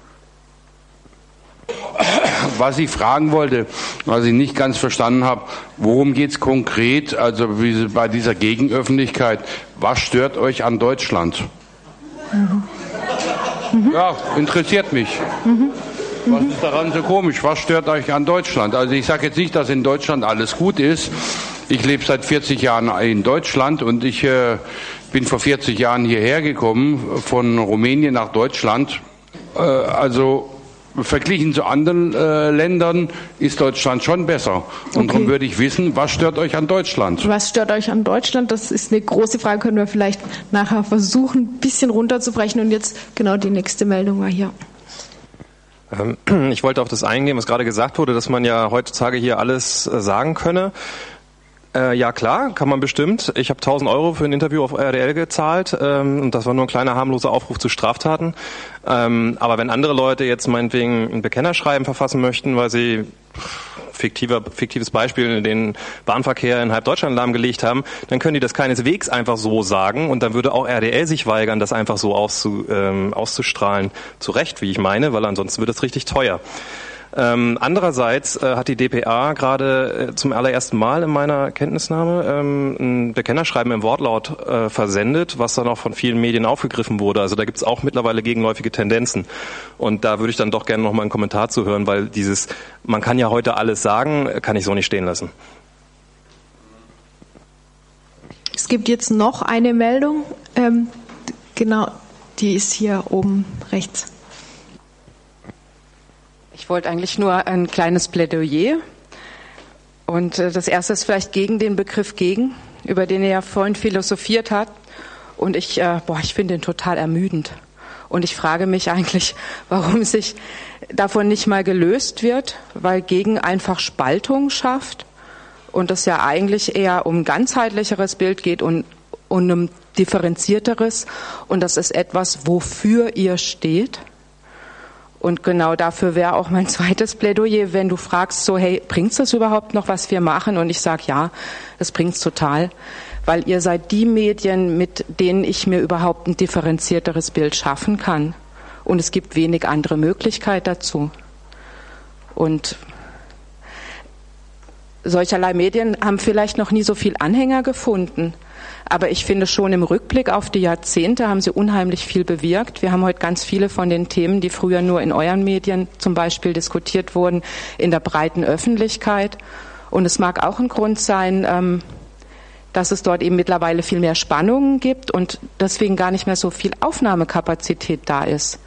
Was ich fragen wollte, was ich nicht ganz verstanden habe, worum geht es konkret, also wie bei dieser Gegenöffentlichkeit, was stört euch an Deutschland? Mhm. Mhm. Ja, interessiert mich. Mhm. Was ist daran so komisch? Was stört euch an Deutschland? Also ich sage jetzt nicht, dass in Deutschland alles gut ist. Ich lebe seit vierzig Jahren in Deutschland und ich äh, bin vor vierzig Jahren hierher gekommen, von Rumänien nach Deutschland. Äh, also verglichen zu anderen äh, Ländern ist Deutschland schon besser. Und okay. Darum würde ich wissen, was stört euch an Deutschland? Was stört euch an Deutschland? Das ist eine große Frage, können wir vielleicht nachher versuchen, ein bisschen runterzubrechen. Und jetzt genau die nächste Meldung war hier. Ähm, ich wollte auf das eingehen, was gerade gesagt wurde, dass man ja heutzutage hier alles äh, sagen könne. Äh, ja klar, kann man bestimmt. Ich habe tausend Euro für ein Interview auf R T L gezahlt ähm, und das war nur ein kleiner harmloser Aufruf zu Straftaten. Ähm, aber wenn andere Leute jetzt meinetwegen ein Bekennerschreiben verfassen möchten, weil sie fiktiver, fiktives Beispiel den Bahnverkehr in halb Deutschland lahmgelegt haben, dann können die das keineswegs einfach so sagen und dann würde auch R T L sich weigern, das einfach so auszu, ähm, auszustrahlen. Zu Recht, wie ich meine, weil ansonsten wird es richtig teuer. Ähm, andererseits äh, hat die D P A gerade äh, zum allerersten Mal in meiner Kenntnisnahme ähm, ein Bekennerschreiben im Wortlaut äh, versendet, was dann auch von vielen Medien aufgegriffen wurde. Also da gibt es auch mittlerweile gegenläufige Tendenzen. Und da würde ich dann doch gerne noch mal einen Kommentar zu hören, weil dieses, man kann ja heute alles sagen, kann ich so nicht stehen lassen. Es gibt jetzt noch eine Meldung. Ähm, genau, die ist hier oben rechts. Ich wollte eigentlich nur ein kleines Plädoyer. Und äh, das erste ist vielleicht gegen den Begriff gegen, über den er ja vorhin philosophiert hat. Und ich, äh, boah, ich finde ihn total ermüdend. Und ich frage mich eigentlich, warum sich davon nicht mal gelöst wird, weil gegen einfach Spaltung schafft und es ja eigentlich eher um ein ganzheitlicheres Bild geht und, und um differenzierteres. Und das ist etwas, wofür ihr steht. Und genau dafür wäre auch mein zweites Plädoyer, wenn du fragst, so, hey, bringt's das überhaupt noch, was wir machen? Und ich sage, ja, das bringt's total, weil ihr seid die Medien, mit denen ich mir überhaupt ein differenzierteres Bild schaffen kann. Und es gibt wenig andere Möglichkeit dazu. Und solcherlei Medien haben vielleicht noch nie so viel Anhänger gefunden. Aber ich finde schon im Rückblick auf die Jahrzehnte haben sie unheimlich viel bewirkt. Wir haben heute ganz viele von den Themen, die früher nur in euren Medien zum Beispiel diskutiert wurden, in der breiten Öffentlichkeit. Und es mag auch ein Grund sein, dass es dort eben mittlerweile viel mehr Spannungen gibt und deswegen gar nicht mehr so viel Aufnahmekapazität da ist.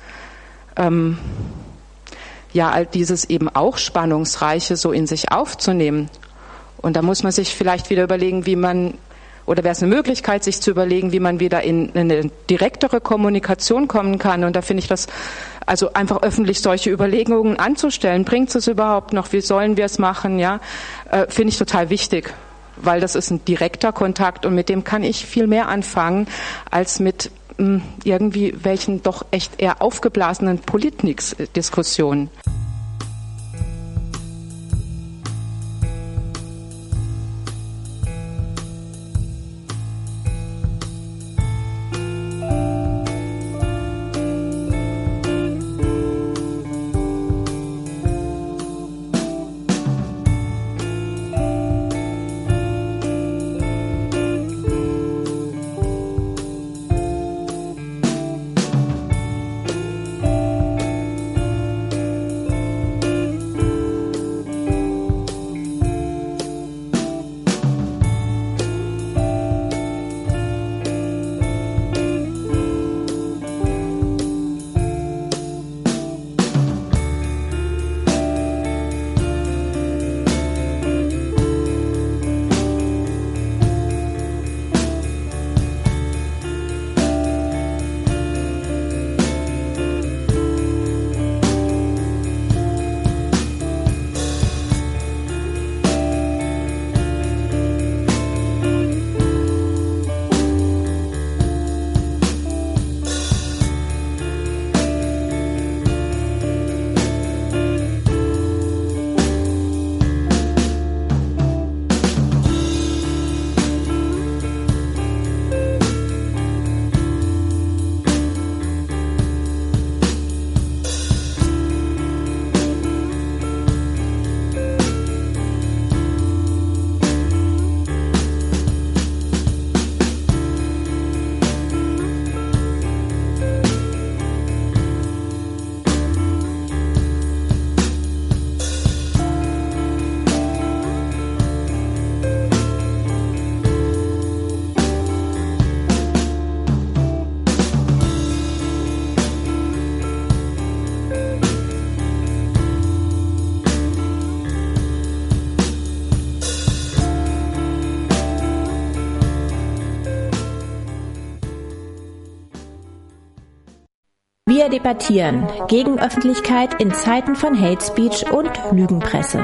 Ja, all dieses eben auch Spannungsreiche so in sich aufzunehmen. Und da muss man sich vielleicht wieder überlegen, wie man Oder wäre es eine Möglichkeit, sich zu überlegen, wie man wieder in eine direktere Kommunikation kommen kann? Und da finde ich das also einfach öffentlich solche Überlegungen anzustellen. Bringt es überhaupt noch? Wie sollen wir es machen? Ja, äh, finde ich total wichtig, weil das ist ein direkter Kontakt und mit dem kann ich viel mehr anfangen als mit mh, irgendwie welchen doch echt eher aufgeblasenen Politnix-Diskussionen. Wir debattieren gegen Öffentlichkeit in Zeiten von Hate Speech und Lügenpresse.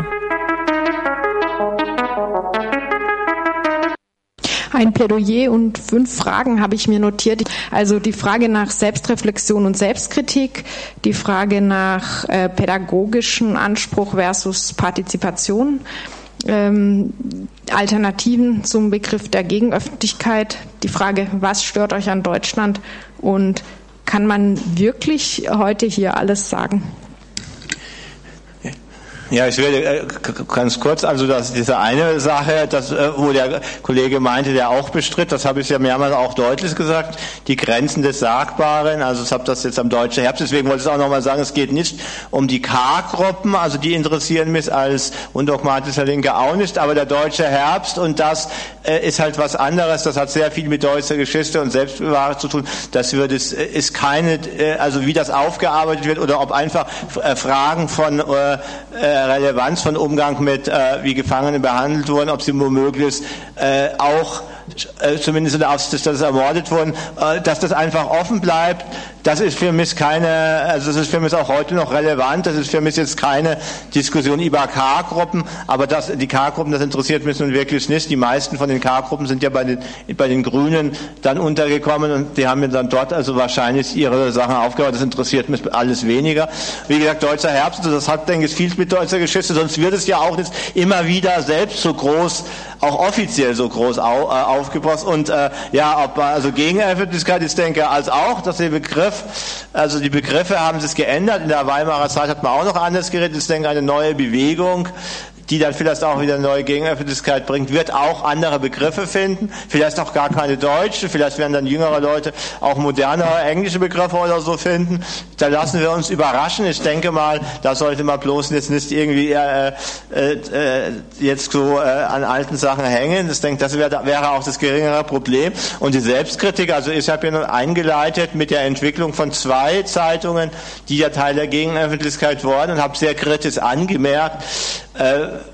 Ein Plädoyer und fünf Fragen habe ich mir notiert. Also die Frage nach Selbstreflexion und Selbstkritik, die Frage nach äh, pädagogischen Anspruch versus Partizipation, ähm, Alternativen zum Begriff der Gegenöffentlichkeit, die Frage, was stört euch an Deutschland und kann man wirklich heute hier alles sagen? Ja, ich werde ganz kurz, also das, diese eine Sache, das, wo der Kollege meinte, der auch bestritt, das habe ich ja mehrmals auch deutlich gesagt, die Grenzen des Sagbaren, also ich habe das jetzt am Deutschen Herbst, deswegen wollte ich auch nochmal sagen, es geht nicht um die K-Gruppen, also die interessieren mich als undogmatischer Linke auch nicht, aber der Deutsche Herbst und das äh, ist halt was anderes, das hat sehr viel mit deutscher Geschichte und Selbstbewahrung zu tun, das wird es, ist keine, äh, also wie das aufgearbeitet wird oder ob einfach äh, Fragen von äh, Relevanz von Umgang mit, äh, wie Gefangene behandelt wurden, ob sie womöglich äh, auch äh, zumindest in der Aufsicht, dass sie ermordet wurden, äh, dass das einfach offen bleibt, das ist für mich keine, also das ist für mich auch heute noch relevant, das ist für mich jetzt keine Diskussion über K-Gruppen, aber das, die K-Gruppen, das interessiert mich nun wirklich nicht. Die meisten von den K-Gruppen sind ja bei den, bei den Grünen dann untergekommen und die haben mir dann dort also wahrscheinlich ihre Sachen aufgebaut, das interessiert mich alles weniger. Wie gesagt, Deutscher Herbst, das hat, denke ich, viel mit deutscher Geschichte, sonst wird es ja auch nicht immer wieder selbst so groß, auch offiziell so groß au, äh, aufgebracht und äh, ja, ob also Gegenöffentlichkeit, ich denke, als auch, dass der Begriff, also die Begriffe haben sich geändert, in der Weimarer Zeit hat man auch noch anders geredet, ich denke, eine neue Bewegung, die dann vielleicht auch wieder eine neue Gegenöffentlichkeit bringt, wird auch andere Begriffe finden, vielleicht auch gar keine deutsche, vielleicht werden dann jüngere Leute auch modernere englische Begriffe oder so finden. Da lassen wir uns überraschen. Ich denke mal, da sollte man bloß jetzt nicht irgendwie äh, äh, jetzt so äh, an alten Sachen hängen. Ich denke, das wäre, wäre auch das geringere Problem. Und die Selbstkritik, also ich habe ja nun eingeleitet mit der Entwicklung von zwei Zeitungen, die ja Teil der Gegenöffentlichkeit wurden und habe sehr kritisch angemerkt, äh,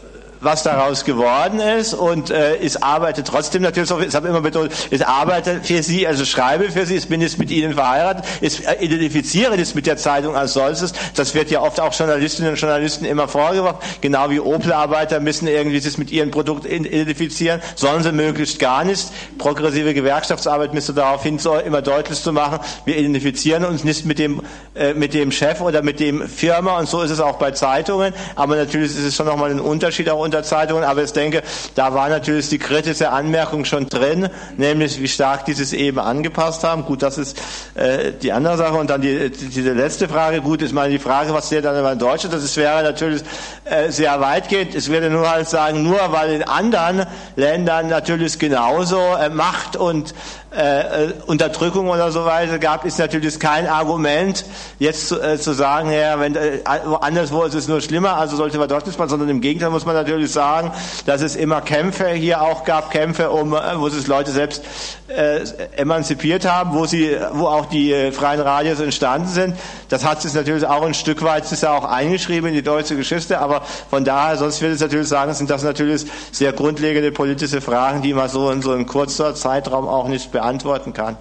was daraus geworden ist und äh, ich arbeite trotzdem natürlich, ich habe immer betont, ich arbeite für Sie, also schreibe für Sie, ich bin jetzt mit Ihnen verheiratet, ich identifiziere das mit der Zeitung als solches, das wird ja oft auch Journalistinnen und Journalisten immer vorgeworfen, genau wie Opel-Arbeiter müssen irgendwie sich mit ihrem Produkt identifizieren, sollen sie möglichst gar nicht. Progressive Gewerkschaftsarbeit müsste darauf hin, immer deutlich zu machen, wir identifizieren uns nicht mit dem, äh, mit dem Chef oder mit dem Firma und so ist es auch bei Zeitungen, aber natürlich ist es schon nochmal ein Unterschied auch unter Zeitungen, aber ich denke, da war natürlich die kritische Anmerkung schon drin, nämlich wie stark dieses eben angepasst haben. Gut, das ist äh, die andere Sache. Und dann die, die, diese letzte Frage, gut, ist mal die Frage, was steht dann über in Deutschland, das ist, wäre natürlich äh, sehr weitgehend. Ich würde nur halt sagen, nur weil in anderen Ländern natürlich genauso äh, Macht und äh, Unterdrückung oder so weiter gab, ist natürlich kein Argument, jetzt zu, äh, zu sagen, ja, wenn äh, anderswo ist es nur schlimmer, also sollte man dort nicht machen, sondern im Gegenteil muss man natürlich sagen, dass es immer Kämpfe hier auch gab, Kämpfe, um, äh, wo sich Leute selbst äh, emanzipiert haben, wo sie, wo auch die äh, freien Radios entstanden sind. Das hat sich natürlich auch ein Stück weit, ist ja auch eingeschrieben in die deutsche Geschichte, aber von daher, sonst würde ich natürlich sagen, sind das natürlich sehr grundlegende politische Fragen, die man so in so einem kurzen Zeitraum auch nicht beantworten kann.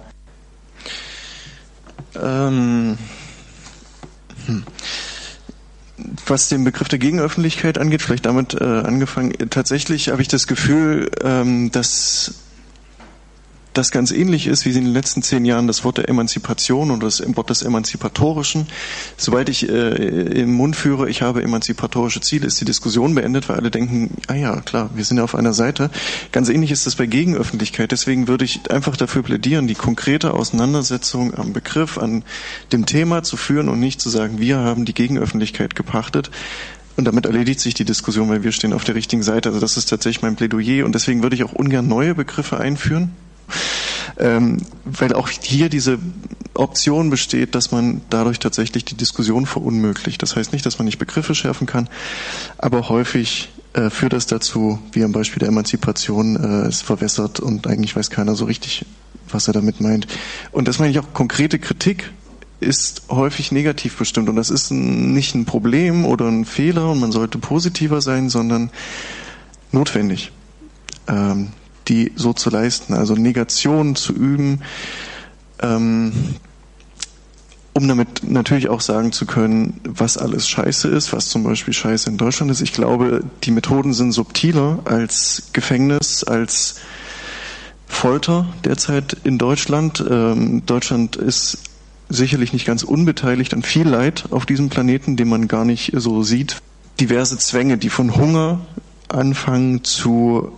Ähm, hm. Was den Begriff der Gegenöffentlichkeit angeht, vielleicht damit äh, angefangen, tatsächlich habe ich das Gefühl, ähm, dass das ganz ähnlich ist, wie sie in den letzten zehn Jahren das Wort der Emanzipation und das Wort des Emanzipatorischen. Sobald ich äh, im Mund führe, ich habe emanzipatorische Ziele, ist die Diskussion beendet, weil alle denken, ah ja, klar, wir sind ja auf einer Seite. Ganz ähnlich ist das bei Gegenöffentlichkeit. Deswegen würde ich einfach dafür plädieren, die konkrete Auseinandersetzung am Begriff, an dem Thema zu führen und nicht zu sagen, wir haben die Gegenöffentlichkeit gepachtet. Und damit erledigt sich die Diskussion, weil wir stehen auf der richtigen Seite. Also das ist tatsächlich mein Plädoyer. Und deswegen würde ich auch ungern neue Begriffe einführen. Ähm, weil auch hier diese Option besteht, dass man dadurch tatsächlich die Diskussion verunmöglicht. Das heißt nicht, dass man nicht Begriffe schärfen kann, aber häufig äh, führt das dazu, wie am Beispiel der Emanzipation, äh, es verwässert und eigentlich weiß keiner so richtig, was er damit meint. Und das meine ich auch, konkrete Kritik ist häufig negativ bestimmt und das ist nicht ein Problem oder ein Fehler und man sollte positiver sein, sondern notwendig. Ähm, die so zu leisten, also Negation zu üben, ähm, um damit natürlich auch sagen zu können, was alles Scheiße ist, was zum Beispiel Scheiße in Deutschland ist. Ich glaube, die Methoden sind subtiler als Gefängnis, als Folter derzeit in Deutschland. Ähm, Deutschland ist sicherlich nicht ganz unbeteiligt an viel Leid auf diesem Planeten, den man gar nicht so sieht. Diverse Zwänge, die von Hunger anfangen zu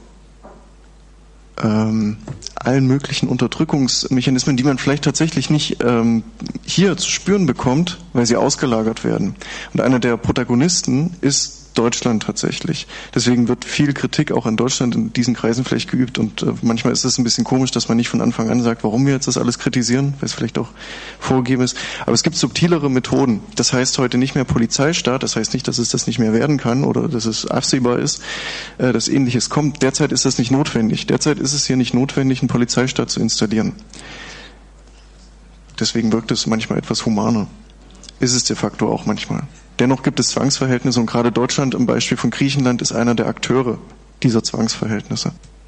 Ähm, allen möglichen Unterdrückungsmechanismen, die man vielleicht tatsächlich nicht ähm, hier zu spüren bekommt, weil sie ausgelagert werden. Und einer der Protagonisten ist Deutschland tatsächlich. Deswegen wird viel Kritik auch in Deutschland in diesen Kreisen vielleicht geübt und äh, manchmal ist es ein bisschen komisch, dass man nicht von Anfang an sagt, warum wir jetzt das alles kritisieren, weil es vielleicht auch vorgegeben ist. Aber es gibt subtilere Methoden. Das heißt heute nicht mehr Polizeistaat, das heißt nicht, dass es das nicht mehr werden kann oder dass es absehbar ist, äh, dass Ähnliches kommt. Derzeit ist das nicht notwendig. Derzeit ist es hier nicht notwendig, einen Polizeistaat zu installieren. Deswegen wirkt es manchmal etwas humaner. Ist es de facto auch manchmal. Dennoch gibt es Zwangsverhältnisse und gerade Deutschland im Beispiel von Griechenland ist einer der Akteure dieser Zwangsverhältnisse.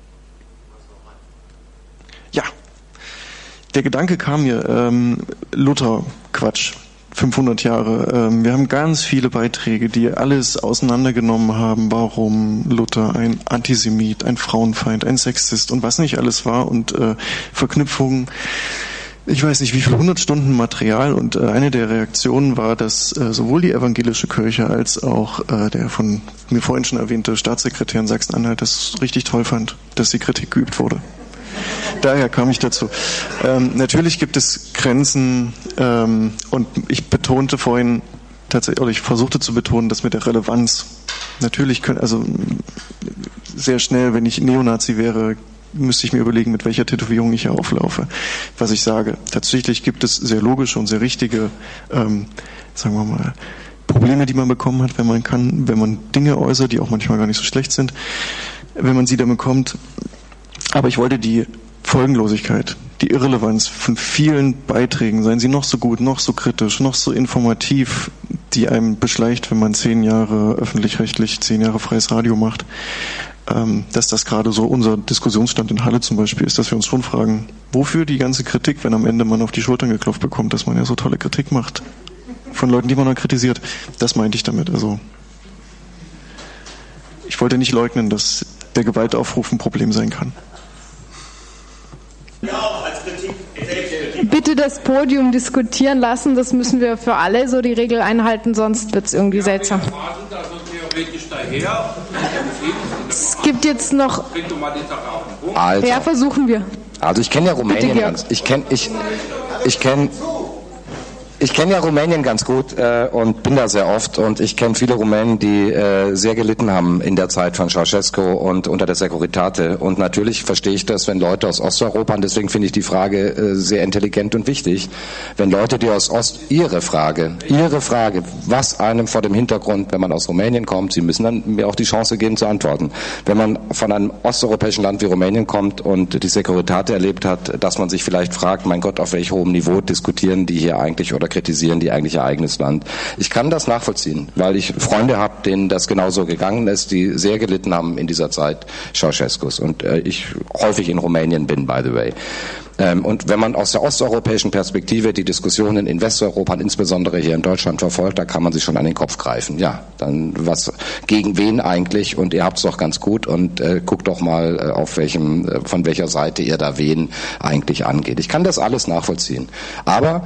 Ja, der Gedanke kam mir, ähm, Luther, Quatsch, fünfhundert Jahre. Ähm, wir haben ganz viele Beiträge, die alles auseinandergenommen haben, warum Luther ein Antisemit, ein Frauenfeind, ein Sexist und was nicht alles war und äh, Verknüpfungen. Ich weiß nicht, wie viele hundert Stunden Material und äh, eine der Reaktionen war, dass äh, sowohl die evangelische Kirche als auch äh, der von mir vorhin schon erwähnte Staatssekretär in Sachsen-Anhalt das richtig toll fand, dass die Kritik geübt wurde. Daher kam ich dazu. Ähm, natürlich gibt es Grenzen ähm, und ich betonte vorhin tatsächlich, oder ich versuchte zu betonen, dass mit der Relevanz natürlich können, also sehr schnell, wenn ich Neonazi wäre, müsste ich mir überlegen, mit welcher Tätowierung ich hier auflaufe, was ich sage. Tatsächlich gibt es sehr logische und sehr richtige, ähm, sagen wir mal, Probleme, die man bekommen hat, wenn man kann, wenn man Dinge äußert, die auch manchmal gar nicht so schlecht sind, wenn man sie dann bekommt. Aber ich wollte die Folgenlosigkeit, die Irrelevanz von vielen Beiträgen, seien sie noch so gut, noch so kritisch, noch so informativ, die einem beschleicht, wenn man zehn Jahre öffentlich-rechtlich, zehn Jahre freies Radio macht, ähm, dass das gerade so unser Diskussionsstand in Halle zum Beispiel ist, dass wir uns schon fragen, wofür die ganze Kritik, wenn am Ende man auf die Schultern geklopft bekommt, dass man ja so tolle Kritik macht von Leuten, die man dann kritisiert. Das meinte ich damit. Also ich wollte nicht leugnen, dass der Gewaltaufruf ein Problem sein kann. Bitte das Podium diskutieren lassen, das müssen wir für alle so die Regel einhalten, sonst wird es irgendwie seltsam. Es gibt jetzt noch... Also, ja, versuchen wir. Also ich kenne ja Rumänien ganz, ich kenne ich, ich kenn, Ich kenne ja Rumänien ganz gut äh, und bin da sehr oft und ich kenne viele Rumänen, die äh, sehr gelitten haben in der Zeit von Ceausescu und unter der Securitate. Und natürlich verstehe ich das, wenn Leute aus Osteuropa, und deswegen finde ich die Frage äh, sehr intelligent und wichtig, wenn Leute, die aus Ost, ihre Frage, ihre Frage, was einem vor dem Hintergrund, wenn man aus Rumänien kommt, sie müssen dann mir auch die Chance geben zu antworten. Wenn man von einem osteuropäischen Land wie Rumänien kommt und die Securitate erlebt hat, dass man sich vielleicht fragt, mein Gott, auf welch hohem Niveau diskutieren die hier eigentlich oder kritisieren die eigentlich ihr eigenes Land. Ich kann das nachvollziehen, weil ich Freunde habe, denen das genauso gegangen ist, die sehr gelitten haben in dieser Zeit Ceausescus. Und äh, ich häufig in Rumänien bin, by the way. Ähm, und wenn man aus der osteuropäischen Perspektive die Diskussionen in Westeuropa und insbesondere hier in Deutschland verfolgt, da kann man sich schon an den Kopf greifen. Ja, dann was gegen wen eigentlich? Und ihr habt's doch ganz gut und äh, guckt doch mal, äh, auf welchem, äh, von welcher Seite ihr da wen eigentlich angeht. Ich kann das alles nachvollziehen. Aber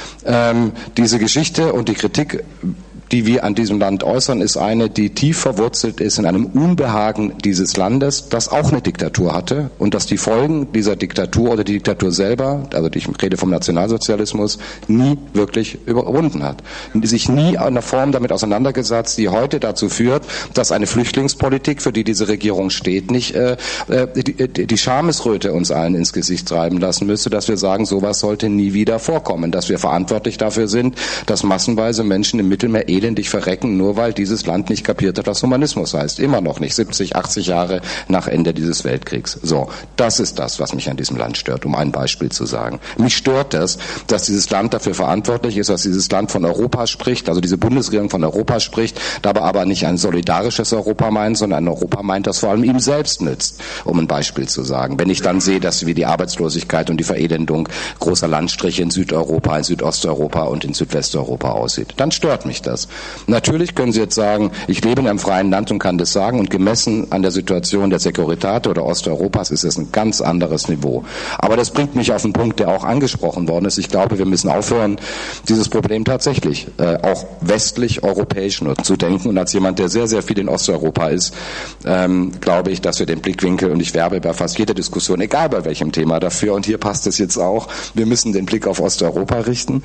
Ähm, diese Geschichte und die Kritik, die wir an diesem Land äußern, ist eine, die tief verwurzelt ist in einem Unbehagen dieses Landes, das auch eine Diktatur hatte und das die Folgen dieser Diktatur oder die Diktatur selber, also ich rede vom Nationalsozialismus, nie wirklich überwunden hat. Sich nie in einer Form damit auseinandergesetzt, die heute dazu führt, dass eine Flüchtlingspolitik, für die diese Regierung steht, nicht äh, die, die Schamesröte uns allen ins Gesicht treiben lassen müsste, dass wir sagen, sowas sollte nie wieder vorkommen, dass wir verantwortlich dafür sind, dass massenweise Menschen im Mittelmeer elendig verrecken, nur weil dieses Land nicht kapiert hat, was Humanismus heißt. Immer noch nicht, siebzig, achtzig Jahre nach Ende dieses Weltkriegs. So, das ist das, was mich an diesem Land stört, um ein Beispiel zu sagen. Mich stört das, dass dieses Land dafür verantwortlich ist, dass dieses Land von Europa spricht, also diese Bundesregierung von Europa spricht, dabei aber nicht ein solidarisches Europa meint, sondern ein Europa meint, das vor allem ihm selbst nützt, um ein Beispiel zu sagen. Wenn ich dann sehe, dass wie die Arbeitslosigkeit und die Verelendung großer Landstriche in Südeuropa, in Südosteuropa und in Südwesteuropa aussieht, dann stört mich das. Natürlich können Sie jetzt sagen, ich lebe in einem freien Land und kann das sagen und gemessen an der Situation der Securitate oder Osteuropas ist es ein ganz anderes Niveau. Aber das bringt mich auf einen Punkt, der auch angesprochen worden ist. Ich glaube, wir müssen aufhören, dieses Problem tatsächlich äh, auch westlich-europäisch nur zu denken. Und als jemand, der sehr, sehr viel in Osteuropa ist, ähm, glaube ich, dass wir den Blickwinkel, und ich werbe bei fast jeder Diskussion, egal bei welchem Thema dafür, und hier passt es jetzt auch, wir müssen den Blick auf Osteuropa richten.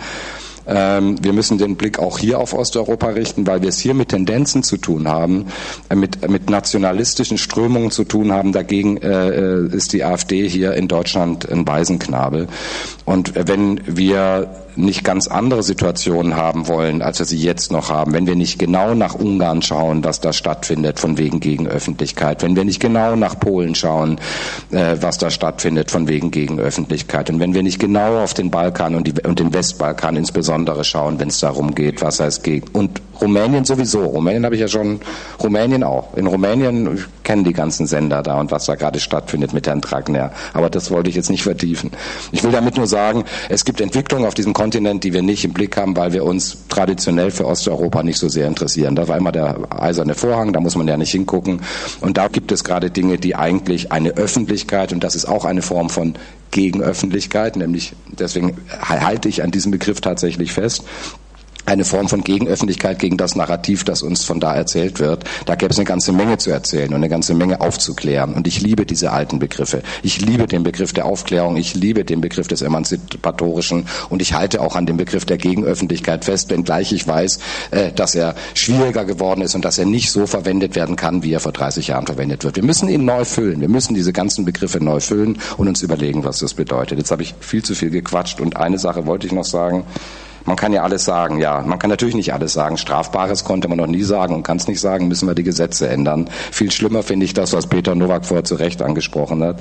Ähm, wir müssen den Blick auch hier auf Osteuropa richten, weil wir es hier mit Tendenzen zu tun haben, äh, mit, mit nationalistischen Strömungen zu tun haben. Dagegen äh, ist die AfD hier in Deutschland ein Waisenknabe. Und wenn wir nicht ganz andere Situationen haben wollen, als wir sie jetzt noch haben, wenn wir nicht genau nach Ungarn schauen, was da stattfindet, von wegen Gegenöffentlichkeit, wenn wir nicht genau nach Polen schauen, äh, was da stattfindet, von wegen Gegenöffentlichkeit, und wenn wir nicht genau auf den Balkan und, die, und den Westbalkan insbesondere schauen, wenn es darum geht, was heißt gegen, und Rumänien sowieso, Rumänien habe ich ja schon, Rumänien auch, in Rumänien kennen die ganzen Sender da und was da gerade stattfindet mit Herrn Dragnea, aber das wollte ich jetzt nicht vertiefen. Ich will damit nur sagen, es gibt Entwicklungen auf diesem Kontinent, die wir nicht im Blick haben, weil wir uns traditionell für Osteuropa nicht so sehr interessieren. Da war immer der eiserne Vorhang, da muss man ja nicht hingucken. Und da gibt es gerade Dinge, die eigentlich eine Öffentlichkeit, und das ist auch eine Form von Gegenöffentlichkeit, nämlich deswegen halte ich an diesem Begriff tatsächlich fest, eine Form von Gegenöffentlichkeit gegen das Narrativ, das uns von da erzählt wird. Da gäbe es eine ganze Menge zu erzählen und eine ganze Menge aufzuklären. Und ich liebe diese alten Begriffe. Ich liebe den Begriff der Aufklärung. Ich liebe den Begriff des Emanzipatorischen. Und ich halte auch an dem Begriff der Gegenöffentlichkeit fest, wenngleich ich weiß, äh, dass er schwieriger geworden ist und dass er nicht so verwendet werden kann, wie er vor dreißig Jahren verwendet wird. Wir müssen ihn neu füllen. Wir müssen diese ganzen Begriffe neu füllen und uns überlegen, was das bedeutet. Jetzt habe ich viel zu viel gequatscht und eine Sache wollte ich noch sagen. Man kann ja alles sagen, ja. Man kann natürlich nicht alles sagen. Strafbares konnte man noch nie sagen und kann es nicht sagen, müssen wir die Gesetze ändern. Viel schlimmer finde ich das, was Peter Nowak vorher zu Recht angesprochen hat.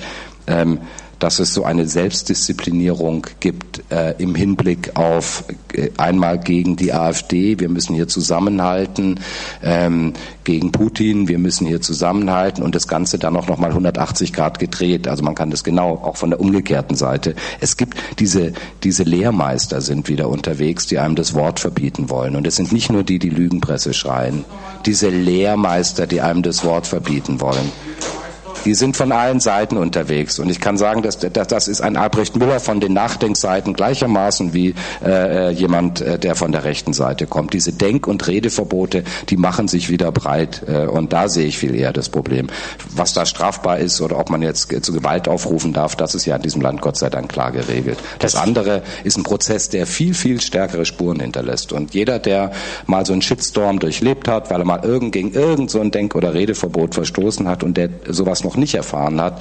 ähm, dass es so eine Selbstdisziplinierung gibt äh, im Hinblick auf äh, einmal gegen die AfD, wir müssen hier zusammenhalten, ähm, gegen Putin, wir müssen hier zusammenhalten und das Ganze dann auch nochmal hundertachtzig Grad gedreht. Also man kann das genau auch von der umgekehrten Seite. Es gibt diese, diese Lehrmeister sind wieder unterwegs, die einem das Wort verbieten wollen. Und es sind nicht nur die, die Lügenpresse schreien, diese Lehrmeister, die einem das Wort verbieten wollen. Die sind von allen Seiten unterwegs. Und ich kann sagen, dass, dass das ist ein Albrecht Müller von den Nachdenkseiten gleichermaßen wie äh, jemand, äh, der von der rechten Seite kommt. Diese Denk- und Redeverbote, die machen sich wieder breit. Äh, und da sehe ich viel eher das Problem. Was da strafbar ist oder ob man jetzt äh, zu Gewalt aufrufen darf, das ist ja in diesem Land Gott sei Dank klar geregelt. Das andere ist ein Prozess, der viel, viel stärkere Spuren hinterlässt. Und jeder, der mal so einen Shitstorm durchlebt hat, weil er mal irgend gegen irgend so ein Denk- oder Redeverbot verstoßen hat und der sowas noch nicht erfahren hat,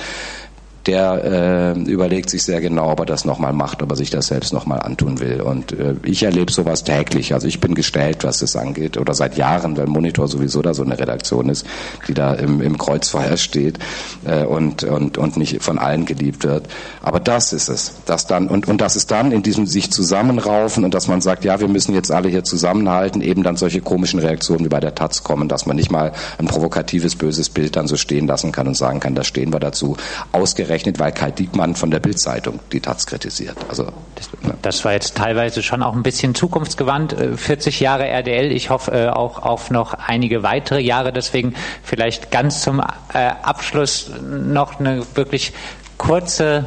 der äh, überlegt sich sehr genau, ob er das nochmal macht, ob er sich das selbst nochmal antun will. Und äh, ich erlebe sowas täglich. Also ich bin gestellt, was das angeht, oder seit Jahren, weil Monitor sowieso da so eine Redaktion ist, die da im, im Kreuzfeuer steht äh, und, und, und nicht von allen geliebt wird. Aber das ist es. Das dann, und, und das ist dann in diesem sich zusammenraufen und dass man sagt, ja, wir müssen jetzt alle hier zusammenhalten, eben dann solche komischen Reaktionen wie bei der Taz kommen, dass man nicht mal ein provokatives, böses Bild dann so stehen lassen kann und sagen kann, da stehen wir dazu. Ausgerechnet weil Kai Diekmann von der Bild-Zeitung die Taz kritisiert. Also, ne. Das war jetzt teilweise schon auch ein bisschen zukunftsgewandt. vierzig Jahre R D L, ich hoffe auch auf noch einige weitere Jahre. Deswegen vielleicht ganz zum Abschluss noch eine wirklich kurze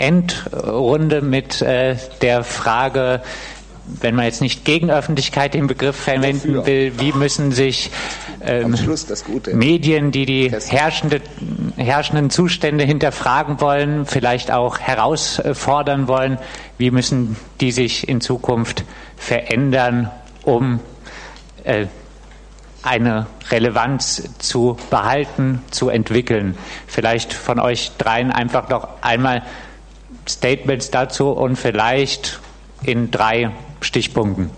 Endrunde mit der Frage, wenn man jetzt nicht gegen Öffentlichkeit den Begriff verwenden will, wie müssen sich ähm, Medien, die die herrschende, herrschenden Zustände hinterfragen wollen, vielleicht auch herausfordern wollen, wie müssen die sich in Zukunft verändern, um äh, eine Relevanz zu behalten, zu entwickeln. Vielleicht von euch dreien einfach noch einmal Statements dazu und vielleicht in drei Stichpunkten.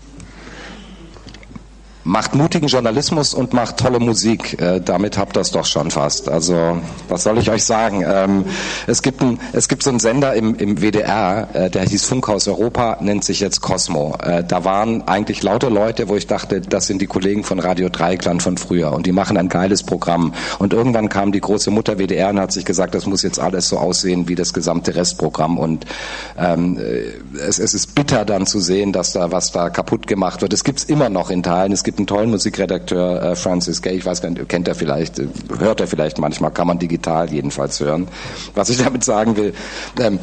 Macht mutigen Journalismus und macht tolle Musik. Äh, damit habt ihr es doch schon fast. Also, was soll ich euch sagen? Ähm, es gibt ein, es gibt so einen Sender im, im W D R, äh, der hieß Funkhaus Europa, nennt sich jetzt Cosmo. Äh, da waren eigentlich lauter Leute, wo ich dachte, das sind die Kollegen von Radio Dreieckland von früher und die machen ein geiles Programm. Und irgendwann kam die große Mutter W D R und hat sich gesagt, das muss jetzt alles so aussehen wie das gesamte Restprogramm. Und ähm, es, es ist bitter dann zu sehen, dass da was da kaputt gemacht wird. Es gibt's immer noch in Teilen. Es gibt einen tollen Musikredakteur, äh, Francis Gay, ich weiß gar nicht, kennt er vielleicht, äh, hört er vielleicht manchmal, kann man digital jedenfalls hören. Was ich damit sagen will, ähm,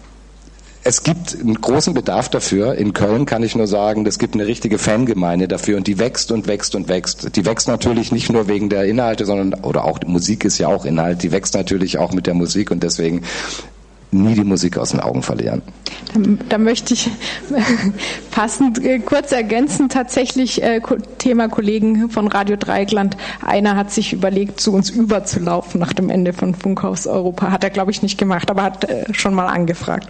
es gibt einen großen Bedarf dafür. In Köln kann ich nur sagen, es gibt eine richtige Fangemeinde dafür und die wächst und wächst und wächst. Die wächst natürlich nicht nur wegen der Inhalte, sondern, oder auch Musik ist ja auch Inhalt, die wächst natürlich auch mit der Musik und deswegen nie die Musik aus den Augen verlieren. Da, da möchte ich passend äh, kurz ergänzen, tatsächlich äh, Thema Kollegen von Radio Dreieckland. Einer hat sich überlegt, zu uns überzulaufen nach dem Ende von Funkhaus Europa. Hat er, glaube ich, nicht gemacht, aber hat äh, schon mal angefragt.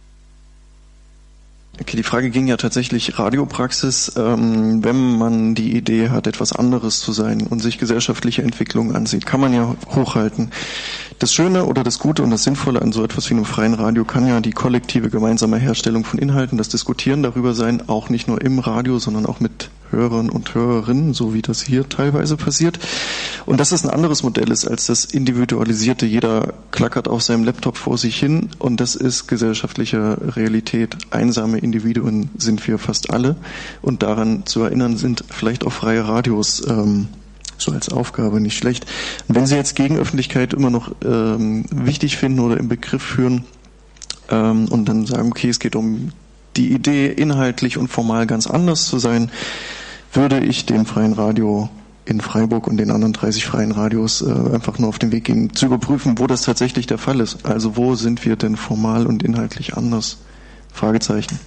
Okay, die Frage ging ja tatsächlich Radiopraxis. Ähm, wenn man die Idee hat, etwas anderes zu sein und sich gesellschaftliche Entwicklungen ansieht, kann man ja hochhalten. Das Schöne oder das Gute und das Sinnvolle an so etwas wie einem freien Radio kann ja die kollektive gemeinsame Herstellung von Inhalten, das Diskutieren darüber sein, auch nicht nur im Radio, sondern auch mit Hörern und Hörerinnen, so wie das hier teilweise passiert. Und dass das ein anderes Modell ist als das individualisierte, jeder klackert auf seinem Laptop vor sich hin und das ist gesellschaftliche Realität. Einsame Individuen sind wir fast alle und daran zu erinnern sind vielleicht auch freie Radios ähm, so als Aufgabe nicht schlecht. Und wenn Sie jetzt Gegenöffentlichkeit immer noch ähm, wichtig finden oder im Begriff führen ähm, und dann sagen, okay, es geht um die Idee, inhaltlich und formal ganz anders zu sein, würde ich dem freien Radio in Freiburg und den anderen dreißig freien Radios äh, einfach nur auf den Weg gehen, zu überprüfen, wo das tatsächlich der Fall ist. Also wo sind wir denn formal und inhaltlich anders? Fragezeichen.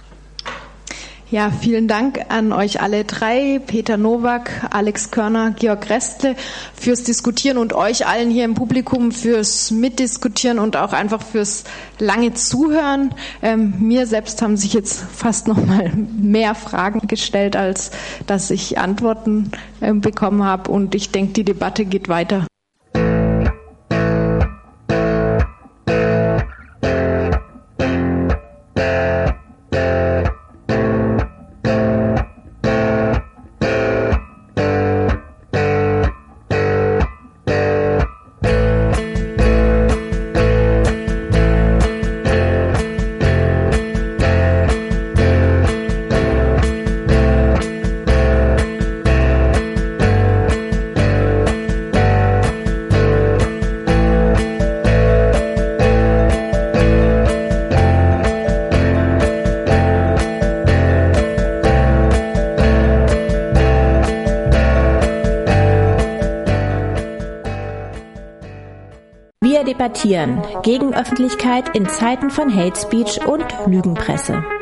Ja, vielen Dank an euch alle drei, Peter Nowak, Alex Körner, Georg Restle, fürs Diskutieren und euch allen hier im Publikum fürs Mitdiskutieren und auch einfach fürs lange Zuhören. Ähm, mir selbst haben sich jetzt fast noch mal mehr Fragen gestellt, als dass ich Antworten äh, bekommen habe und ich denke, die Debatte geht weiter. Wir debattieren gegen Öffentlichkeit in Zeiten von Hate Speech und Lügenpresse.